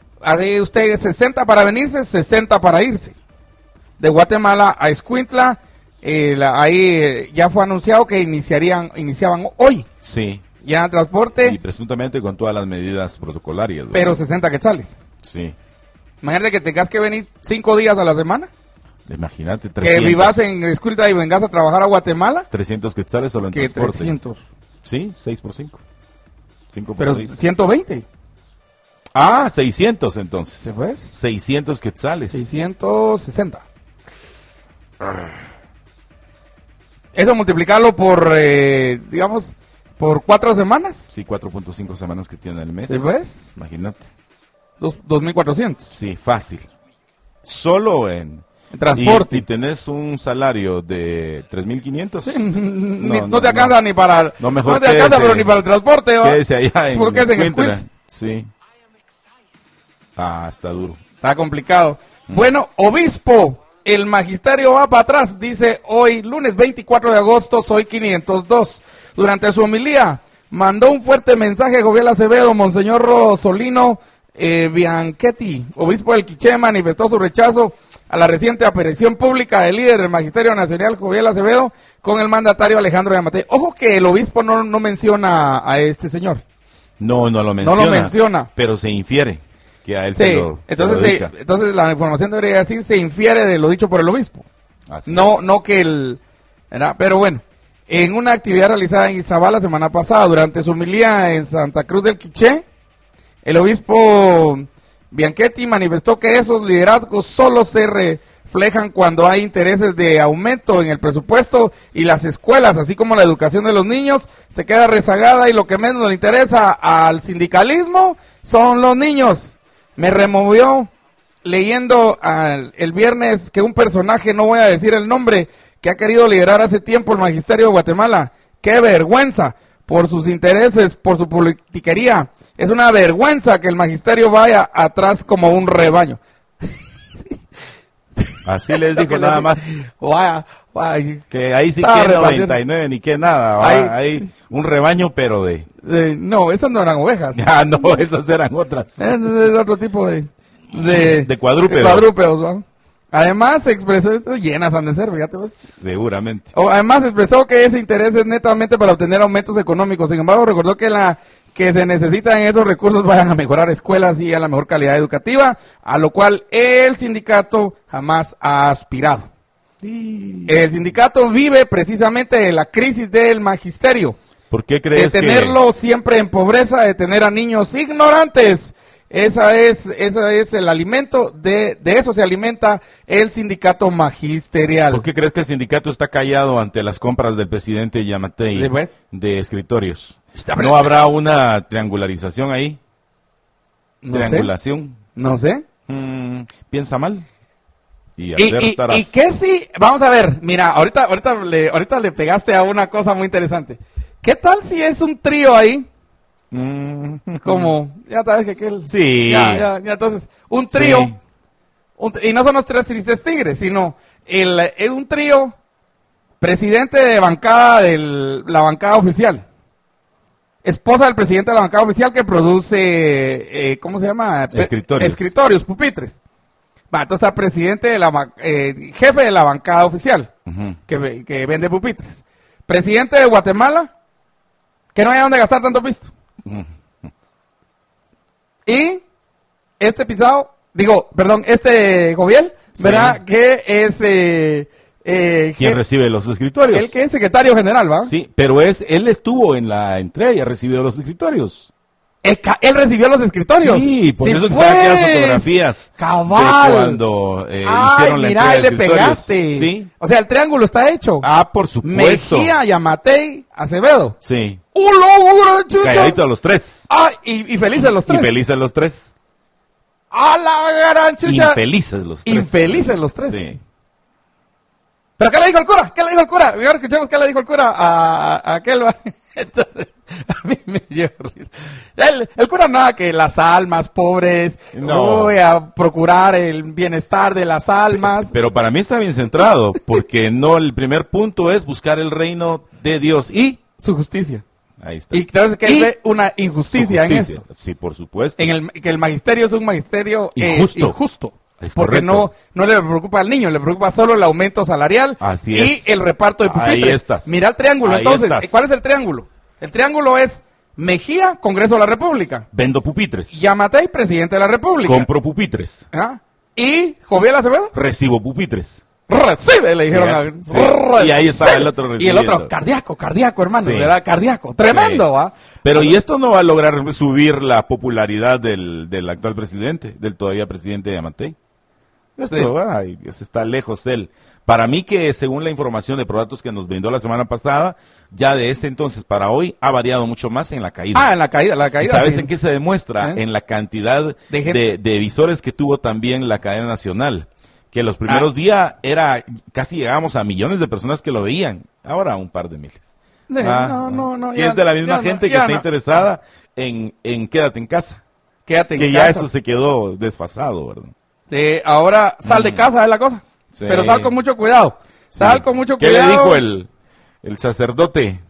Speaker 2: Así usted sesenta para venirse, sesenta para irse. De Guatemala a Escuintla, eh, la- ahí eh, ya fue anunciado que iniciarían, iniciaban hoy
Speaker 3: Sí,
Speaker 2: ya el transporte,
Speaker 3: y presuntamente con todas las medidas protocolarias, ¿verdad?
Speaker 2: pero sesenta quetzales.
Speaker 3: Sí,
Speaker 2: Imagínate que tengas que venir cinco días a la semana,
Speaker 3: imagínate,
Speaker 2: que
Speaker 3: trescientos,
Speaker 2: vivas en Escuintla y vengas a trabajar a Guatemala,
Speaker 3: trescientos quetzales solo en
Speaker 2: que
Speaker 3: transporte.
Speaker 2: trescientos,
Speaker 3: Sí, seis por cinco. cinco por
Speaker 2: pero
Speaker 3: seis.
Speaker 2: ciento veinte.
Speaker 3: Ah, seiscientos entonces.
Speaker 2: ¿Se fue?
Speaker 3: seiscientos quetzales.
Speaker 2: seiscientos sesenta. Eso multiplicarlo por, eh, digamos, por cuatro semanas.
Speaker 3: Sí, cuatro punto cinco semanas que tiene el mes.
Speaker 2: ¿Sí pues?
Speaker 3: Imagínate.
Speaker 2: Dos- dos mil cuatrocientos.
Speaker 3: Sí, fácil. Solo en...
Speaker 2: En transporte.
Speaker 3: Y, y tenés un salario de tres mil quinientos.
Speaker 2: Ni- no,
Speaker 3: no,
Speaker 2: te alcanza
Speaker 3: no.
Speaker 2: ni para...
Speaker 3: No, mejor
Speaker 2: te alcanza,
Speaker 3: quédese-
Speaker 2: pero ni para el transporte. ¿va?
Speaker 3: Quédese allá en
Speaker 2: Porque es en
Speaker 3: Escuintla.
Speaker 2: Escuintla.
Speaker 3: Sí. Ah, está duro.
Speaker 2: Está complicado.
Speaker 3: Mm.
Speaker 2: Bueno, obispo, el magisterio va para atrás, dice hoy, lunes veinticuatro de agosto, soy quinientos dos. Durante su homilía, mandó un fuerte mensaje a Joviel Acevedo, Monseñor Rosolino eh, Bianchetti, obispo del Quiché, manifestó su rechazo a la reciente aparición pública del líder del Magisterio Nacional, Joviel Acevedo, con el mandatario Alejandro Yamatei. Ojo que el obispo no, no menciona a este señor.
Speaker 3: No, no lo
Speaker 2: No
Speaker 3: menciona.
Speaker 2: lo menciona.
Speaker 3: Pero se infiere que a él
Speaker 2: Sí,
Speaker 3: se lo, se
Speaker 2: entonces,
Speaker 3: lo
Speaker 2: se-
Speaker 3: dedica.
Speaker 2: entonces la información debería decir, se infiere de lo dicho por el obispo.
Speaker 3: Así
Speaker 2: No,
Speaker 3: es.
Speaker 2: no que el... ¿verdad? Pero bueno, en una actividad realizada en Izabal la semana pasada, durante su homilía en Santa Cruz del Quiché, el obispo Bianchetti manifestó que esos liderazgos solo se reflejan cuando hay intereses de aumento en el presupuesto y las escuelas, así como la educación de los niños, se queda rezagada y lo que menos le interesa al sindicalismo son los niños. Me removió leyendo al- el viernes que un personaje, no voy a decir el nombre, que ha querido liderar hace tiempo el magisterio de Guatemala. ¡Qué vergüenza! Por sus intereses, por su politiquería. Es una vergüenza que el magisterio vaya atrás como un rebaño.
Speaker 3: Así les
Speaker 2: Lo
Speaker 3: dijo
Speaker 2: que
Speaker 3: nada
Speaker 2: le-
Speaker 3: más.
Speaker 2: Vaya, vaya.
Speaker 3: Que ahí sí
Speaker 2: Estaba
Speaker 3: que
Speaker 2: repartiendo.
Speaker 3: noventa y nueve ni que nada. ¿va?
Speaker 2: Ahí-
Speaker 3: Hay un rebaño, pero de...
Speaker 2: Eh, no, esas no eran ovejas.
Speaker 3: Ah, no, esas eran otras.
Speaker 2: Es, es otro tipo de... De,
Speaker 3: De cuadrúpedos.
Speaker 2: de cuadrúpedos, ¿va? Además, se expresó, llenas han de ser, fíjate, pues.
Speaker 3: Seguramente.
Speaker 2: O, además expresó que ese interés es netamente para obtener aumentos económicos. Sin embargo, recordó que la que se necesitan esos recursos vayan a mejorar escuelas y a la mejor calidad educativa, a lo cual el sindicato jamás ha aspirado.
Speaker 3: Sí.
Speaker 2: El sindicato vive precisamente de la crisis del magisterio.
Speaker 3: ¿Por qué
Speaker 2: De
Speaker 3: crees
Speaker 2: tenerlo
Speaker 3: que...?
Speaker 2: siempre en pobreza, de tener a niños ignorantes. Esa es, esa es el alimento, de, de eso se alimenta el sindicato magisterial.
Speaker 3: ¿Por qué crees que el sindicato está callado ante las compras del presidente Yamatei
Speaker 2: ¿De qué?
Speaker 3: de escritorios?
Speaker 2: Está-
Speaker 3: ¿No habrá una triangularización ahí?
Speaker 2: No sé,
Speaker 3: ¿Triangulación?
Speaker 2: no sé.
Speaker 3: Mm, piensa mal. Y
Speaker 2: Y, y,
Speaker 3: acertarás.
Speaker 2: y qué si, vamos a ver, mira, ahorita, ahorita le, ahorita le pegaste a una cosa muy interesante. ¿Qué tal si es un trío ahí?
Speaker 3: Mm,
Speaker 2: Como, ya sabes que aquel...
Speaker 3: Sí.
Speaker 2: Ya, ya, ya, entonces, un trío,
Speaker 3: Sí.
Speaker 2: un tr- y no son los tres tristes tigres, sino el, el- un trío, presidente de bancada de la bancada oficial, esposa del presidente de la bancada oficial que produce, eh, ¿cómo se llama? Pe-
Speaker 3: Escritorios.
Speaker 2: Escritorios, pupitres. Va, entonces está presidente de la, ba- eh, jefe de la bancada oficial,
Speaker 3: Ujú.
Speaker 2: que, ve- que vende pupitres. Presidente de Guatemala, que no hay dónde gastar tanto pisto.
Speaker 3: Ujú.
Speaker 2: Y este pisado, digo, perdón, este Joviel,
Speaker 3: Sí.
Speaker 2: ¿verdad? Que es, eh, eh,
Speaker 3: ¿Quién
Speaker 2: que-
Speaker 3: recibe los escritorios?
Speaker 2: el que es secretario general, ¿va?
Speaker 3: Sí, pero es él estuvo en la entrega y ha recibido los escritorios.
Speaker 2: El ca- él recibió los escritorios.
Speaker 3: Sí, por eso que
Speaker 2: pues.
Speaker 3: están aquí las fotografías
Speaker 2: Cabal.
Speaker 3: de cuando eh,
Speaker 2: Ay,
Speaker 3: hicieron la
Speaker 2: mira,
Speaker 3: entrega
Speaker 2: ahí
Speaker 3: de
Speaker 2: le
Speaker 3: escritorios.
Speaker 2: pegaste.
Speaker 3: Sí.
Speaker 2: O sea, el triángulo está hecho.
Speaker 3: Ah, por supuesto.
Speaker 2: Mejía, Yamatei, Acevedo.
Speaker 3: Sí.
Speaker 2: ¡Un logro, chucho!
Speaker 3: Calladito a los tres.
Speaker 2: Ah, y, y felices los tres.
Speaker 3: Y felices los tres.
Speaker 2: ¡A la gran chucha!
Speaker 3: Infelices los tres.
Speaker 2: Infelices los tres.
Speaker 3: Sí.
Speaker 2: ¿Pero qué le dijo el cura? ¿Qué le dijo el cura? Ahora escuchemos qué le dijo el cura a, a aquel. va. Entonces, a mí me dio risa. El, el cura nada que las almas pobres,
Speaker 3: No.
Speaker 2: voy a procurar el bienestar de las almas.
Speaker 3: Pero para mí está bien centrado, porque no, el primer punto es buscar el reino de Dios y
Speaker 2: Su justicia.
Speaker 3: ahí está.
Speaker 2: Y entonces que
Speaker 3: Y
Speaker 2: él ve una
Speaker 3: su
Speaker 2: injusticia en
Speaker 3: justicia.
Speaker 2: esto.
Speaker 3: Sí, por supuesto.
Speaker 2: En el, que el magisterio es un magisterio eh,
Speaker 3: Injusto.
Speaker 2: injusto.
Speaker 3: Es
Speaker 2: Porque
Speaker 3: correcto.
Speaker 2: no, no le preocupa al niño, le preocupa solo el aumento salarial
Speaker 3: Así
Speaker 2: y
Speaker 3: es.
Speaker 2: el reparto de
Speaker 3: Ahí
Speaker 2: pupitres.
Speaker 3: estás.
Speaker 2: Mira el triángulo.
Speaker 3: Ahí
Speaker 2: Entonces,
Speaker 3: estás.
Speaker 2: ¿cuál es el triángulo? El triángulo es Mejía, Congreso de la República.
Speaker 3: Vendo pupitres.
Speaker 2: Yamatei, presidente de la República.
Speaker 3: Compro pupitres.
Speaker 2: ¿Ah? Y Joviel Acevedo,
Speaker 3: Recibo pupitres.
Speaker 2: recibe, le dijeron. a-
Speaker 3: Sí. Y ahí está el otro
Speaker 2: Y el otro,
Speaker 3: recibiendo.
Speaker 2: cardíaco, cardíaco, hermano,
Speaker 3: Sí.
Speaker 2: ¿verdad? Cardíaco. Tremendo,
Speaker 3: Sí.
Speaker 2: ¿va?
Speaker 3: Pero y esto no va a lograr subir la popularidad del, del actual presidente, del todavía presidente Yamatei. Esto,
Speaker 2: Sí.
Speaker 3: ay, Dios, está lejos él. Para mí que según la información de Prodatos que nos brindó la semana pasada, ya de este entonces para hoy ha variado mucho más en la caída.
Speaker 2: Ah, en la caída, la
Speaker 3: ¿Y
Speaker 2: caída.
Speaker 3: sabes
Speaker 2: sí.
Speaker 3: en qué se demuestra?
Speaker 2: ¿Eh?
Speaker 3: En la cantidad
Speaker 2: De
Speaker 3: de,
Speaker 2: gente.
Speaker 3: de visores que tuvo también la cadena nacional. Que los
Speaker 2: Ah.
Speaker 3: primeros días era casi llegábamos a millones de personas que lo veían. Ahora un par de miles.
Speaker 2: Sí,
Speaker 3: Ah,
Speaker 2: no, no, no.
Speaker 3: que
Speaker 2: ya-
Speaker 3: es de la misma
Speaker 2: ya no,
Speaker 3: gente que
Speaker 2: ya
Speaker 3: está
Speaker 2: no.
Speaker 3: interesada en, en quédate en casa.
Speaker 2: Quédate en
Speaker 3: Que ya
Speaker 2: casa.
Speaker 3: eso se quedó desfasado, ¿verdad?
Speaker 2: Sí, ahora sal de casa es la cosa.
Speaker 3: Mm. Sí.
Speaker 2: Pero sal con mucho cuidado. Sal
Speaker 3: Sí.
Speaker 2: con mucho
Speaker 3: ¿Qué
Speaker 2: cuidado.
Speaker 3: le dijo el, el sacerdote?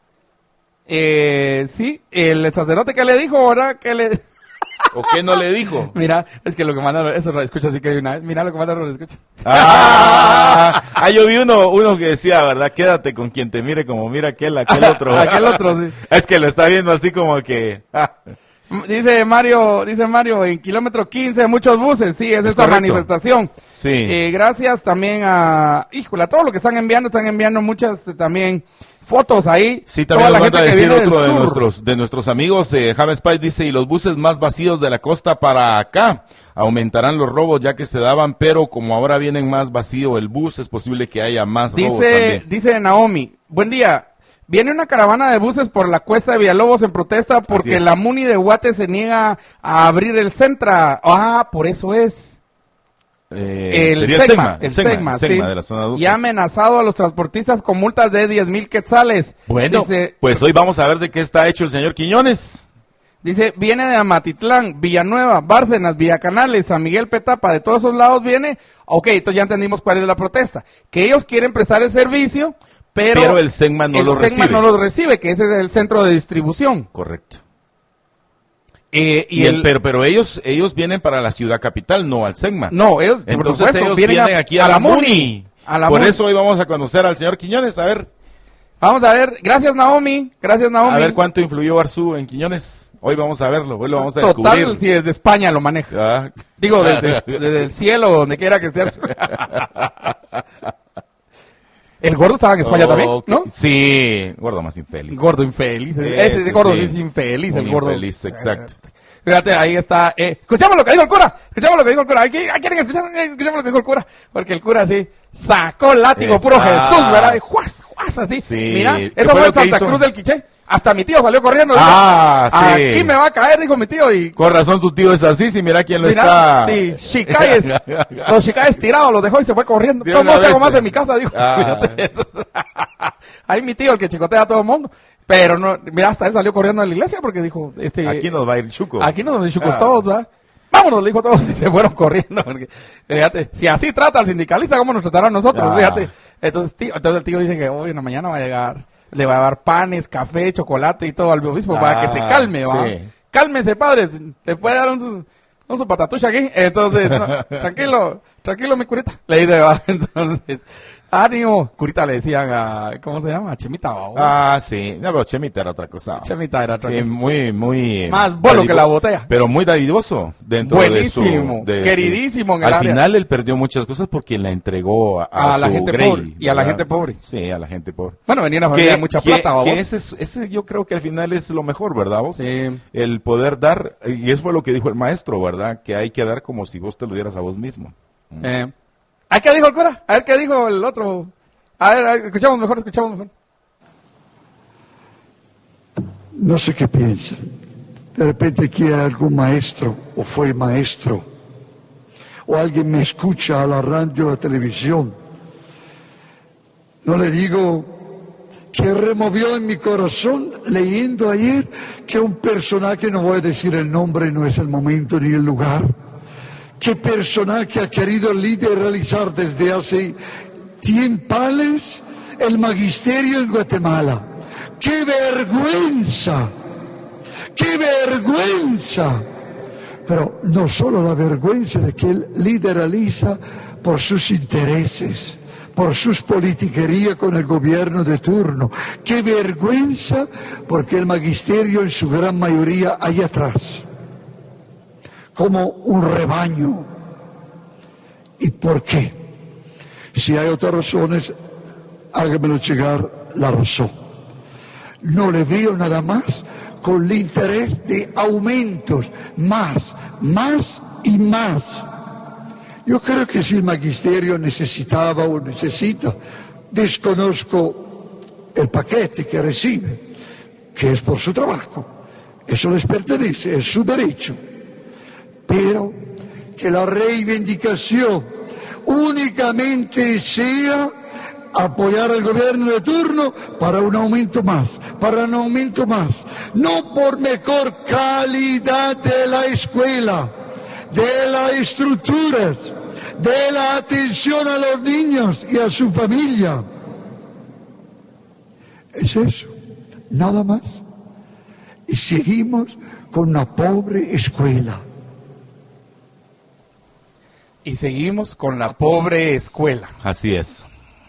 Speaker 2: Eh, sí, el sacerdote que le dijo ahora que le...
Speaker 3: ¿O qué no le dijo?
Speaker 2: Mira, es que lo que mandan, eso lo escucho así que hay una vez. Mira lo que mandan, lo escuchas.
Speaker 3: Ah, ah, yo vi uno, uno que decía, ¿verdad? Quédate con quien te mire como mira aquel, aquel otro.
Speaker 2: Aquel otro, sí.
Speaker 3: Es que lo está viendo así como que... ah.
Speaker 2: Dice Mario, dice Mario, en kilómetro quince muchos buses, sí, es,
Speaker 3: Es
Speaker 2: esta
Speaker 3: correcto.
Speaker 2: manifestación.
Speaker 3: Sí.
Speaker 2: Eh, gracias también a, híjole, a todos los que están enviando, están enviando muchas eh, también fotos ahí.
Speaker 3: Sí, también
Speaker 2: Toda
Speaker 3: nos
Speaker 2: la
Speaker 3: manda a
Speaker 2: gente que
Speaker 3: decir
Speaker 2: viene del
Speaker 3: otro de
Speaker 2: sur.
Speaker 3: nuestros, de nuestros amigos. Eh, James Spice dice, y los buses más vacíos de la costa para acá aumentarán los robos ya que se daban, pero como ahora vienen más vacío el bus, es posible que haya más robos
Speaker 2: Dice,
Speaker 3: también.
Speaker 2: dice Naomi, buen día. Viene una caravana de buses por la cuesta de Villalobos en protesta porque
Speaker 3: es.
Speaker 2: la Muni de Guate se niega a abrir el Centra. Ah, por eso es.
Speaker 3: Eh,
Speaker 2: El
Speaker 3: sería
Speaker 2: Segma, el
Speaker 3: Segma,
Speaker 2: Segma,
Speaker 3: el Segma
Speaker 2: sí.
Speaker 3: de la zona doce.
Speaker 2: Y ha amenazado a los transportistas con multas de diez mil quetzales.
Speaker 3: Bueno,
Speaker 2: Dice,
Speaker 3: pues hoy vamos a ver de qué está hecho el señor Quiñones.
Speaker 2: dice, viene de Amatitlán, Villanueva, Bárcenas, Villacanales, San Miguel Petapa, de todos esos lados viene. Ok, entonces ya entendimos cuál es la protesta. Que ellos quieren prestar el servicio, pero,
Speaker 3: Pero el Segma no
Speaker 2: el
Speaker 3: lo
Speaker 2: Segma
Speaker 3: recibe.
Speaker 2: no lo recibe, que ese es el centro de distribución.
Speaker 3: Correcto.
Speaker 2: Eh, y
Speaker 3: Y el,
Speaker 2: el,
Speaker 3: pero, pero ellos, ellos vienen para la ciudad capital, no al Segma.
Speaker 2: no, ellos, por
Speaker 3: Entonces
Speaker 2: supuesto,
Speaker 3: ellos
Speaker 2: vienen,
Speaker 3: vienen
Speaker 2: a,
Speaker 3: aquí a, la Muni.
Speaker 2: A la
Speaker 3: Por
Speaker 2: Muni.
Speaker 3: eso hoy vamos a conocer al señor Quiñones, a ver,
Speaker 2: Vamos a ver, gracias Naomi, gracias Naomi.
Speaker 3: a ver cuánto influyó Arzú en Quiñones. Hoy vamos a verlo, hoy lo vamos a
Speaker 2: Total,
Speaker 3: descubrir.
Speaker 2: si desde España lo maneja.
Speaker 3: Ah.
Speaker 2: Digo, desde, desde el cielo, donde quiera que esté. El gordo estaba en España también,
Speaker 3: Ok.
Speaker 2: ¿no?
Speaker 3: Sí, gordo más infeliz.
Speaker 2: Gordo infeliz.
Speaker 3: Sí,
Speaker 2: ese, ese
Speaker 3: sí,
Speaker 2: gordo
Speaker 3: sí.
Speaker 2: sí es infeliz, el
Speaker 3: Un
Speaker 2: gordo.
Speaker 3: infeliz, exacto.
Speaker 2: Fíjate, ahí está. Eh, escuchamos lo que dijo el cura. Escuchamos lo que dijo el cura. Aquí, aquí quieren escuchar. Eh, escuchamos lo que dijo el cura. Porque el cura sí sacó el látigo puro
Speaker 3: Está.
Speaker 2: Jesús, ¿verdad? Y juas, juas, así.
Speaker 3: Sí.
Speaker 2: Mira,
Speaker 3: ¿Qué
Speaker 2: eso
Speaker 3: fue
Speaker 2: fue
Speaker 3: lo
Speaker 2: en
Speaker 3: que
Speaker 2: Santa
Speaker 3: hizo?
Speaker 2: Cruz del Quiché. Hasta mi tío salió corriendo.
Speaker 3: Ah,
Speaker 2: dijo,
Speaker 3: sí.
Speaker 2: Aquí me va a caer, dijo mi tío. Y
Speaker 3: Con razón tu tío es así, si mira quién lo
Speaker 2: mira,
Speaker 3: está.
Speaker 2: sí, chicayes, los chicayes tirados, los dejó y se fue corriendo.
Speaker 3: De
Speaker 2: No,
Speaker 3: una
Speaker 2: no tengo
Speaker 3: vez.
Speaker 2: más en mi casa, dijo.
Speaker 3: Ah.
Speaker 2: Fíjate. Ahí mi tío, el que chicotea a todo el mundo. Pero no, mira, hasta él salió corriendo a la iglesia porque dijo, este,
Speaker 3: Aquí nos va a ir Chuco.
Speaker 2: aquí nos vamos chucos
Speaker 3: Ah.
Speaker 2: todos, ¿verdad? Vámonos, le dijo a todos y se fueron corriendo. Porque, fíjate, si así trata al sindicalista, ¿cómo nos tratará a nosotros?
Speaker 3: Ah.
Speaker 2: Fíjate. Entonces, tío, entonces el tío dice que hoy en la mañana va a llegar, le va a dar panes, café, chocolate y todo al obispo para que se
Speaker 3: Ah,
Speaker 2: calme, ¿va?
Speaker 3: sí.
Speaker 2: Cálmese, padre, le puede dar un, su- un su patatucha aquí. Entonces, no, tranquilo, tranquilo, mi curita. Le dice, va. Entonces, ánimo. Curita le decían a, ¿cómo se llama? A Chemita, ¿va?
Speaker 3: Ah, sí. No, pero Chemita era otra cosa.
Speaker 2: Chemita era
Speaker 3: Sí,
Speaker 2: tranquilo.
Speaker 3: muy, muy.
Speaker 2: Más bolo
Speaker 3: dadivo-
Speaker 2: que la botella.
Speaker 3: Pero muy dadivoso dentro
Speaker 2: Buenísimo,
Speaker 3: de su. de
Speaker 2: queridísimo
Speaker 3: su-
Speaker 2: en el
Speaker 3: Al
Speaker 2: área.
Speaker 3: final él perdió muchas cosas porque la entregó a,
Speaker 2: A
Speaker 3: a
Speaker 2: la
Speaker 3: su
Speaker 2: gente
Speaker 3: Grey,
Speaker 2: pobre, y a la
Speaker 3: ¿verdad?
Speaker 2: gente pobre.
Speaker 3: Sí, a la gente pobre.
Speaker 2: Bueno, venía una familia de mucha plata, ¿va
Speaker 3: que
Speaker 2: vos?
Speaker 3: ese, es- ese yo creo que al final es lo mejor, ¿verdad vos?
Speaker 2: Sí.
Speaker 3: El poder dar, y eso fue lo que dijo el maestro, ¿verdad? Que hay que dar como si vos te lo dieras a vos mismo.
Speaker 2: Eh, ¿a qué dijo el cura? A ver qué dijo el otro. A ver, a ver, escuchamos mejor, escuchamos mejor.
Speaker 9: No sé qué piensan. De repente aquí hay algún maestro, o fue maestro, o alguien me escucha a la radio o a la televisión. No le digo que removió en mi corazón leyendo ayer que un personaje, no voy a decir el nombre, no es el momento ni el lugar, que personaje ha querido lideralizar desde hace tiempales el magisterio en Guatemala. ¡Qué vergüenza! ¡Qué vergüenza! Pero no solo la vergüenza de que él lideraliza por sus intereses, por sus politiquerías con el gobierno de turno. ¡Qué vergüenza! Porque el magisterio en su gran mayoría hay atrás, como un rebaño. ¿Y por qué? Si hay otras razones, hágamelo llegar la razón. No le veo nada más con el interés de aumentos, más, más y más. Yo creo que si el magisterio necesitaba o necesita, desconozco el paquete que recibe, que es por su trabajo, eso les pertenece, es su derecho. Pero que la reivindicación únicamente sea apoyar al gobierno de turno para un aumento más, para un aumento más, no por mejor calidad de la escuela, de las estructuras, de la atención a los niños y a su familia. Es eso, nada más. Y seguimos con una pobre escuela.
Speaker 2: Y seguimos con la pobre escuela.
Speaker 3: Así es.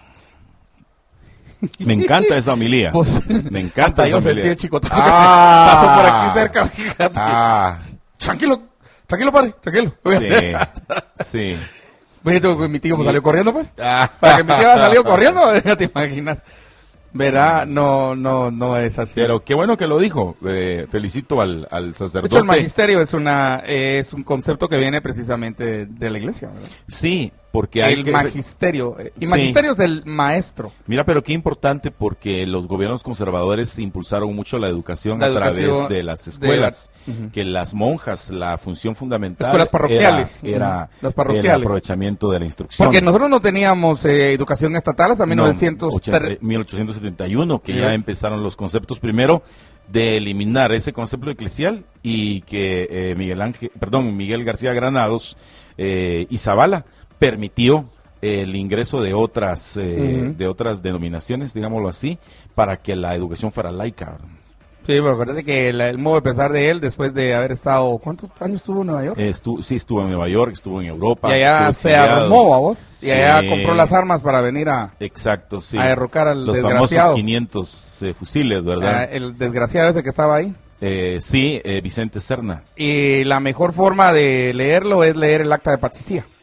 Speaker 3: Me encanta esa homilía.
Speaker 2: Pues,
Speaker 3: Me encanta
Speaker 2: hasta
Speaker 3: esa
Speaker 2: yo
Speaker 3: homilía.
Speaker 2: sentí el chicotazo
Speaker 3: Ah.
Speaker 2: que pasó por aquí cerca, fíjate.
Speaker 3: Ah,
Speaker 2: Tranquilo, tranquilo, padre, tranquilo.
Speaker 3: sí, sí.
Speaker 2: Fíjate que mi tío pues, salió corriendo, pues.
Speaker 3: Ah.
Speaker 2: Para que mi tío haya salido corriendo, ya te imaginas. Verá, no, no, no es así.
Speaker 3: Pero qué bueno que lo dijo. Eh, felicito al, al
Speaker 2: De hecho,
Speaker 3: sacerdote.
Speaker 2: el magisterio es una es un concepto que viene precisamente de la iglesia, ¿verdad?
Speaker 3: Sí, porque hay
Speaker 2: El
Speaker 3: que...
Speaker 2: magisterio. eh, Y
Speaker 3: Sí.
Speaker 2: magisterio es del maestro.
Speaker 3: Mira, pero qué importante porque los gobiernos conservadores impulsaron mucho la educación
Speaker 2: La
Speaker 3: a través
Speaker 2: educación
Speaker 3: de las
Speaker 2: de
Speaker 3: escuelas.
Speaker 2: la- Ujú.
Speaker 3: Que las monjas, la función fundamental
Speaker 2: Escuelas parroquiales.
Speaker 3: era, era
Speaker 2: Ujú. Las
Speaker 3: el
Speaker 2: parroquiales.
Speaker 3: aprovechamiento de la instrucción.
Speaker 2: Porque nosotros no teníamos eh, educación estatal hasta mil novecientos
Speaker 3: ochenta mil ochocientos setenta y uno, que
Speaker 2: Sí.
Speaker 3: ya empezaron los conceptos primero de eliminar ese concepto eclesial y que eh, Miguel Ángel, perdón, Miguel García Granados eh, y Zavala permitió el ingreso de otras eh,
Speaker 2: Ujú.
Speaker 3: de otras denominaciones, digámoslo así, para que la educación fuera laica. ¿verdad?
Speaker 2: Sí, pero acuérdate que el, el modo de pensar de él, después de haber estado, ¿cuántos años estuvo en Nueva York?
Speaker 3: Estu- sí, estuvo en Nueva York, estuvo en Europa.
Speaker 2: y allá
Speaker 3: estuvo
Speaker 2: se
Speaker 3: exiliado.
Speaker 2: armó a vos, y
Speaker 3: Sí.
Speaker 2: allá compró las armas para venir a,
Speaker 3: Exacto, sí.
Speaker 2: a derrocar al
Speaker 3: Los
Speaker 2: desgraciado.
Speaker 3: famosos quinientos eh, fusiles, ¿verdad?
Speaker 2: a el desgraciado ese que estaba ahí.
Speaker 3: Eh, sí, eh, Vicente Serna.
Speaker 2: Y la mejor forma de leerlo es leer el acta de patricia.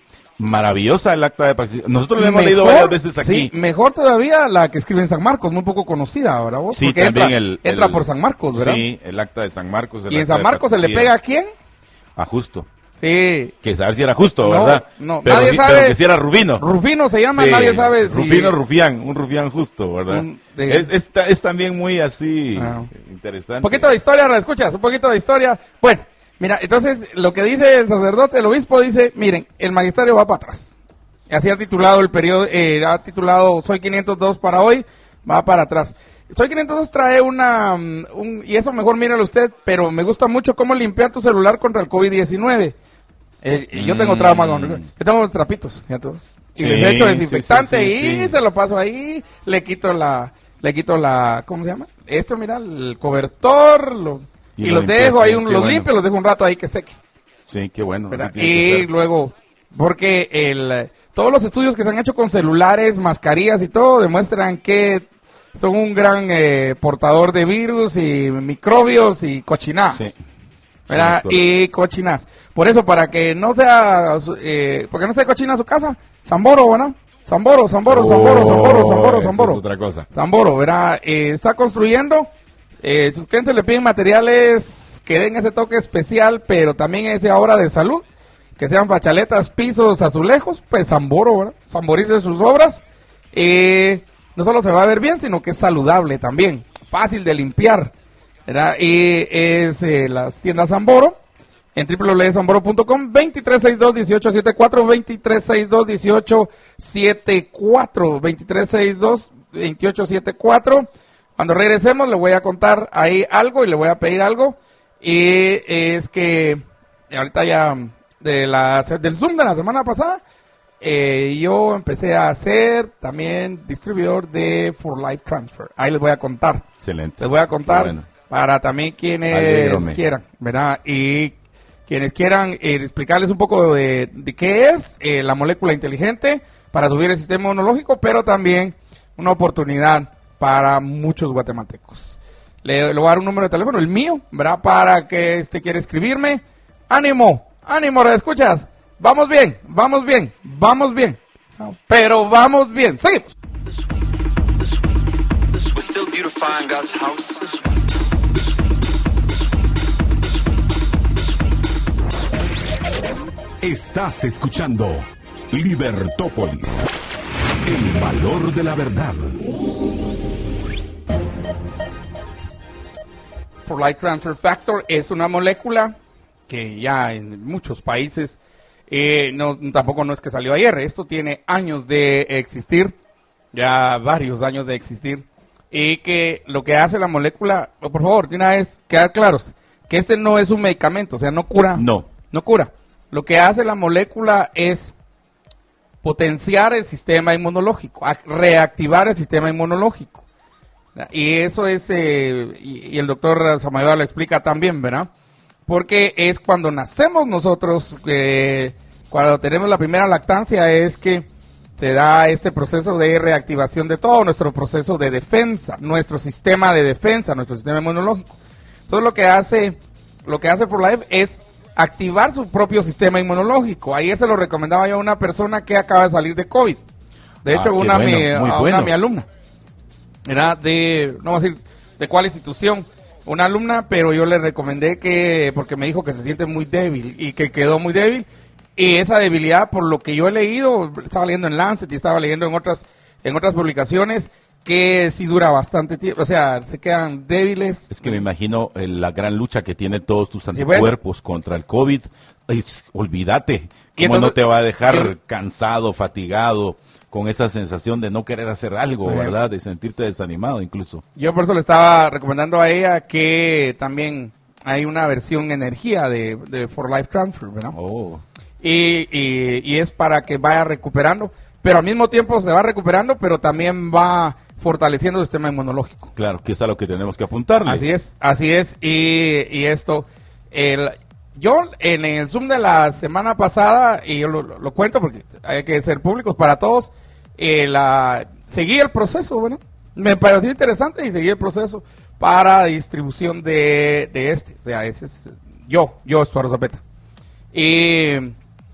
Speaker 3: Maravillosa el acta de paciencia. Nosotros la hemos
Speaker 2: Mejor,
Speaker 3: leído varias veces aquí.
Speaker 2: Sí, mejor todavía la que escribe en San Marcos, muy poco conocida, ¿verdad vos?
Speaker 3: Sí,
Speaker 2: Porque
Speaker 3: también
Speaker 2: entra,
Speaker 3: el,
Speaker 2: entra
Speaker 3: el-
Speaker 2: por San Marcos, ¿verdad?
Speaker 3: Sí, el acta de San Marcos. el
Speaker 2: ¿Y en
Speaker 3: acta
Speaker 2: San
Speaker 3: de
Speaker 2: Marcos se le
Speaker 3: paciencia.
Speaker 2: pega a quién?
Speaker 3: A Justo.
Speaker 2: Sí.
Speaker 3: Que saber si era justo,
Speaker 2: No,
Speaker 3: ¿verdad?
Speaker 2: no,
Speaker 3: pero,
Speaker 2: nadie
Speaker 3: sí-
Speaker 2: sabe.
Speaker 3: pero que si era Rufino.
Speaker 2: Rufino se llama,
Speaker 3: Sí,
Speaker 2: nadie sabe si...
Speaker 3: Rufino Rufián, un Rufián justo, ¿verdad?
Speaker 2: Un- de-
Speaker 3: es, es, ta- es también muy así
Speaker 2: Ah.
Speaker 3: interesante.
Speaker 2: Un poquito de historia, ¿la escuchas? Un poquito de historia. Bueno, mira, entonces lo que dice el sacerdote, el obispo, dice, miren, el magisterio va para atrás. Así ha titulado el periodo, eh, ha titulado Soy quinientos dos para hoy, va para atrás. Soy quinientos dos trae una, um, un, y eso mejor míralo usted, pero me gusta mucho cómo limpiar tu celular contra el COVID diecinueve. Eh, y yo tengo
Speaker 3: Mm.
Speaker 2: trauma con, yo tengo trapitos, ya todos. Y
Speaker 3: Sí,
Speaker 2: les echo
Speaker 3: sí,
Speaker 2: desinfectante
Speaker 3: sí, sí,
Speaker 2: y
Speaker 3: sí.
Speaker 2: se lo paso ahí, le quito la, le quito la, ¿cómo se llama? Esto, mira, el cobertor, lo,
Speaker 3: Y
Speaker 2: y,
Speaker 3: lo
Speaker 2: los
Speaker 3: limpias,
Speaker 2: dejo ahí,
Speaker 3: sí,
Speaker 2: un-
Speaker 3: qué
Speaker 2: los
Speaker 3: bueno.
Speaker 2: limpio, los dejo un rato ahí que seque.
Speaker 3: Sí, qué bueno. así
Speaker 2: ¿Verdad?
Speaker 3: tiene que
Speaker 2: Y
Speaker 3: ser.
Speaker 2: luego, porque el, todos los estudios que se han hecho con celulares, mascarillas y todo, demuestran que son un gran eh, portador de virus y microbios y cochinadas.
Speaker 3: Sí.
Speaker 2: ¿Verdad?
Speaker 3: Sí, doctor.
Speaker 2: Y cochinas. Por eso, para que no sea, eh, porque no sea cochina su casa, Zamboro, ¿verdad? Zamboro, Zamboro, Zamboro, Zamboro, Zamboro,
Speaker 3: Oh, eso
Speaker 2: Zamboro.
Speaker 3: es otra cosa.
Speaker 2: Zamboro, ¿verdad? Eh, está construyendo, eh, sus clientes le piden materiales que den ese toque especial, pero también es de obra de salud, que sean fachaletas, pisos, azulejos, pues Zamboro, ¿verdad? Zamborice sus obras, eh, no solo se va a ver bien, sino que es saludable también, fácil de limpiar, ¿verdad? Y es eh, las tiendas Zamboro, en doble u doble u doble u punto zamboro punto com, veintitrés sesenta y dos, dieciocho setenta y cuatro, veintitrés sesenta y dos, dieciocho setenta y cuatro, veintitrés sesenta y dos, veintiocho setenta y cuatro. Cuando regresemos le voy a contar ahí algo y le voy a pedir algo. Y es que ahorita ya de la, del Zoom de la semana pasada, eh, yo empecé a ser también distribuidor de For Life Transfer. Ahí les voy a contar.
Speaker 3: Excelente.
Speaker 2: Les voy a contar
Speaker 3: Qué bueno.
Speaker 2: para también quienes
Speaker 3: Alégrome.
Speaker 2: quieran, ¿verdad? Y quienes quieran eh, explicarles un poco de, de qué es eh, la molécula inteligente para subir el sistema inmunológico, pero también una oportunidad para muchos guatemaltecos. Le, le voy a dar un número de teléfono, el mío, ¿verdad? Para que este quiera escribirme. ¡Ánimo! ¡Ánimo! ¿Lo escuchas? Vamos bien, vamos bien, vamos bien. Pero vamos bien. Seguimos.
Speaker 8: We're still beautifying God's house.
Speaker 1: Estás escuchando Libertópolis, el valor de la verdad.
Speaker 2: For Life Transfer Factor es una molécula que ya en muchos países, eh, no, tampoco no es que salió ayer, esto tiene años de existir, ya varios años de existir, y que lo que hace la molécula, oh, por favor, de una vez quedar claros, que este no es un medicamento, o sea, no cura,
Speaker 3: No.
Speaker 2: no cura. Lo que hace la molécula es potenciar el sistema inmunológico, a- reactivar el sistema inmunológico. Y eso es, eh, y, y el doctor Samayoa lo explica también, ¿verdad? Porque es cuando nacemos nosotros, eh, cuando tenemos la primera lactancia, es que se da este proceso de reactivación de todo nuestro proceso de defensa, nuestro sistema de defensa, nuestro sistema inmunológico. Entonces lo que hace, lo que hace For Life es activar su propio sistema inmunológico. Ayer se lo recomendaba yo a una persona que acaba de salir de COVID. De
Speaker 3: Ah,
Speaker 2: hecho,
Speaker 3: qué
Speaker 2: una,
Speaker 3: bueno,
Speaker 2: mi,
Speaker 3: muy
Speaker 2: a una
Speaker 3: bueno.
Speaker 2: mi alumna. Era de, no voy a decir de cuál institución, una alumna, pero yo le recomendé que, porque me dijo que se siente muy débil y que quedó muy débil. Y esa debilidad, por lo que yo he leído, estaba leyendo en Lancet y estaba leyendo en otras, en otras publicaciones, que sí dura bastante tiempo, o sea, se quedan débiles.
Speaker 3: Es que me imagino eh, la gran lucha que tienen todos tus
Speaker 2: pues.
Speaker 3: anticuerpos contra el COVID. Es- olvídate.
Speaker 2: Y
Speaker 3: ¿Cómo no
Speaker 2: entonces-
Speaker 3: te va a dejar
Speaker 2: el-
Speaker 3: cansado, fatigado, con esa sensación de no querer hacer algo,
Speaker 2: Ajá.
Speaker 3: ¿verdad? De sentirte desanimado incluso.
Speaker 2: Yo por eso le estaba recomendando a ella que también hay una versión energía de, de For Life Transfer, ¿verdad?
Speaker 3: Oh.
Speaker 2: Y, y, y es para que vaya recuperando, pero al mismo tiempo se va recuperando, pero también va fortaleciendo el sistema inmunológico.
Speaker 3: Claro, que es a lo que tenemos que apuntarle.
Speaker 2: Así es, así es. Y, y esto, el, yo en el Zoom de la semana pasada, y yo lo, lo cuento porque hay que ser públicos para todos, eh, la, seguí el proceso, bueno, me pareció interesante y seguí el proceso para distribución de, de este. O sea, ese es yo, yo, Estuardo Zapeta. Y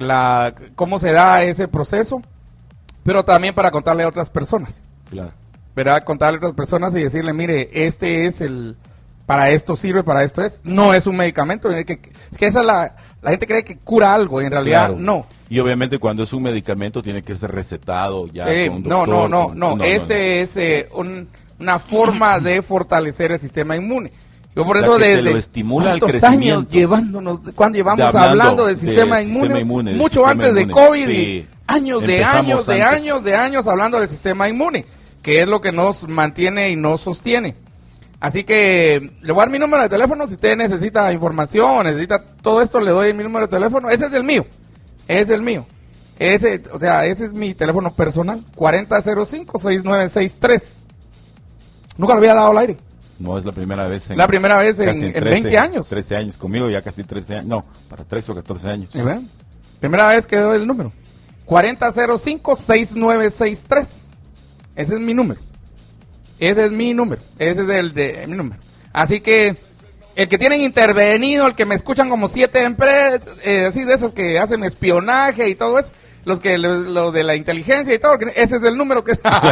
Speaker 2: la cómo se da ese proceso, pero también para contarle a otras personas.
Speaker 3: Claro.
Speaker 2: ¿Verdad? Contarle a otras personas y decirle, mire, este es el, para esto sirve, para esto es, no es un medicamento, es que, es que esa es la, la gente cree que cura algo, y en realidad
Speaker 3: Claro.
Speaker 2: no.
Speaker 3: Y obviamente cuando es un medicamento tiene que ser recetado ya
Speaker 2: Eh,
Speaker 3: con un
Speaker 2: no,
Speaker 3: doctor.
Speaker 2: no, no,
Speaker 3: con-
Speaker 2: no, este es eh, un- una forma de fortalecer el sistema inmune. Yo por
Speaker 3: O sea,
Speaker 2: eso
Speaker 3: que te
Speaker 2: desde
Speaker 3: lo estimula el
Speaker 2: ¿cuántos
Speaker 3: crecimiento?
Speaker 2: años llevándonos, cuando llevamos
Speaker 3: De hablando
Speaker 2: hablando del
Speaker 3: del
Speaker 2: sistema
Speaker 3: sistema
Speaker 2: inmune,
Speaker 3: inmune, del
Speaker 2: mucho
Speaker 3: sistema
Speaker 2: antes de
Speaker 3: inmune.
Speaker 2: COVID,
Speaker 3: Sí.
Speaker 2: y años de
Speaker 3: Empezamos
Speaker 2: años, de
Speaker 3: antes.
Speaker 2: años, de años hablando del sistema inmune, que es lo que nos mantiene y nos sostiene. Así que le voy a dar mi número de teléfono si usted necesita información, necesita todo esto, le doy mi número de teléfono. Ese es el mío, ese es el mío. Ese, o sea, ese es mi teléfono personal, cuarenta cero cinco, sesenta y nueve sesenta y tres. Nunca lo había dado al aire.
Speaker 3: No es la primera vez en...
Speaker 2: La primera vez en-
Speaker 3: casi
Speaker 2: en veinte años.
Speaker 3: trece años, conmigo ya casi trece años. No, para trece o catorce años.
Speaker 2: ¿Sí ven? Primera vez que doy el número. cuarenta cero cinco, sesenta y nueve sesenta y tres. Ese es mi número. Ese es mi número. Ese es el de mi número. Así que el que tienen intervenido, el que me escuchan como siete empresas, eh, así de esas que hacen espionaje y todo eso, los que lo, lo de la inteligencia y todo, que ese es el número que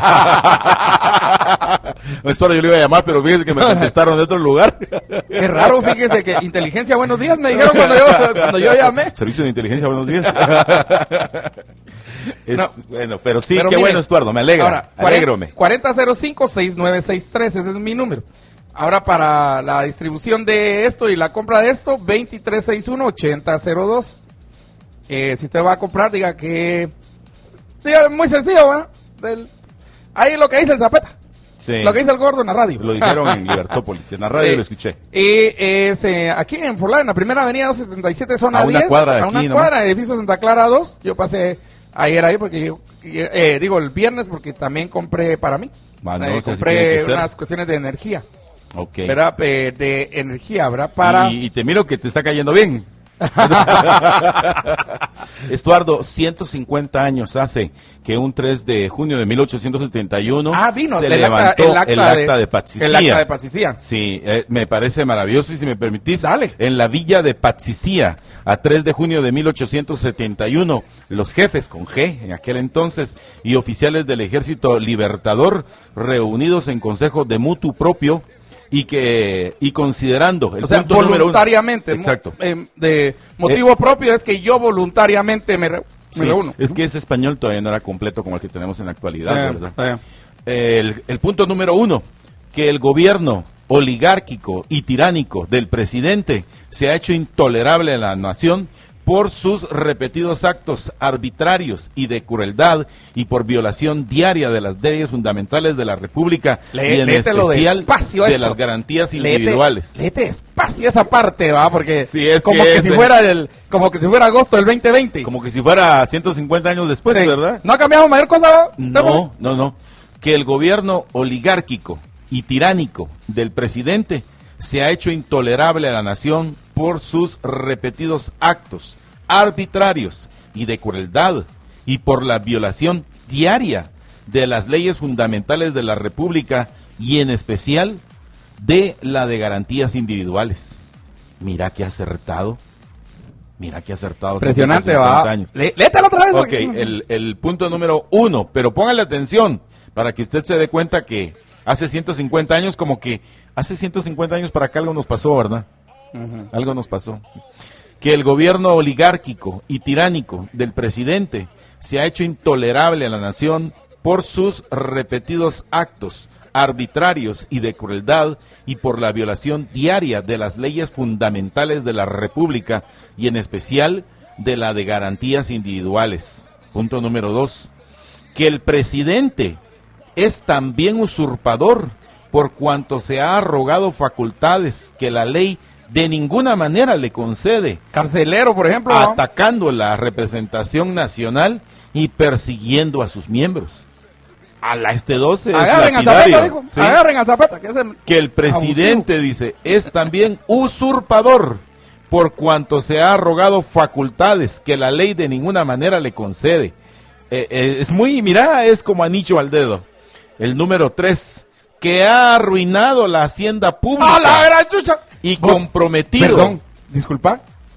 Speaker 3: Esto ahora yo le iba a llamar, pero fíjese que me contestaron de otro lugar.
Speaker 2: Qué raro, fíjese que inteligencia, buenos días, me dijeron cuando yo, cuando yo llamé.
Speaker 3: Servicio de inteligencia, buenos días. Es-
Speaker 2: No.
Speaker 3: Bueno, pero sí,
Speaker 2: Pero
Speaker 3: qué
Speaker 2: mire,
Speaker 3: bueno, Estuardo, me alegra.
Speaker 2: Ahora,
Speaker 3: Alégrome.
Speaker 2: cuarenta cero cinco, sesenta y nueve sesenta y tres, ese es mi número. Ahora para la distribución de esto y la compra de esto, veintitrés sesenta y uno, ochenta cero dos. Eh, si usted va a comprar, diga que... Diga, muy sencillo, ¿verdad? Del- ahí lo que dice el Zapeta.
Speaker 3: Sí.
Speaker 2: Lo que dice el gordo en la radio.
Speaker 3: Lo dijeron en Libertópolis, en la radio
Speaker 2: Sí.
Speaker 3: lo escuché.
Speaker 2: Y es eh, aquí en Forlán, en la primera avenida doscientos setenta y siete, zona
Speaker 3: A una
Speaker 2: diez.
Speaker 3: cuadra de
Speaker 2: a
Speaker 3: aquí
Speaker 2: una
Speaker 3: nomás.
Speaker 2: cuadra, edificio Santa Clara dos. Yo pasé ayer ahí porque yo, eh, digo el viernes porque también compré para mí.
Speaker 3: Ah, no,
Speaker 2: Eh,
Speaker 3: o sea, sí tiene
Speaker 2: compré
Speaker 3: que ser.
Speaker 2: unas cuestiones de energía,
Speaker 3: Ok.
Speaker 2: ¿verdad? Eh, de energía, ¿verdad? Para...
Speaker 3: Y, y te miro que te está cayendo bien. Estuardo, ciento cincuenta años hace que un tres de junio de mil ochocientos setenta y uno
Speaker 2: Ah, vino
Speaker 3: se
Speaker 2: el acta-
Speaker 3: levantó
Speaker 2: el acta
Speaker 3: el
Speaker 2: de-
Speaker 3: acta de Patsicía.
Speaker 2: el acta de Patsicía.
Speaker 3: Sí, eh, me parece maravilloso y si me permitís,
Speaker 2: Dale.
Speaker 3: en la villa de Patsicía, a tres de junio de mil ochocientos setenta y uno, los jefes con G en aquel entonces y oficiales del Ejército Libertador reunidos en consejo de mutuo propio y que y considerando el
Speaker 2: O sea,
Speaker 3: punto número uno.
Speaker 2: voluntariamente. mo-
Speaker 3: Exacto.
Speaker 2: eh, de motivo propio es que yo voluntariamente me, re- me
Speaker 3: Sí,
Speaker 2: reúno.
Speaker 3: es que ese español todavía no era completo como el que tenemos en la actualidad,
Speaker 2: Eh,
Speaker 3: ¿verdad?
Speaker 2: eh.
Speaker 3: El, el punto número uno, que el gobierno oligárquico y tiránico del presidente se ha hecho intolerable a la nación por sus repetidos actos arbitrarios y de crueldad y por violación diaria de las leyes fundamentales de la República
Speaker 2: Le-
Speaker 3: y en
Speaker 2: léetelo
Speaker 3: especial
Speaker 2: despacio
Speaker 3: de
Speaker 2: eso.
Speaker 3: las garantías
Speaker 2: Léete-
Speaker 3: individuales.
Speaker 2: Léete despacio esa parte, va, porque
Speaker 3: Sí, es
Speaker 2: como
Speaker 3: que
Speaker 2: que,
Speaker 3: es
Speaker 2: si
Speaker 3: el-
Speaker 2: fuera el, como que si fuera agosto del veinte veinte.
Speaker 3: Como que si fuera ciento cincuenta años después,
Speaker 2: Sí.
Speaker 3: ¿verdad?
Speaker 2: ¿No ha cambiado mayor cosa? ¿Va?
Speaker 3: No, no, no. Que el gobierno oligárquico y tiránico del presidente se ha hecho intolerable a la nación por sus repetidos actos arbitrarios y de crueldad y por la violación diaria de las leyes fundamentales de la República y en especial de la de garantías individuales. Mira qué acertado. Mira qué acertado.
Speaker 2: Impresionante,
Speaker 3: ciento cincuenta
Speaker 2: va.
Speaker 3: años.
Speaker 2: Lé- Léetelo otra vez.
Speaker 3: Ok,
Speaker 2: porque-
Speaker 3: el, el punto número uno, pero póngale atención para que usted se dé cuenta que hace ciento cincuenta años, como que hace ciento cincuenta años para acá algo nos pasó, ¿verdad?
Speaker 2: Ujú.
Speaker 3: Algo nos pasó. Que el gobierno oligárquico y tiránico del presidente se ha hecho intolerable a la nación por sus repetidos actos arbitrarios y de crueldad y por la violación diaria de las leyes fundamentales de la República y en especial de la de garantías individuales. Punto número dos, que el presidente es también usurpador por cuanto se ha arrogado facultades que la ley de ninguna manera le concede,
Speaker 2: Carcelero, por ejemplo. ¿no?
Speaker 3: atacando la representación nacional y persiguiendo a sus miembros. A la este doce es
Speaker 2: Agarren a
Speaker 3: lapidario,
Speaker 2: Zapata, dijo.
Speaker 3: ¿sí?
Speaker 2: Agarren a Zapata, que es el
Speaker 3: Que el presidente, dice, es también usurpador por cuanto se ha arrogado facultades que la ley de ninguna manera le concede. Eh, eh, es muy, mira, es como anillo al dedo. El número tres, que ha arruinado la hacienda pública
Speaker 2: ¡A la gran chucha!
Speaker 3: y
Speaker 2: Vos-
Speaker 3: comprometido.
Speaker 2: Perdón, disculpa.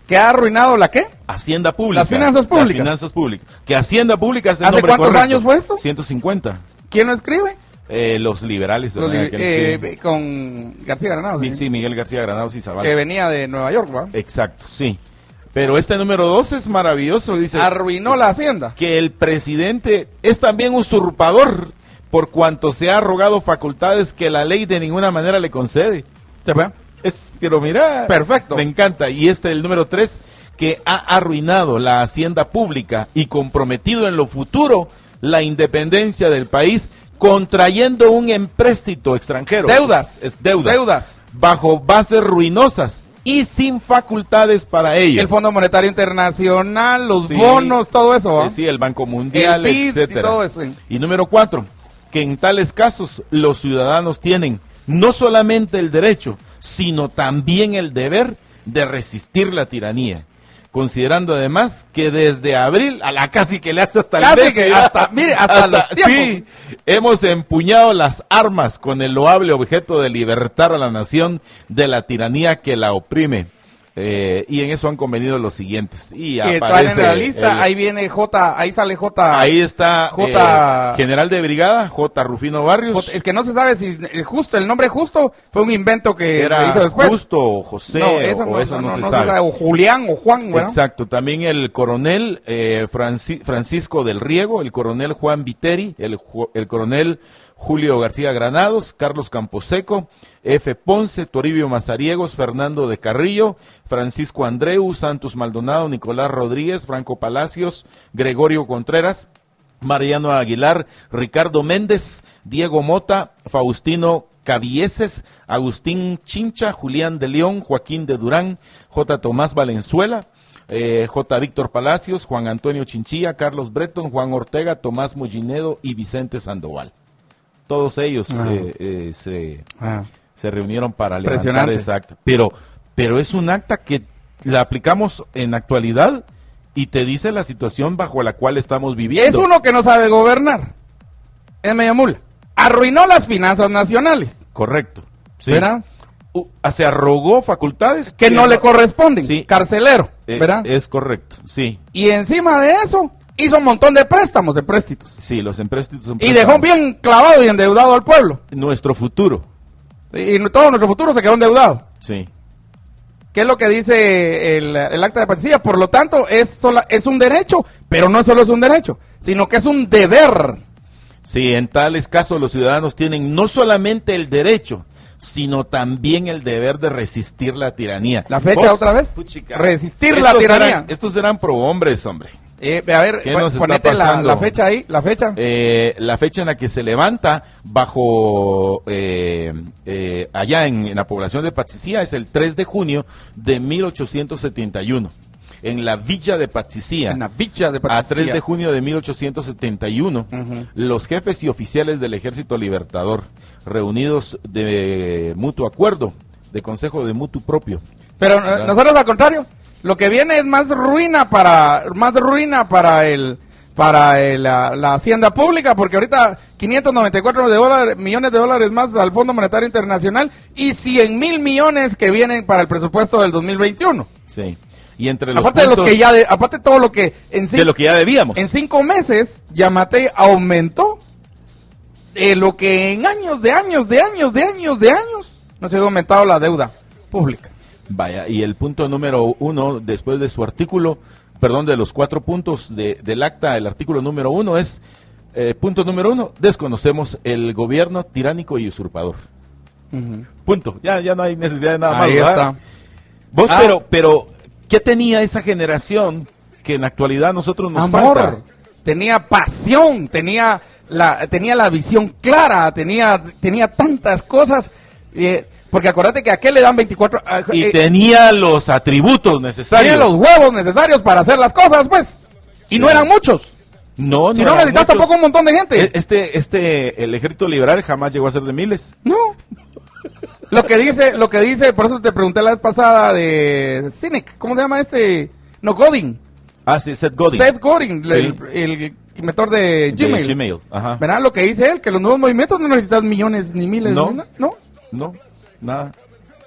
Speaker 2: ¿Que ha arruinado la qué?
Speaker 3: Hacienda Pública.
Speaker 2: Las finanzas públicas.
Speaker 3: Las finanzas públicas. Que Hacienda Pública es el
Speaker 2: ¿Hace
Speaker 3: nombre
Speaker 2: cuántos
Speaker 3: correcto.
Speaker 2: años fue esto?
Speaker 3: ciento cincuenta.
Speaker 2: ¿Quién lo escribe?
Speaker 3: Eh, los liberales.
Speaker 2: Los
Speaker 3: ¿verdad?
Speaker 2: li-
Speaker 3: Aquel,
Speaker 2: eh,
Speaker 3: sí.
Speaker 2: Con García Granados.
Speaker 3: Mi-
Speaker 2: ¿sí?
Speaker 3: Sí, Miguel García Granados y Zavala.
Speaker 2: Que venía de Nueva York, ¿va?
Speaker 3: Exacto, sí. Pero este número dos es maravilloso, dice.
Speaker 2: Arruinó la hacienda.
Speaker 3: Que el presidente es también usurpador por cuanto se ha arrogado facultades que la ley de ninguna manera le concede.
Speaker 2: ¿Se ve?
Speaker 3: Es, pero mira,
Speaker 2: Perfecto.
Speaker 3: me encanta. Y este, el número tres, que ha arruinado la hacienda pública y comprometido en lo futuro la independencia del país, contrayendo un empréstito extranjero.
Speaker 2: Deudas.
Speaker 3: Es deuda.
Speaker 2: Deudas.
Speaker 3: Bajo bases ruinosas y sin facultades para ello.
Speaker 2: El Fondo Monetario Internacional, los
Speaker 3: Sí.
Speaker 2: bonos, todo eso, ¿va?
Speaker 3: Eh, sí, el Banco Mundial,
Speaker 2: El B I D
Speaker 3: etcétera.
Speaker 2: y todo eso, sí.
Speaker 3: Y número cuatro, que en tales casos los ciudadanos tienen no solamente el derecho, sino también el deber de resistir la tiranía. Considerando además que desde abril, a la casi que le hace hasta el
Speaker 2: Casi
Speaker 3: mes,
Speaker 2: que
Speaker 3: ¿verdad?
Speaker 2: hasta- mire, hasta los tiempos.
Speaker 3: Sí, hemos empuñado las armas con el loable objeto de libertar a la nación de la tiranía que la oprime. Eh, y en eso han convenido los siguientes. Y
Speaker 2: Y
Speaker 3: aparece
Speaker 2: en la lista,
Speaker 3: el-
Speaker 2: ahí viene J, ahí sale J.
Speaker 3: Ahí está
Speaker 2: J-
Speaker 3: eh, general de brigada, J. Rufino Barrios.
Speaker 2: J- es que no se sabe si el justo, el nombre justo fue un invento que se
Speaker 3: Era
Speaker 2: hizo después.
Speaker 3: Justo o José,
Speaker 2: no, eso
Speaker 3: o
Speaker 2: no,
Speaker 3: eso no,
Speaker 2: no,
Speaker 3: se
Speaker 2: no
Speaker 3: sabe.
Speaker 2: o Julián o Juan, bueno.
Speaker 3: Exacto, también el coronel eh, Franci- Francisco del Riego, el coronel Juan Viteri, el, ju- el coronel Julio García Granados, Carlos Camposeco, F. Ponce, Toribio Mazariegos, Fernando de Carrillo, Francisco Andreu, Santos Maldonado, Nicolás Rodríguez, Franco Palacios, Gregorio Contreras, Mariano Aguilar, Ricardo Méndez, Diego Mota, Faustino Cavieses, Agustín Chincha, Julián de León, Joaquín de Durán, J. Tomás Valenzuela, eh, J. Víctor Palacios, Juan Antonio Chinchilla, Carlos Breton, Juan Ortega, Tomás Mollinedo y Vicente Sandoval. Todos ellos
Speaker 2: Ah.
Speaker 3: eh, eh, se,
Speaker 2: Ah.
Speaker 3: se reunieron para levantar
Speaker 2: Impresionante.
Speaker 3: esa acta. Pero, pero es un acta que la aplicamos en actualidad y te dice la situación bajo la cual estamos viviendo.
Speaker 2: Es uno que no sabe gobernar. Es media mula. Arruinó las finanzas nacionales.
Speaker 3: Correcto. Sí.
Speaker 2: ¿Verdad?
Speaker 3: Uh, se arrogó facultades
Speaker 2: Que no le corresponden.
Speaker 3: Sí.
Speaker 2: Carcelero.
Speaker 3: Eh,
Speaker 2: ¿Verdad?
Speaker 3: es correcto, sí.
Speaker 2: Y encima de eso, hizo un montón de préstamos, de préstitos.
Speaker 3: Sí, los empréstitos son
Speaker 2: Y dejó
Speaker 3: préstamos.
Speaker 2: bien clavado y endeudado al pueblo.
Speaker 3: Nuestro futuro,
Speaker 2: Y todo nuestro futuro se quedó endeudado.
Speaker 3: sí.
Speaker 2: ¿Qué es lo que dice el, el acta de patricia? Por lo tanto, es, sola, es un derecho, pero no solo es un derecho, sino que es un deber.
Speaker 3: Sí, en tales casos los ciudadanos tienen no solamente el derecho, sino también el deber de resistir la tiranía.
Speaker 2: ¿La fecha otra vez?
Speaker 3: Puchica,
Speaker 2: Resistir la
Speaker 3: estos
Speaker 2: tiranía.
Speaker 3: eran- estos eran pro hombres, hombre.
Speaker 2: Eh, a ver,
Speaker 3: ¿Qué
Speaker 2: pon-
Speaker 3: nos está
Speaker 2: ponete la,
Speaker 3: pasando?
Speaker 2: la fecha ahí, la fecha.
Speaker 3: Eh, la fecha en la que se levanta bajo eh, eh, allá en, en la población de Patsicía es el tres de junio de mil ochocientos setenta y uno en la villa de Patsicía.
Speaker 2: En la villa de
Speaker 3: A
Speaker 2: Patricia.
Speaker 3: tres de junio de mil ochocientos setenta y uno,
Speaker 2: Ujú.
Speaker 3: los jefes y oficiales del Ejército Libertador, reunidos de mutuo acuerdo, de consejo de mutuo propio.
Speaker 2: Pero eh, nosotros al contrario, lo que viene es más ruina para más ruina para el para el, la, la hacienda pública, porque ahorita quinientos noventa y cuatro de dólares, millones de dólares más al Fondo Monetario Internacional y cien mil millones que vienen para el presupuesto del dos mil veintiuno.
Speaker 3: Sí. Y entre los
Speaker 2: Aparte de los
Speaker 3: puntos
Speaker 2: que ya de, aparte de todo lo que en
Speaker 3: de lo que ya debíamos.
Speaker 2: en cinco meses Yamatei aumentó eh, lo que en años de años de años de años de años no se ha aumentado la deuda pública.
Speaker 3: Vaya, y el punto número uno, después de su artículo, perdón, de los cuatro puntos de, del acta, el artículo número uno es, eh, punto número uno, desconocemos el gobierno tiránico y usurpador.
Speaker 2: Ujú.
Speaker 3: Punto, ya, ya no hay necesidad de nada más.
Speaker 2: Ahí
Speaker 3: ¿verdad?
Speaker 2: está.
Speaker 3: Vos,
Speaker 2: Ah.
Speaker 3: pero, pero, ¿qué tenía esa generación que en la actualidad nosotros nos
Speaker 2: Amor,
Speaker 3: falta?
Speaker 2: tenía pasión, tenía la, tenía la visión clara, tenía, tenía tantas cosas, eh, porque acuérdate que a qué le dan veinticuatro, ah,
Speaker 3: Y
Speaker 2: eh,
Speaker 3: tenía los atributos necesarios.
Speaker 2: tenía los huevos necesarios para hacer las cosas, pues, y
Speaker 3: Sí.
Speaker 2: no eran muchos,
Speaker 3: No, no
Speaker 2: si no
Speaker 3: eran
Speaker 2: necesitas
Speaker 3: muchos.
Speaker 2: tampoco un montón de gente.
Speaker 3: E- Este, este, el ejército liberal jamás llegó a ser de miles.
Speaker 2: No. Lo que dice, lo que dice, por eso te pregunté la vez pasada de Cynic, ¿cómo se llama este? No, Godin.
Speaker 3: Ah, sí, Seth Godin.
Speaker 2: Seth Godin,
Speaker 3: Sí.
Speaker 2: el, el inventor de
Speaker 3: De
Speaker 2: Gmail.
Speaker 3: Gmail, ajá.
Speaker 2: ¿Verdad lo que dice él? Que los nuevos movimientos no necesitas millones ni miles.
Speaker 3: No.
Speaker 2: ni nada, ¿no?
Speaker 3: No, nada.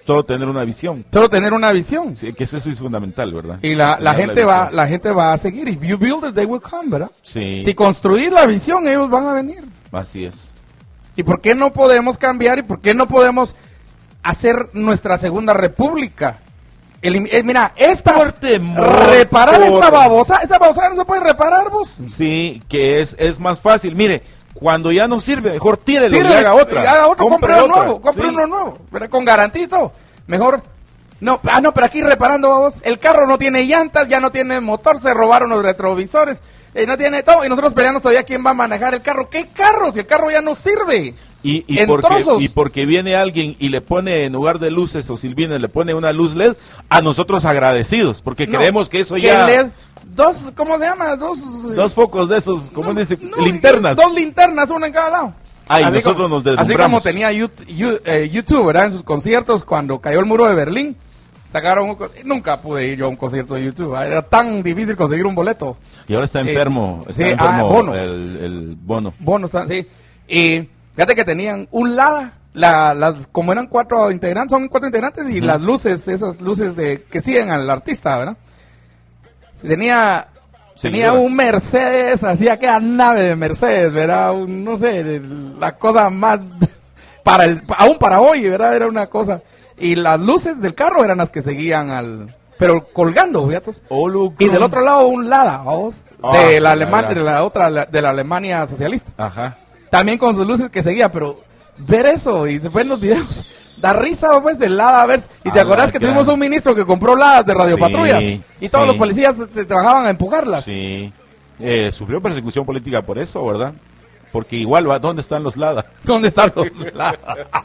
Speaker 3: Solo tener una visión.
Speaker 2: Solo tener una visión.
Speaker 3: Sí, que eso es fundamental, ¿verdad?
Speaker 2: Y la, la
Speaker 3: Tener
Speaker 2: gente
Speaker 3: la
Speaker 2: va,
Speaker 3: visión.
Speaker 2: la gente va a seguir. If you build it, they will come, ¿verdad?
Speaker 3: Sí,
Speaker 2: Si construís la visión, ellos van a venir.
Speaker 3: así es.
Speaker 2: ¿Y por qué no podemos cambiar? ¿Y por qué no podemos hacer nuestra segunda república? Elim- eh, mira, esta
Speaker 3: Por temor,
Speaker 2: reparar
Speaker 3: por-
Speaker 2: esta babosa, esta babosa no se puede reparar, vos.
Speaker 3: Sí, que es, es más fácil. Mire, cuando ya no sirve, mejor tírelo y
Speaker 2: Tírale,
Speaker 3: haga otra.
Speaker 2: y haga otro, compre uno
Speaker 3: otra.
Speaker 2: nuevo, compre
Speaker 3: Sí.
Speaker 2: uno nuevo, pero con garantía y todo. Mejor, no, ah no, pero aquí reparando, vamos, el carro no tiene llantas, ya no tiene motor, se robaron los retrovisores, eh, no tiene todo, y nosotros peleando todavía quién va a manejar el carro. ¿Qué carro? Si el carro ya no sirve.
Speaker 3: Y, y,
Speaker 2: En
Speaker 3: porque,
Speaker 2: trozos.
Speaker 3: y porque viene alguien y le pone, en lugar de luces o silbines, le pone una luz L E D, a nosotros agradecidos, porque
Speaker 2: No,
Speaker 3: creemos que eso
Speaker 2: que
Speaker 3: ya...
Speaker 2: L E D, dos, ¿cómo se llama? Dos, eh,
Speaker 3: Dos focos de esos, como
Speaker 2: no,
Speaker 3: dice,
Speaker 2: no,
Speaker 3: linternas.
Speaker 2: Dos linternas, una en cada lado.
Speaker 3: Ah, y
Speaker 2: Así
Speaker 3: nosotros
Speaker 2: como-
Speaker 3: nos deslumbramos.
Speaker 2: Así como tenía Yout- Yu- eh, YouTube, ¿verdad? En sus conciertos, cuando cayó el muro de Berlín, sacaron un... co- Nunca pude ir yo a un concierto de YouTube, ¿verdad? Era tan difícil conseguir un boleto.
Speaker 3: Y ahora está
Speaker 2: Eh,
Speaker 3: enfermo, está
Speaker 2: sí,
Speaker 3: enfermo
Speaker 2: ah, Bono.
Speaker 3: El, el bono.
Speaker 2: Bono, está- sí. Y fíjate que tenían un LADA, la, las, como eran cuatro integrantes, son cuatro integrantes, y las luces, esas luces de que siguen al artista, ¿verdad? Tenía... Tenía
Speaker 3: Seguidoras.
Speaker 2: un Mercedes, hacía aquella nave de Mercedes, ¿verdad? Un, no sé, de- la cosa más, para el, aún para hoy, ¿verdad? Era una cosa. Y las luces del carro eran las que seguían al, pero colgando, fíjate. Y del otro lado un Lada, vamos,
Speaker 3: Ah,
Speaker 2: de la
Speaker 3: ya,
Speaker 2: Alemania,
Speaker 3: ya.
Speaker 2: de la otra, la- de la Alemania socialista.
Speaker 3: Ajá.
Speaker 2: También con sus luces que seguía, pero ver eso y se fue en los videos. Da risa, pues, del Lada, a ver. Y te
Speaker 3: Ah,
Speaker 2: acordás que
Speaker 3: gran.
Speaker 2: tuvimos un ministro que compró Ladas de radiopatrullas.
Speaker 3: Sí,
Speaker 2: y todos
Speaker 3: sí.
Speaker 2: los policías te, te bajaban a empujarlas.
Speaker 3: Sí. Eh, sufrió persecución política por eso, ¿verdad? Porque igual, ¿va? ¿Dónde están los Lada?
Speaker 2: ¿Dónde están los Lada?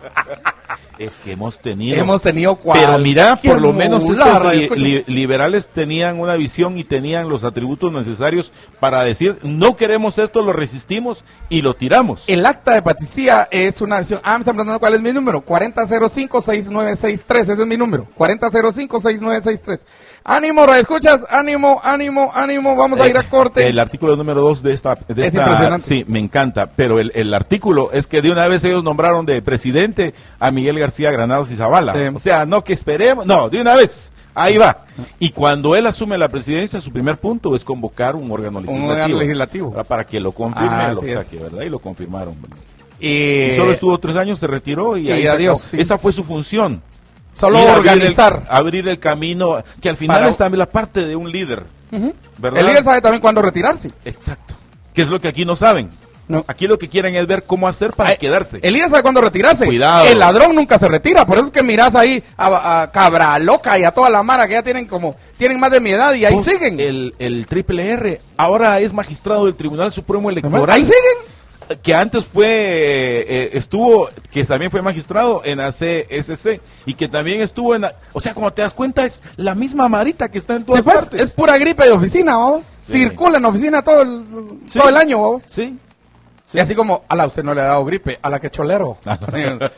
Speaker 3: Es que hemos tenido...
Speaker 2: Hemos tenido
Speaker 3: Pero mira, por lo menos
Speaker 2: cualquier
Speaker 3: estos
Speaker 2: mula,
Speaker 3: li-
Speaker 2: radio,
Speaker 3: li- liberales tenían una visión y tenían los atributos necesarios para decir, no queremos esto, lo resistimos y lo tiramos.
Speaker 2: El acta de paticía es una versión. Ah, me están preguntando cuál es mi número. cuarenta cero cinco seis nueve seis tres. Ese es mi número. cuarenta cero cinco seis nueve seis tres. Ánimo, escuchas. Ánimo, ánimo, ánimo. Vamos a ir a corte.
Speaker 3: Eh, El artículo número dos de esta... De
Speaker 2: Es
Speaker 3: esta-
Speaker 2: impresionante.
Speaker 3: Sí, me encanta. Pero el, el artículo es que de una vez ellos nombraron de presidente a Miguel García Granados y Zavala.
Speaker 2: Sí.
Speaker 3: O sea, no que esperemos. No, de una vez. Ahí va. Y cuando él asume la presidencia, su primer punto es convocar un órgano legislativo.
Speaker 2: órgano legislativo.
Speaker 3: ¿verdad? Para que lo confirme,
Speaker 2: Ah,
Speaker 3: lo
Speaker 2: así
Speaker 3: saque,
Speaker 2: es.
Speaker 3: ¿verdad? Y lo confirmaron. ¿verdad?
Speaker 2: Y,
Speaker 3: Y solo estuvo tres años, se retiró y,
Speaker 2: y
Speaker 3: ahí se
Speaker 2: adiós,
Speaker 3: acabó.
Speaker 2: sí.
Speaker 3: Esa fue su función.
Speaker 2: Solo
Speaker 3: Ir a abrir el-
Speaker 2: organizar.
Speaker 3: Abrir el, camino, que al final
Speaker 2: Para-
Speaker 3: es también la parte de un líder. ¿Verdad?
Speaker 2: El líder sabe también cuándo retirarse.
Speaker 3: Exacto. Que es lo que aquí no saben.
Speaker 2: No.
Speaker 3: Aquí lo que quieren es ver cómo hacer para
Speaker 2: Ay,
Speaker 3: quedarse.
Speaker 2: El líder sabe cuándo retirarse.
Speaker 3: Cuidado.
Speaker 2: El ladrón nunca se retira. Por eso es que mirás ahí a, a Cabra Loca y a toda la mara que ya tienen como, tienen más de mi edad y ahí
Speaker 3: Vos,
Speaker 2: siguen.
Speaker 3: El, el Triple R ahora es magistrado del Tribunal Supremo Electoral.
Speaker 2: Ahí siguen.
Speaker 3: Que antes fue, eh, eh, estuvo, que también fue magistrado en A C S C y que también estuvo en, la- o sea, como te das cuenta es la misma marita que está en todas
Speaker 2: Sí, pues,
Speaker 3: partes.
Speaker 2: es pura gripe de oficina, vamos. Circula en oficina todo el,
Speaker 3: Sí.
Speaker 2: todo el año, vamos.
Speaker 3: Sí.
Speaker 2: Y así como, a la usted no le ha dado gripe, a la que cholero. Sí,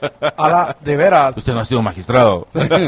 Speaker 2: a la de veras.
Speaker 3: Usted no ha sido magistrado.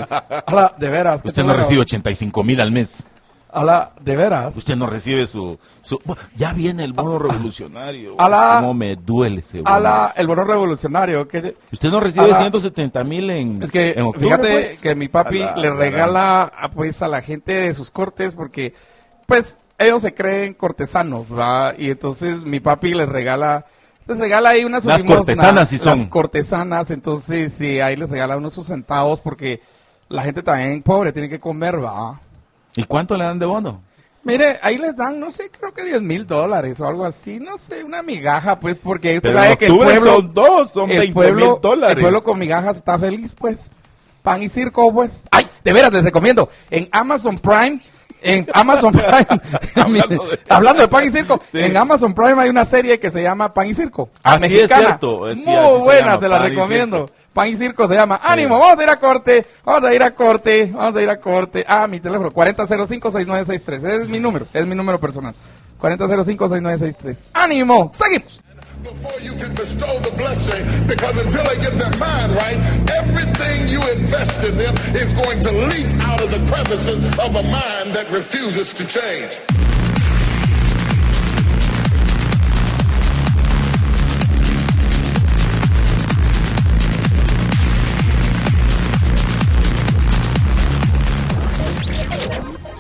Speaker 2: A la de veras. que
Speaker 3: Usted no
Speaker 2: cholero.
Speaker 3: recibe ochenta y cinco mil al mes.
Speaker 2: A la de veras.
Speaker 3: Usted no recibe su, su... Ya viene el bono revolucionario.
Speaker 2: A la-
Speaker 3: Cómo me duele ese bono.
Speaker 2: A la, el bono revolucionario. Que,
Speaker 3: Usted no recibe
Speaker 2: a la-
Speaker 3: ciento setenta mil en,
Speaker 2: es que,
Speaker 3: en octubre,
Speaker 2: fíjate
Speaker 3: pues.
Speaker 2: que mi papi
Speaker 3: A la
Speaker 2: le
Speaker 3: gran-
Speaker 2: regala a, pues, a la gente de sus cortes porque, pues, ellos se creen cortesanos, ¿va? Y entonces mi papi les regala... Les regala ahí unas
Speaker 3: Las
Speaker 2: limosna,
Speaker 3: cortesanas sí son.
Speaker 2: Las cortesanas, entonces sí, ahí les regala unos sus centavos porque la gente también pobre tiene que comer, va.
Speaker 3: ¿Y cuánto le dan de bono?
Speaker 2: Mire, ahí les dan, no sé, creo que diez mil dólares o algo así, no sé, una migaja, pues, porque usted
Speaker 3: Pero
Speaker 2: sabe
Speaker 3: en
Speaker 2: que el
Speaker 3: octubre
Speaker 2: pueblo...
Speaker 3: son dos, son
Speaker 2: el
Speaker 3: veinte
Speaker 2: pueblo-
Speaker 3: mil dólares.
Speaker 2: El pueblo con migajas está feliz, pues. Pan y circo, pues. Ay, de veras, les recomiendo. En Amazon Prime, en Amazon Prime,
Speaker 3: Hablando de-
Speaker 2: hablando de pan y circo,
Speaker 3: Sí.
Speaker 2: en Amazon Prime hay una serie que se llama Pan y Circo.
Speaker 3: Así es
Speaker 2: mexicana.
Speaker 3: cierto, es- sí,
Speaker 2: Muy
Speaker 3: así se
Speaker 2: buena,
Speaker 3: llama,
Speaker 2: te la
Speaker 3: Pan y
Speaker 2: recomiendo.
Speaker 3: Circo.
Speaker 2: Pan y Circo se llama. Ánimo, vamos a ir a corte, vamos a ir a corte, vamos a ir a corte. Ah, mi teléfono, cuarenta cero cinco seis nueve seis tres. Ese es mi número, es mi número personal. cuarenta cero cinco seis nueve seis tres. ¡Ánimo! ¡Seguimos!
Speaker 10: Before you can bestow the blessing, because until they get their mind right, everything you invest in them is going to leak out of the crevices of a mind that refuses to change.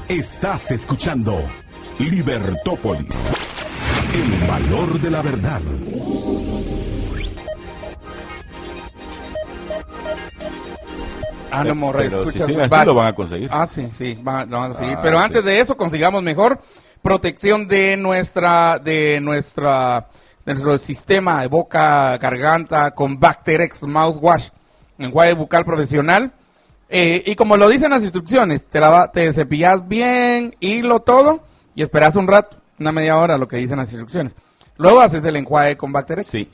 Speaker 1: Estás escuchando Libertópolis, el valor de la verdad.
Speaker 2: Ah, no, Morra,
Speaker 3: Pero
Speaker 2: escucha.
Speaker 3: si siguen así,
Speaker 2: va-
Speaker 3: lo van a conseguir.
Speaker 2: Ah, sí, sí, va- lo van a conseguir.
Speaker 3: Ah,
Speaker 2: Pero
Speaker 3: sí.
Speaker 2: antes de eso, consigamos mejor protección de nuestra, de nuestra, de nuestro sistema de boca, garganta con Bacterex Mouthwash, enjuague bucal profesional. Eh, y como lo dicen las instrucciones, te, lava- te cepillas bien, hilo todo, y esperas un rato, una media hora, lo que dicen las instrucciones. Luego haces el enjuague con Bacterex.
Speaker 3: Sí.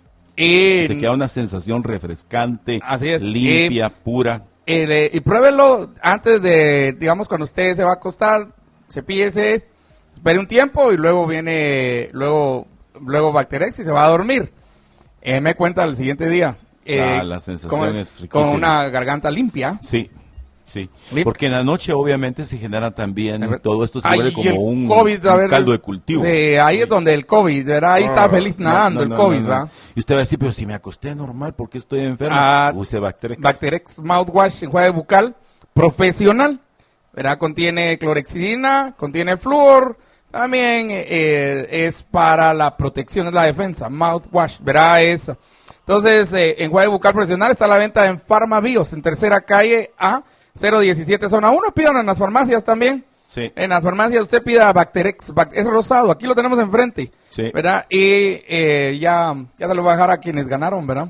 Speaker 2: Y,
Speaker 3: Te queda una sensación refrescante,
Speaker 2: Así es.
Speaker 3: limpia, pura.
Speaker 2: eh, y pruébelo antes de, digamos, cuando usted se va a acostar, cepíllese, espere un tiempo y luego viene, luego, luego Bacterex y se va a dormir. Eh, me cuenta el siguiente día. eh,
Speaker 3: Ah, la sensación
Speaker 2: con,
Speaker 3: es riquísima.
Speaker 2: con una garganta limpia.
Speaker 3: Sí, sí.
Speaker 2: Lim-
Speaker 3: Porque en la noche obviamente se genera también,
Speaker 2: A ver.
Speaker 3: todo esto se
Speaker 2: Ay,
Speaker 3: vuelve
Speaker 2: y
Speaker 3: como
Speaker 2: el
Speaker 3: un,
Speaker 2: COVID, a
Speaker 3: un
Speaker 2: ver,
Speaker 3: caldo de cultivo.
Speaker 2: Sí, ahí es donde el COVID, ¿verdad? Ahí está
Speaker 3: Ah,
Speaker 2: feliz
Speaker 3: no,
Speaker 2: nadando
Speaker 3: no,
Speaker 2: el
Speaker 3: no,
Speaker 2: COVID,
Speaker 3: no, no.
Speaker 2: ¿verdad?
Speaker 3: Y usted va a decir, pero si me acosté normal, ¿por qué estoy enfermo?
Speaker 2: Ah,
Speaker 3: Use Bacterex.
Speaker 2: Bacterex Mouthwash, enjuague bucal profesional, ¿verdad? Contiene clorexidina, contiene flúor, también eh, es para la protección, es la defensa, mouthwash, ¿verdad? Es, entonces, eh, enjuague bucal profesional está a la venta en Farmabios, en tercera calle A, cero diecisiete zona uno, pidan en las farmacias también.
Speaker 3: Sí.
Speaker 2: En las farmacias usted pida Bacterex, Bac- es rosado, aquí lo tenemos enfrente,
Speaker 3: Sí.
Speaker 2: ¿verdad? Y eh, ya, ya se lo voy a dejar a quienes ganaron, ¿verdad?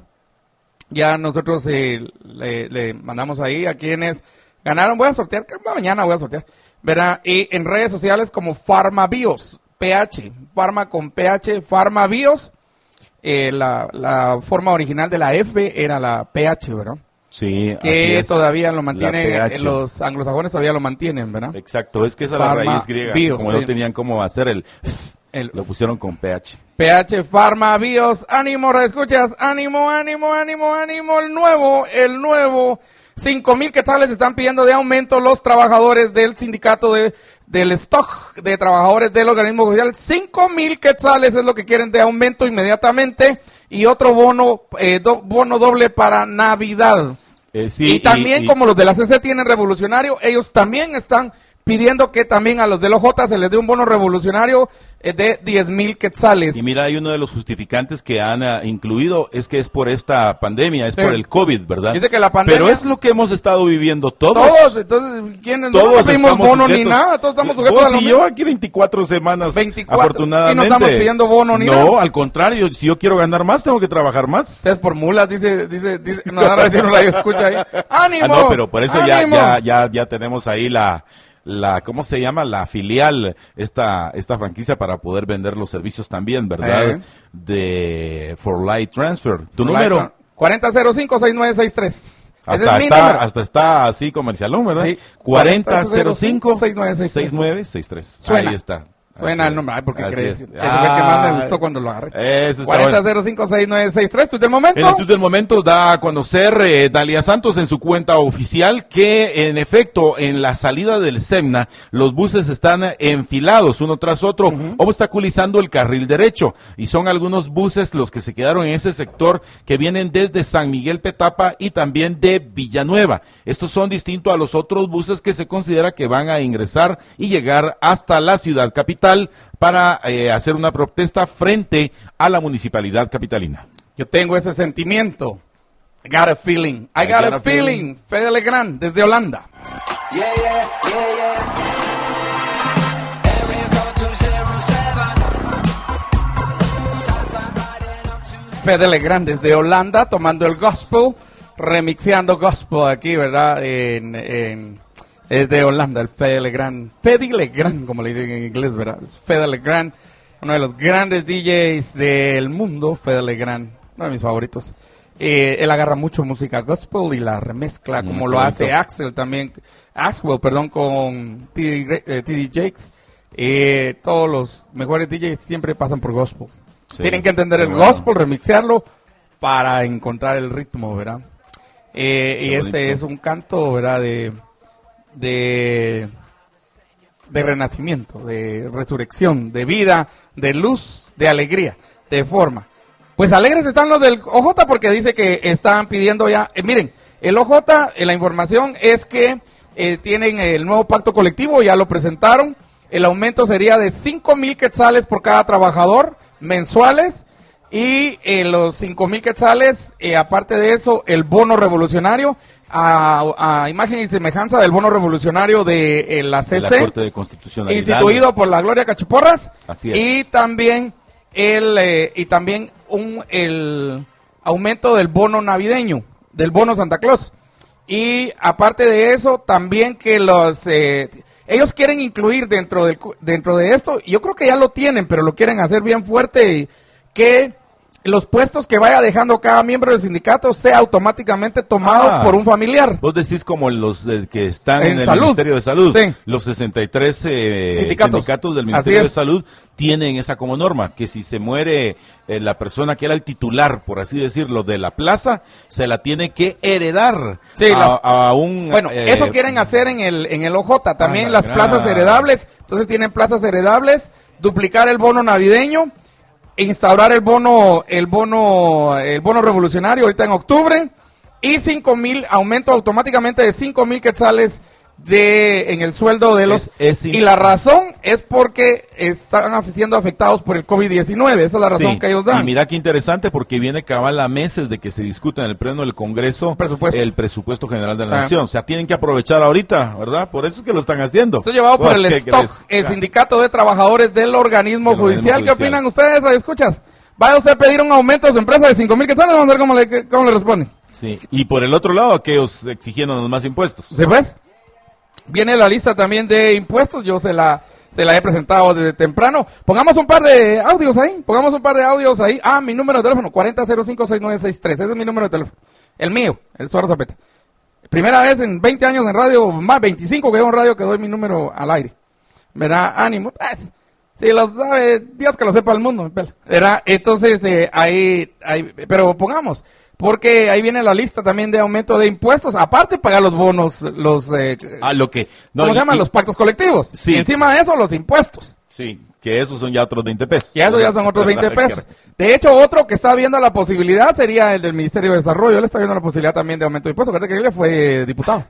Speaker 2: Ya nosotros eh, le, le mandamos ahí a quienes ganaron, voy a sortear, que mañana voy a sortear, ¿verdad? Y en redes sociales como Farmabios, P H, Farma con P H, Farmabios, eh, la, la forma original de la F era la P H, ¿verdad?
Speaker 3: Sí, así
Speaker 2: Que
Speaker 3: es.
Speaker 2: todavía lo
Speaker 3: La
Speaker 2: mantienen,
Speaker 3: P H.
Speaker 2: eh, los anglosajones todavía lo mantienen, ¿verdad?
Speaker 3: Exacto, es que esa es la
Speaker 2: Farma
Speaker 3: raíz griega.
Speaker 2: Bios,
Speaker 3: como
Speaker 2: sí.
Speaker 3: no tenían cómo hacer el...
Speaker 2: El
Speaker 3: Lo pusieron con P H.
Speaker 2: P H Farma Bios, ánimo, escuchas, ánimo, ánimo, ánimo, ánimo, el nuevo, el nuevo, cinco mil quetzales están pidiendo de aumento los trabajadores del sindicato de, del stock de trabajadores del organismo oficial, cinco mil quetzales es lo que quieren de aumento inmediatamente y otro bono, eh, do- bono doble para Navidad.
Speaker 3: Eh, sí,
Speaker 2: y también
Speaker 3: y-
Speaker 2: como los de la C C tienen revolucionario, ellos también están pidiendo que también a los del O J se les dé un bono revolucionario eh, de diez mil quetzales.
Speaker 3: Y mira, hay uno de los justificantes que han ah, incluido, es que es por esta pandemia, es
Speaker 2: Sí.
Speaker 3: por el COVID, ¿verdad?
Speaker 2: Dice que la pandemia-
Speaker 3: Pero es lo que hemos estado viviendo todos.
Speaker 2: Todos, entonces, ¿quiénes?
Speaker 3: Todos
Speaker 2: no pedimos
Speaker 3: estamos
Speaker 2: bono ni
Speaker 3: sujetos.
Speaker 2: nada, todos estamos sujetos
Speaker 3: Vos
Speaker 2: a lo
Speaker 3: y
Speaker 2: mismo.
Speaker 3: yo aquí veinticuatro semanas,
Speaker 2: veinticuatro,
Speaker 3: afortunadamente.
Speaker 2: y no estamos pidiendo bono ni
Speaker 3: no,
Speaker 2: nada.
Speaker 3: al contrario, si yo quiero ganar más, tengo que trabajar más.
Speaker 2: Ustedes por mulas, dice, dice, dice, no, ahora sí no la escucha ahí. ¡Ánimo!
Speaker 3: Ah, no, pero por eso ya,
Speaker 2: ¡Ánimo!
Speaker 3: ya, ya, ya tenemos ahí la, la, ¿cómo se llama? La filial, esta, esta franquicia para poder vender los servicios también, ¿verdad?
Speaker 2: Eh.
Speaker 3: De For Light Transfer. Tu número.
Speaker 2: cuarenta cero cinco seis nueve seis tres. Ese
Speaker 3: Hasta
Speaker 2: es mi
Speaker 3: está,
Speaker 2: número.
Speaker 3: hasta está así comercialón, ¿verdad?
Speaker 2: Sí.
Speaker 3: cuarenta cero cinco
Speaker 2: seis nueve seis tres.
Speaker 3: seis nueve seis tres.
Speaker 2: Suena.
Speaker 3: Ahí está.
Speaker 2: Suena
Speaker 3: Así
Speaker 2: el nombre. Ay, ¿por qué
Speaker 3: Así
Speaker 2: crees?
Speaker 3: es.
Speaker 2: Ese fue el que más me
Speaker 3: Ah,
Speaker 2: gustó cuando lo agarré.
Speaker 3: Eso está
Speaker 2: cuarenta
Speaker 3: bueno.
Speaker 2: cero cinco seis nueve seis tres. ¿Tú del momento?
Speaker 3: En el tuit del momento da a conocer eh, Dalia Santos en su cuenta oficial que en efecto en la salida del SEMNA los buses están enfilados uno tras otro, obstaculizando el carril derecho y son algunos buses los que se quedaron en ese sector que vienen desde San Miguel Petapa y también de Villanueva. Estos son distintos a los otros buses que se considera que van a ingresar y llegar hasta la ciudad capital para eh, hacer una protesta frente a la municipalidad capitalina.
Speaker 2: Yo tengo ese sentimiento. I got a feeling. I, got, a, feeling. Fede Legrand, desde Holanda.
Speaker 11: Yeah, yeah, yeah, yeah. Area code two zero seven. Southside riding up to
Speaker 2: Fede Legrand, desde Holanda, tomando el gospel, remixeando gospel aquí, ¿verdad? En, en, es de Holanda, el Fede Legrand. Fede Legrand, como le dicen en inglés, ¿verdad? Es Fede Legrand, uno de los grandes D Js del mundo, Fede Legrand, uno de mis favoritos. Eh, él agarra mucho música gospel y la remezcla,
Speaker 3: Mm,
Speaker 2: como
Speaker 3: qué
Speaker 2: lo hace
Speaker 3: bonito.
Speaker 2: Axel también, Axwell, perdón, con T D, Gre- eh, T D Jakes. Eh, todos los mejores D Js siempre pasan por gospel.
Speaker 3: Sí,
Speaker 2: Tienen que entender
Speaker 3: qué
Speaker 2: el
Speaker 3: bueno.
Speaker 2: gospel, remixearlo para encontrar el ritmo, ¿verdad? Eh, y
Speaker 3: Qué
Speaker 2: este
Speaker 3: bonito.
Speaker 2: es un canto, ¿verdad? De, de, de renacimiento, de resurrección, de vida, de luz, de alegría, de forma. Pues alegres están los del O J porque dice que están pidiendo ya, eh, miren, el O J, eh, la información es que eh, tienen el nuevo pacto colectivo, ya lo presentaron. El aumento sería de cinco mil quetzales por cada trabajador mensuales y eh, los cinco mil quetzales, eh, aparte de eso, el bono revolucionario, a, a imagen y semejanza del bono revolucionario de eh, la C C,
Speaker 3: de la Corte de Constitucionalidad,
Speaker 2: instituido por la Gloria Cachiporras.
Speaker 3: Así es.
Speaker 2: Y también el eh, y también un el aumento del bono navideño, del bono Santa Claus. Y aparte de eso, también que los eh, ellos quieren incluir dentro del dentro de esto, y yo creo que ya lo tienen, pero lo quieren hacer bien fuerte, y que los puestos que vaya dejando cada miembro del sindicato sea automáticamente tomado
Speaker 3: Ah,
Speaker 2: por un familiar.
Speaker 3: Vos decís como los eh, que están
Speaker 2: En
Speaker 3: en, el
Speaker 2: salud.
Speaker 3: Ministerio de Salud.
Speaker 2: Sí.
Speaker 3: Los sesenta y tres eh,
Speaker 2: Sindicatos.
Speaker 3: sindicatos. del
Speaker 2: Así
Speaker 3: Ministerio de
Speaker 2: es.
Speaker 3: Salud tienen esa como norma, que si se muere eh, la persona que era el titular, por así decirlo, de la plaza, se la tiene que heredar
Speaker 2: Sí,
Speaker 3: a,
Speaker 2: las-
Speaker 3: a un...
Speaker 2: Bueno,
Speaker 3: eh,
Speaker 2: eso quieren hacer en el en el O J, también
Speaker 3: Ah, la
Speaker 2: las
Speaker 3: gran-
Speaker 2: plazas heredables, entonces tienen plazas heredables, duplicar el bono navideño, instaurar el bono el bono el bono revolucionario ahorita en octubre, y cinco mil, aumento automáticamente de cinco mil quetzales de en el sueldo de los
Speaker 3: Es- es
Speaker 2: y la razón es porque están siendo afectados por el COVID diecinueve, esa es la razón
Speaker 3: Sí,
Speaker 2: que ellos dan.
Speaker 3: Y mira qué interesante, porque viene cabal a meses de que se discuta en el pleno del Congreso
Speaker 2: Presupuesto.
Speaker 3: el presupuesto general de la
Speaker 2: Ah.
Speaker 3: Nación. O sea, tienen que aprovechar ahorita, ¿verdad? Por eso es que lo están haciendo.
Speaker 2: Esto llevado por
Speaker 3: Bueno,
Speaker 2: el
Speaker 3: ¿qué
Speaker 2: S T O
Speaker 3: crees?
Speaker 2: C, el Sindicato de Trabajadores del Organismo
Speaker 3: Del organismo
Speaker 2: Judicial. ¿Qué
Speaker 3: judicial.
Speaker 2: opinan ustedes, radio escuchas? Vaya usted a pedir un aumento a su empresa de cinco mil quetzales, vamos a ver cómo le, cómo le responden.
Speaker 3: Sí. Y por el otro lado, aquellos exigiéndonos más impuestos.
Speaker 2: ¿Se pues? Viene la lista también de impuestos, yo se la se la he presentado desde temprano. Pongamos un par de audios ahí, pongamos un par de audios ahí. Ah, mi número de teléfono, cuarenta cero cinco sesenta y nueve sesenta y tres, ese es mi número de teléfono. El mío, el Suárez Zapeta. Primera vez en veinte años en radio, más veinticinco que llevo en radio, que doy mi número al aire. ¿Verdad? Ánimo. Ah, si- si lo sabe, Dios que lo sepa el mundo, me pela. ¿Verdad? Entonces, eh, ahí, ahí, pero pongamos, porque ahí viene la lista también de aumento de impuestos, aparte pagar los bonos, los, eh,
Speaker 3: Ah, lo que... no,
Speaker 2: ¿cómo
Speaker 3: y-
Speaker 2: se llaman?
Speaker 3: y-
Speaker 2: Los pactos colectivos.
Speaker 3: Sí.
Speaker 2: Y encima de eso, los impuestos.
Speaker 3: Sí, que esos son ya otros veinte pesos.
Speaker 2: Y eso ya son otros veinte pesos. De hecho, otro que está viendo la posibilidad sería el del Ministerio de Desarrollo. Él está viendo la posibilidad también de aumento de impuestos. Fíjate que él fue diputado.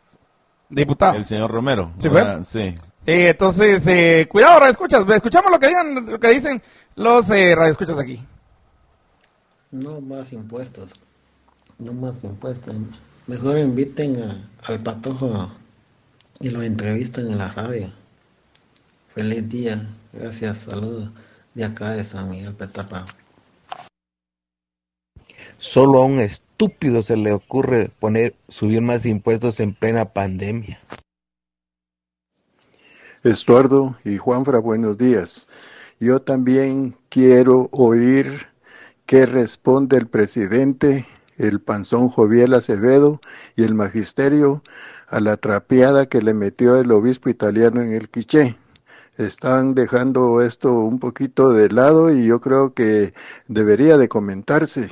Speaker 2: Diputado.
Speaker 3: El señor Romero.
Speaker 2: Sí,
Speaker 3: Ahora,
Speaker 2: ¿ve?
Speaker 3: sí.
Speaker 2: Eh, entonces, eh, cuidado, radioescuchas. Escuchamos lo que digan, lo que dicen los eh, radioescuchas aquí.
Speaker 12: No más impuestos. No más impuestos. Mejor inviten a- al Patojo y lo entrevistan en la radio. Feliz día. Gracias. Saludos de acá de San Miguel Petapa.
Speaker 13: Solo a un estúpido se le ocurre poner subir más impuestos en plena pandemia.
Speaker 14: Estuardo y Juanfra, buenos días. Yo también quiero oír qué responde el presidente, el panzón Joviel Acevedo y el magisterio a la trapeada que le metió el obispo italiano en el Quiché. Están dejando esto un poquito de lado y yo creo que debería de comentarse.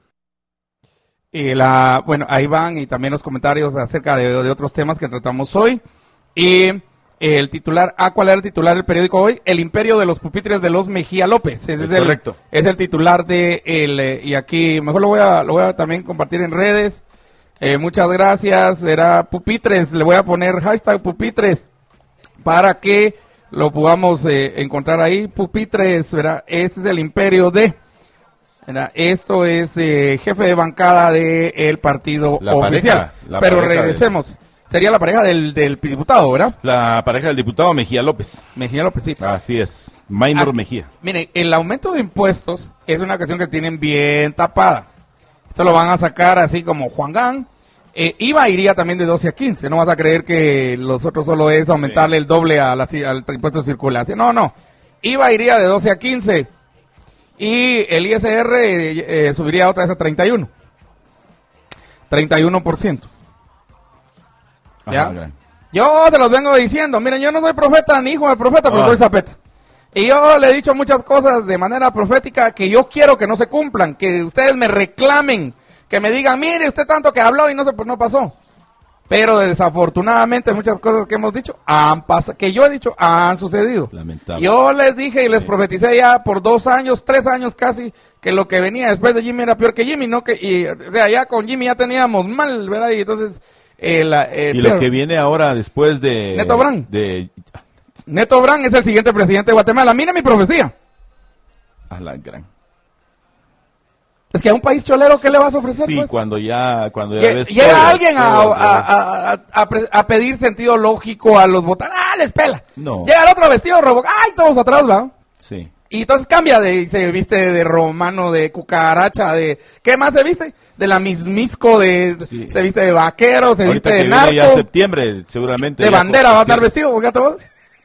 Speaker 2: Y la, bueno, ahí van y también los comentarios acerca de, de otros temas que tratamos hoy. Y el titular, ah, ¿cuál era el titular del periódico hoy? El imperio de los pupitres de los Mejía López. Ese es,
Speaker 3: Es
Speaker 2: el,
Speaker 3: correcto.
Speaker 2: es el titular de el, eh, y aquí, mejor lo voy a, lo voy a también compartir en redes. Eh, muchas gracias, será pupitres, le voy a poner hashtag pupitres para que lo podamos eh, encontrar ahí. Pupitres, ¿verdad? Este es el imperio de, ¿verdad? Esto es eh, jefe de bancada del partido
Speaker 3: La
Speaker 2: oficial.
Speaker 3: pareja, la
Speaker 2: Pero
Speaker 3: pareja de-
Speaker 2: regresemos. Sería la pareja del, del diputado, ¿verdad?
Speaker 3: La pareja del diputado Mejía López.
Speaker 2: Mejía López, sí.
Speaker 3: Así es. Minor
Speaker 2: Aquí-
Speaker 3: Mejía.
Speaker 2: Miren, el aumento de impuestos es una cuestión que tienen bien tapada. Esto lo van a sacar así como Juan Gan. Eh, I V A iría también de doce a quince. No vas a creer que los otros solo es aumentarle el doble a la, ci- al impuesto de circulación. No, no. I V A iría de doce a quince. Y el I S R eh, eh, subiría otra vez a treinta y uno. treinta y uno por ciento. ¿Ya?
Speaker 3: Ajá, gran.
Speaker 2: Yo se los vengo diciendo, miren, yo no soy profeta ni hijo de profeta, pero
Speaker 3: Ah.
Speaker 2: soy zapeta. Y yo le he dicho muchas cosas de manera profética que yo quiero que no se cumplan, que ustedes me reclamen, que me digan, mire, usted tanto que habló y no se, pues no pasó. Pero desafortunadamente muchas cosas que hemos dicho han pasado, que yo he dicho han sucedido.
Speaker 3: Lamentable.
Speaker 2: Yo les dije y les profeticé ya por dos años, tres años casi, que lo que venía después de Jimmy era peor que Jimmy, ¿no? Que, y, o sea, ya con Jimmy ya teníamos mal, ¿verdad? Y entonces, El, el,
Speaker 3: y lo que viene ahora después de...
Speaker 2: Neto Brand.
Speaker 3: De,
Speaker 2: Neto Brand es el siguiente presidente de Guatemala. Mira mi profecía.
Speaker 3: a la gran.
Speaker 2: Es que a un país cholero, ¿qué le vas a ofrecer?
Speaker 3: Sí,
Speaker 2: pues?
Speaker 3: cuando ya, cuando ya
Speaker 2: Lle-
Speaker 3: ves
Speaker 2: Llega
Speaker 3: todo,
Speaker 2: alguien a,
Speaker 3: todo,
Speaker 2: a, a, a- a pre- a pedir sentido lógico a los votantes. ¡Ah, les pela!
Speaker 3: No.
Speaker 2: Llega el otro vestido robo. ¡Ay, todos atrás, va!
Speaker 3: Sí.
Speaker 2: Y entonces cambia de, se viste de romano, de cucaracha, de... ¿Qué más se viste? De la mismisco, de...
Speaker 3: Sí.
Speaker 2: Se viste de vaquero, se
Speaker 3: Ahorita
Speaker 2: viste de
Speaker 3: que viene ya
Speaker 2: narco.
Speaker 3: septiembre, seguramente.
Speaker 2: De
Speaker 3: ya
Speaker 2: bandera
Speaker 3: con-
Speaker 2: va a andar
Speaker 3: sí.
Speaker 2: vestido, fíjate vos.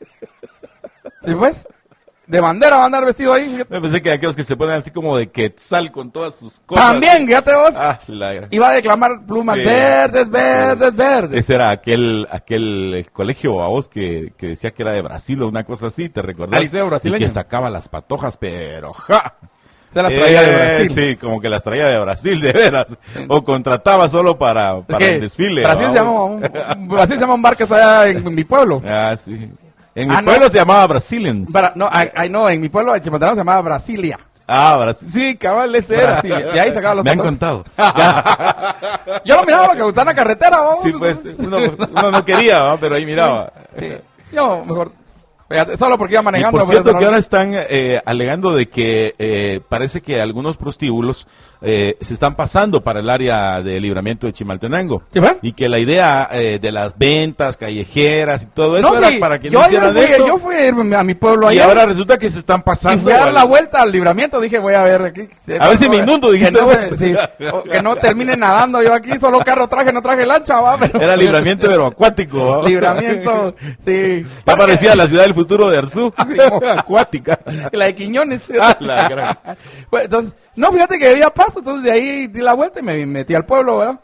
Speaker 2: ¿Sí pues? De bandera va a andar vestido ahí. fíjate.
Speaker 3: Me pensé que aquellos que se ponen así como de quetzal con todas sus cosas.
Speaker 2: También, fíjate vos.
Speaker 3: Ah, la gran.
Speaker 2: Iba a declamar plumas
Speaker 3: Sí.
Speaker 2: verdes, verdes, verdes.
Speaker 3: Ese era aquel aquel eh, colegio a vos que, que decía que era de Brasil o una cosa así, ¿te recordás?
Speaker 2: Ah, liceo brasileño.
Speaker 3: Y que sacaba las patojas, pero ¡ja!
Speaker 2: Se las traía de Brasil.
Speaker 3: Sí, como que las traía de Brasil, de veras. O contrataba solo para, para
Speaker 2: que
Speaker 3: el desfile.
Speaker 2: Brasil se, llama
Speaker 3: vamos.
Speaker 2: un, un- Brasil se llama un bar que está allá en, en mi pueblo.
Speaker 3: Ah, sí. En mi
Speaker 2: Ah, no.
Speaker 3: pueblo se llamaba Brazilians.
Speaker 2: Bra- no, ay, ay, no, en mi pueblo de Chimaltenango se llamaba Brasilia.
Speaker 3: Ah, Brasil. Sí, cabal, ese era.
Speaker 2: Brasilia. Y ahí sacaban los
Speaker 3: Me han
Speaker 2: pantalones.
Speaker 3: contado.
Speaker 2: Yo lo miraba que gustaba en la carretera, vamos.
Speaker 3: Sí, pues, uno, uno no quería, ¿va? Pero ahí miraba.
Speaker 2: Sí. Yo mejor, fíjate, solo porque iba
Speaker 3: Y
Speaker 2: manejando.
Speaker 3: por
Speaker 2: pues,
Speaker 3: cierto
Speaker 2: no-
Speaker 3: que ahora están eh, alegando de que eh, parece que algunos prostíbulos eh, se están pasando para el área de libramiento de Chimaltenango.
Speaker 2: ¿Sí fue?
Speaker 3: Y que la idea eh, de las ventas callejeras y todo eso
Speaker 2: No,
Speaker 3: era
Speaker 2: sí,
Speaker 3: para que
Speaker 2: yo
Speaker 3: no
Speaker 2: ayer
Speaker 3: hicieran
Speaker 2: fui,
Speaker 3: eso.
Speaker 2: yo fui a irme a mi pueblo
Speaker 3: Y
Speaker 2: ayer.
Speaker 3: ahora resulta que se están
Speaker 2: Y
Speaker 3: pasando.
Speaker 2: fui a dar
Speaker 3: al-
Speaker 2: la vuelta al libramiento, dije, voy a ver aquí.
Speaker 3: A ver si me inundo, dijiste
Speaker 2: que no,
Speaker 3: vos.
Speaker 2: se- sí, o que no termine nadando yo aquí, solo carro traje, no traje lancha, va, pero...
Speaker 3: Era libramiento pero acuático. ¿va?
Speaker 2: Libramiento, sí.
Speaker 3: Ya parecía la ciudad del futuro de Arzú. Acuática.
Speaker 2: Y la de Quiñones.
Speaker 3: Ah, la gran.
Speaker 2: Pues, entonces, no, fíjate que había paso, entonces de ahí di la vuelta y me metí al pueblo, ¿verdad?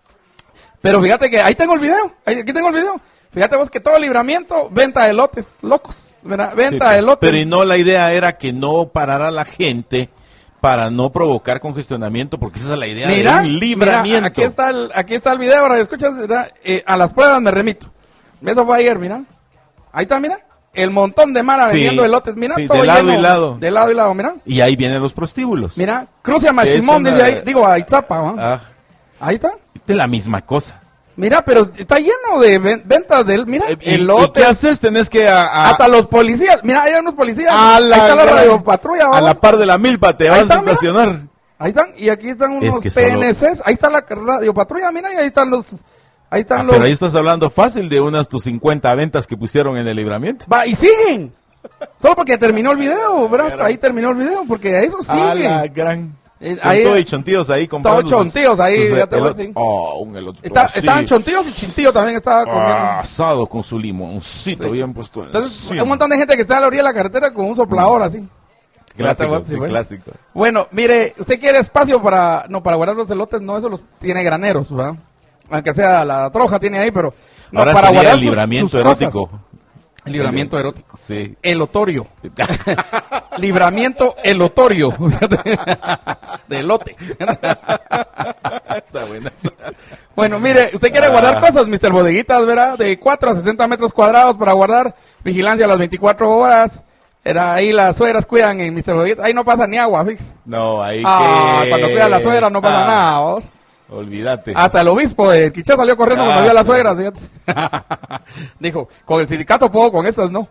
Speaker 2: Pero fíjate que ahí tengo el video, ahí, aquí tengo el video. Fíjate vos que todo libramiento, venta de lotes, locos, ¿verdad? Venta
Speaker 3: Sí,
Speaker 2: de lotes.
Speaker 3: Pero y no, la idea era que no parara la gente para no provocar congestionamiento, porque esa es la idea
Speaker 2: Mira,
Speaker 3: de un libramiento.
Speaker 2: mira, aquí está el, aquí está el video, ahora escuchas, ¿verdad? Eh, a las pruebas me remito. Eso fue ayer, mira. Ahí está, mira. El montón de mara
Speaker 3: Sí,
Speaker 2: vendiendo elotes, mira,
Speaker 3: sí,
Speaker 2: todo
Speaker 3: de lado
Speaker 2: lleno,
Speaker 3: y lado.
Speaker 2: De lado y lado, mira.
Speaker 3: Y ahí vienen los prostíbulos.
Speaker 2: Mira, cruce a
Speaker 3: Es
Speaker 2: Machimón,
Speaker 3: una-
Speaker 2: dice ahí, digo, a Itzapa, ¿va?
Speaker 3: Ah,
Speaker 2: Ahí está.
Speaker 3: de la misma cosa.
Speaker 2: Mira, pero está lleno de ven- ventas del, mira,
Speaker 3: Eh, ¿Y, y
Speaker 2: elotes.
Speaker 3: qué haces? Tenés que a, a-
Speaker 2: Hasta los policías, mira, hay unos policías.
Speaker 3: a
Speaker 2: ahí está la
Speaker 3: gran-
Speaker 2: radiopatrulla,
Speaker 3: a
Speaker 2: vamos.
Speaker 3: la par de la milpa te
Speaker 2: Ahí
Speaker 3: vas
Speaker 2: está,
Speaker 3: a
Speaker 2: mira.
Speaker 3: estacionar.
Speaker 2: Ahí están, y aquí están unos
Speaker 3: que
Speaker 2: P
Speaker 3: solo-
Speaker 2: N Cs, ahí está la radiopatrulla, mira, y ahí están los, ahí están
Speaker 3: Ah,
Speaker 2: los,
Speaker 3: pero ahí estás hablando fácil de unas tus cincuenta ventas que pusieron en el libramiento.
Speaker 2: va, y siguen. Solo porque terminó el video, ¿verdad? Hasta ahí terminó el video, porque eso
Speaker 3: A
Speaker 2: sigue.
Speaker 3: la gran.
Speaker 2: Eh,
Speaker 3: Con
Speaker 2: ahí-
Speaker 3: todo y chontillos ahí comprando.
Speaker 2: Todos chontillos ahí,
Speaker 3: sus
Speaker 2: ya te voy a
Speaker 3: elot-
Speaker 2: decir.
Speaker 3: Oh, un elote.
Speaker 2: Está-
Speaker 3: así.
Speaker 2: Estaban chontillos y chintillo también estaba comiendo.
Speaker 3: Ah, asado con su limoncito
Speaker 2: Sí.
Speaker 3: bien puesto.
Speaker 2: Entonces,
Speaker 3: encima.
Speaker 2: hay un montón de gente que está a la orilla de la carretera con un soplador así.
Speaker 3: Clásico,
Speaker 2: Sí,
Speaker 3: sí,
Speaker 2: pues.
Speaker 3: clásico.
Speaker 2: Bueno, mire, usted quiere espacio para, no, para guardar los elotes, no, eso los tiene graneros, ¿verdad? Aunque sea la troja tiene ahí, pero no,
Speaker 3: Ahora
Speaker 2: para
Speaker 3: sería
Speaker 2: guardar
Speaker 3: el
Speaker 2: sus-
Speaker 3: libramiento
Speaker 2: sus cosas.
Speaker 3: erótico.
Speaker 2: El libramiento erótico.
Speaker 3: Sí.
Speaker 2: Elotorio. Libramiento elotorio. De elote.
Speaker 3: Está buena.
Speaker 2: Bueno, mire, usted quiere guardar
Speaker 3: Ah.
Speaker 2: cosas, mister Bodeguitas, ¿verdad? De cuatro a sesenta metros cuadrados para guardar vigilancia a las veinticuatro horas. Era ahí las suegras cuidan en mister Bodeguitas. Ahí no pasa ni agua, fix.
Speaker 3: No, ahí
Speaker 2: Ah,
Speaker 3: que...
Speaker 2: cuando cuida a la suegra no pasa
Speaker 3: Ah,
Speaker 2: nada, vos.
Speaker 3: Olvídate.
Speaker 2: Hasta el obispo de Quiché salió corriendo
Speaker 3: Ah,
Speaker 2: cuando vio a las
Speaker 3: sí.
Speaker 2: suegras, fíjate. Dijo, con el sindicato puedo, con estas no.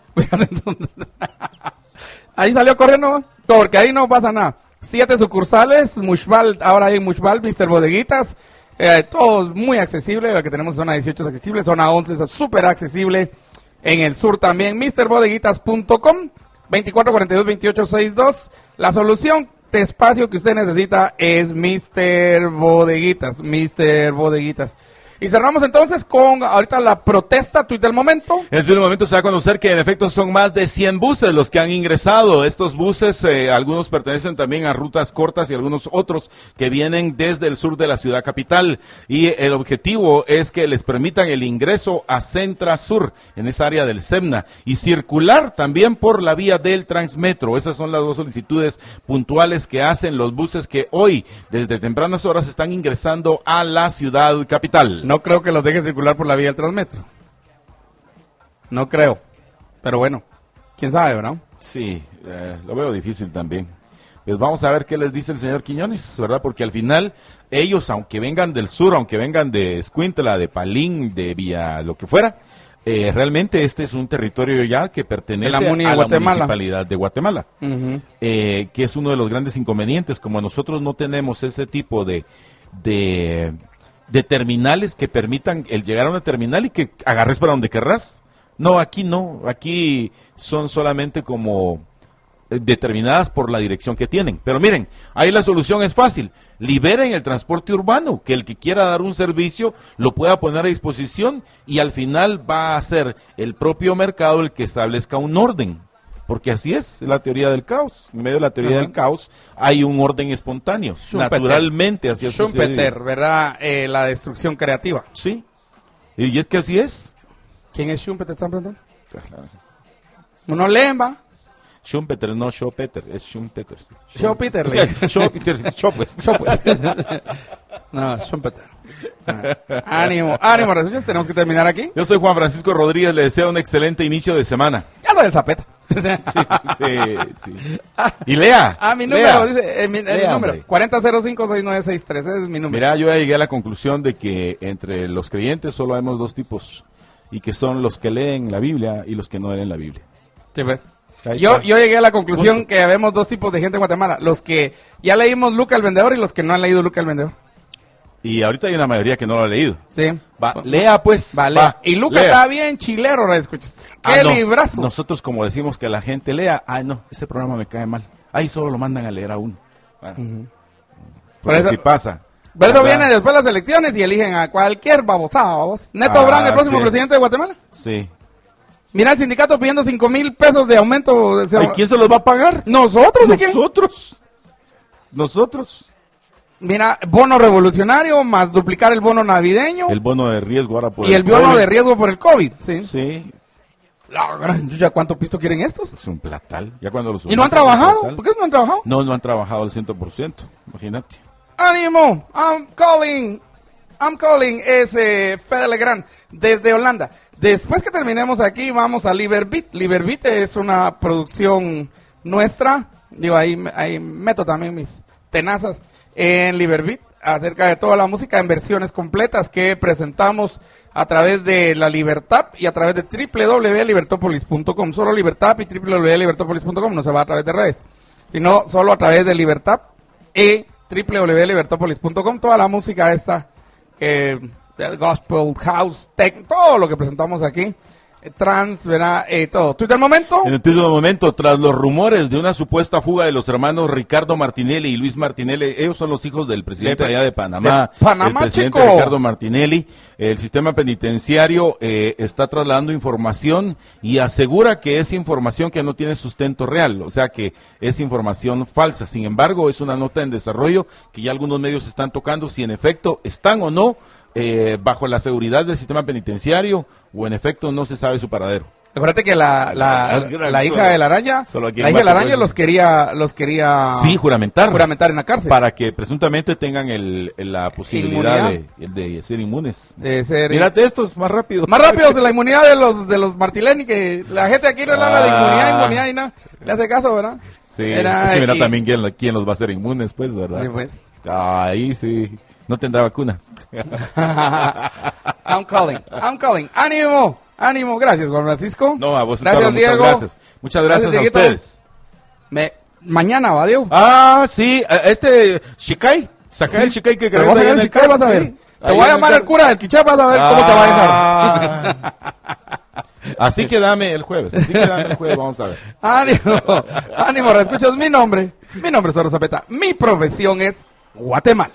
Speaker 2: Ahí salió corriendo, porque ahí no pasa nada. Siete sucursales, Mushbal, ahora hay Mushbal, mister Bodeguitas, eh, todos muy accesible, la que tenemos zona dieciocho es accesible, zona once es súper accesible, en el sur también, mister bodeguitas punto com, veinticuatro cuarenta y dos veintiocho sesenta y dos, la solución de espacio que usted necesita es mister Bodeguitas, mister Bodeguitas. Y cerramos entonces con ahorita la protesta, tuit del momento.
Speaker 3: En el primer momento se va a conocer que en efecto son más de cien buses los que han ingresado. Estos buses, eh, algunos pertenecen también a rutas cortas y algunos otros que vienen desde el sur de la ciudad capital. Y el objetivo es que les permitan el ingreso a Centra Sur, en esa área del SEMNA, y circular también por la vía del Transmetro. Esas son las dos solicitudes puntuales que hacen los buses que hoy, desde tempranas horas, están ingresando a la ciudad capital.
Speaker 2: No creo que los dejen circular por la vía del Transmetro. No creo. Pero bueno, quién sabe, ¿verdad?
Speaker 3: Sí, eh, lo veo difícil también. Pues vamos a ver qué les dice el señor Quiñones, ¿verdad? Porque al final, ellos, aunque vengan del sur, aunque vengan de Escuintla, de Palín, de Villa, lo que fuera, eh, realmente este es un territorio ya que pertenece
Speaker 2: la Muni de
Speaker 3: a la
Speaker 2: Guatemala.
Speaker 3: municipalidad de Guatemala,
Speaker 2: Ujú.
Speaker 3: eh, que es uno de los grandes inconvenientes. Como nosotros no tenemos ese tipo de, de, de terminales que permitan el llegar a una terminal y que agarres para donde querrás. No, aquí no, aquí son solamente como determinadas por la dirección que tienen. Pero miren, ahí la solución es fácil. Liberen el transporte urbano, que el que quiera dar un servicio lo pueda poner a disposición y al final va a ser el propio mercado el que establezca un orden. Porque así es la teoría del caos. En medio de la teoría
Speaker 2: Ajá.
Speaker 3: del caos hay un orden espontáneo.
Speaker 2: Schumpeter.
Speaker 3: Naturalmente así es.
Speaker 2: Schumpeter, ¿verdad? Eh, la destrucción creativa.
Speaker 3: Sí. Y es que así es.
Speaker 2: ¿Quién es Schumpeter? ¿Están preguntando? No leen, va.
Speaker 3: Schumpeter, no Schumpeter, es Schumpeter.
Speaker 2: Schumpeter.
Speaker 3: Schumpeter, Schopes.
Speaker 2: Schopes. No, Schumpeter. Ah, ánimo, ánimo, resultas, tenemos que terminar aquí.
Speaker 3: Yo soy Juan Francisco Rodríguez, le deseo un excelente inicio de semana.
Speaker 2: Ya soy el Zapeta.
Speaker 3: Sí, sí, sí. Y lea.
Speaker 2: Ah, mi
Speaker 3: lea.
Speaker 2: número, dice, eh, mi, eh, mi
Speaker 3: Lea,
Speaker 2: número,
Speaker 3: hombre.
Speaker 2: cuarenta cero cinco seis nueve seis tres, ese es mi número.
Speaker 3: Mira, yo ya llegué a la conclusión de que entre los creyentes solo vemos dos tipos, y que son los que leen la Biblia y los que no leen la Biblia.
Speaker 2: Sí, pues.
Speaker 3: Ahí
Speaker 2: Yo,
Speaker 3: está.
Speaker 2: yo llegué a la conclusión
Speaker 3: Punto.
Speaker 2: que vemos dos tipos de gente en Guatemala, los que ya leímos Luca el Vendedor y los que no han leído Luca el Vendedor.
Speaker 3: Y ahorita hay una mayoría que no lo ha leído.
Speaker 2: Sí.
Speaker 3: Va, lea pues.
Speaker 2: Va, lea.
Speaker 3: Va,
Speaker 2: Y Luca
Speaker 3: lea.
Speaker 2: está bien chilero, ahora escuchas. ¡Qué
Speaker 3: Ah, no.
Speaker 2: librazo!
Speaker 3: Nosotros como decimos que la gente lea, ay no, ese programa me cae mal. Ahí solo lo mandan a leer a uno. Ah.
Speaker 2: Por
Speaker 3: Porque
Speaker 2: eso-
Speaker 3: si pasa.
Speaker 2: Pero eso
Speaker 3: ¿verdad?
Speaker 2: viene después de las elecciones y eligen a cualquier babosada, babos. Neto
Speaker 3: Ah,
Speaker 2: Brand, el próximo
Speaker 3: así es.
Speaker 2: presidente de Guatemala.
Speaker 3: Sí.
Speaker 2: Mira el sindicato pidiendo cinco mil pesos de aumento. de-
Speaker 3: Ay, ¿quién se los va a pagar?
Speaker 2: Nosotros, ¿de quién?
Speaker 3: Nosotros. Nosotros.
Speaker 2: Mira, bono revolucionario más duplicar el bono navideño
Speaker 3: El bono de riesgo ahora por
Speaker 2: y el bono
Speaker 3: COVID.
Speaker 2: de riesgo por el COVID. Sí.
Speaker 3: Sí.
Speaker 2: La gran chucha, ¿cuánto pisto quieren estos?
Speaker 3: Es un platal. Ya cuando los
Speaker 2: ¿Y no han
Speaker 3: sumas, es un
Speaker 2: trabajado?
Speaker 3: platal.
Speaker 2: ¿Por qué no han trabajado?
Speaker 3: No, no han trabajado al cien por ciento. Imagínate.
Speaker 2: ¡Ánimo! I'm calling. I'm calling. Es eh, Fede Legrand desde Holanda. Después que terminemos aquí, vamos a Liberbeat. Liberbeat es una producción nuestra. Digo, ahí, ahí meto también mis tenazas en Liberbeat acerca de toda la música en versiones completas que presentamos a través de la Libertad y a través de w w w punto libertopolis punto com. Solo Libertad y w w w punto libertopolis punto com, no se va a través de redes, sino solo a través de Libertad y w w w punto libertopolis punto com. Toda la música esta, eh, gospel, house, tech, todo lo que presentamos aquí, eh, trans, ¿verdad? Eh, todo. ¿Tú del momento?
Speaker 3: En el último momento, tras los rumores de una supuesta fuga de los hermanos Ricardo Martinelli y Luis Martinelli, ellos son los hijos del presidente
Speaker 2: De-
Speaker 3: allá de Panamá,
Speaker 2: de Panamá,
Speaker 3: el presidente
Speaker 2: chico.
Speaker 3: Ricardo Martinelli. El sistema penitenciario eh, está trasladando información y asegura que es información que no tiene sustento real, o sea que es información falsa. Sin embargo, es una nota en desarrollo que ya algunos medios están tocando si en efecto están o no eh, bajo la seguridad del sistema penitenciario o en efecto no se sabe su paradero.
Speaker 2: Acuérdate que la, la,
Speaker 3: Solo-
Speaker 2: la hija de la araña,
Speaker 3: solo aquí
Speaker 2: la
Speaker 3: en
Speaker 2: hija de la
Speaker 3: Guate,
Speaker 2: araña
Speaker 3: pues.
Speaker 2: los quería, los quería
Speaker 3: Sí, juramentar.
Speaker 2: juramentar en la cárcel.
Speaker 3: Para que presuntamente tengan el, el- la posibilidad de,
Speaker 2: Inmunidad.
Speaker 3: de ser inmunes.
Speaker 2: De ser-
Speaker 3: Mírate estos, más rápido.
Speaker 2: Más rápido, la inmunidad de los de los Martileni, que la gente aquí no le habla de inmunidad,
Speaker 3: Ah.
Speaker 2: inmunidad y no le hace caso, ¿verdad?
Speaker 3: Sí,
Speaker 2: Era-
Speaker 3: es que mira
Speaker 2: y-
Speaker 3: también quién, quién los va a hacer inmunes, pues, ¿verdad?
Speaker 2: Sí, pues.
Speaker 3: Ahí sí, no tendrá vacuna.
Speaker 2: I'm calling, I'm calling. ¡Ánimo! ¡Ánimo! Gracias, Juan Francisco.
Speaker 3: No, a vos,
Speaker 2: Gracias,
Speaker 3: Carlos, muchas
Speaker 2: Diego.
Speaker 3: gracias. Muchas gracias, a
Speaker 2: Dieguito.
Speaker 3: ustedes.
Speaker 2: Me, mañana va, Diego.
Speaker 3: Ah, sí, eh, este Shikai, saca
Speaker 2: Sí.
Speaker 3: el Shikai que
Speaker 2: Te voy a
Speaker 3: cargas ahí
Speaker 2: sacar
Speaker 3: en
Speaker 2: el
Speaker 3: el
Speaker 2: Shikai,
Speaker 3: carro,
Speaker 2: vas a ver.
Speaker 3: sí.
Speaker 2: Te
Speaker 3: Ahí
Speaker 2: voy a
Speaker 3: en el
Speaker 2: llamar al
Speaker 3: carro.
Speaker 2: cura del Quichá, vas a ver cómo te va a dejar.
Speaker 3: Ah. Así que dame el jueves, así que dame el jueves, vamos a ver.
Speaker 2: Ánimo, ánimo, escuchas mi nombre. Mi nombre es Oro Zapeta. Mi profesión es Guatemala.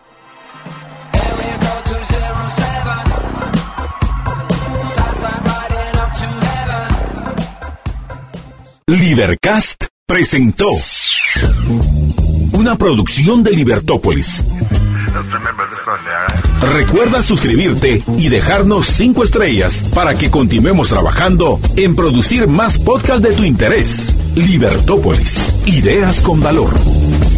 Speaker 1: Libercast presentó una producción de Libertópolis. Recuerda suscribirte y dejarnos cinco estrellas para que continuemos trabajando en producir más podcasts de tu interés. Libertópolis, ideas con valor.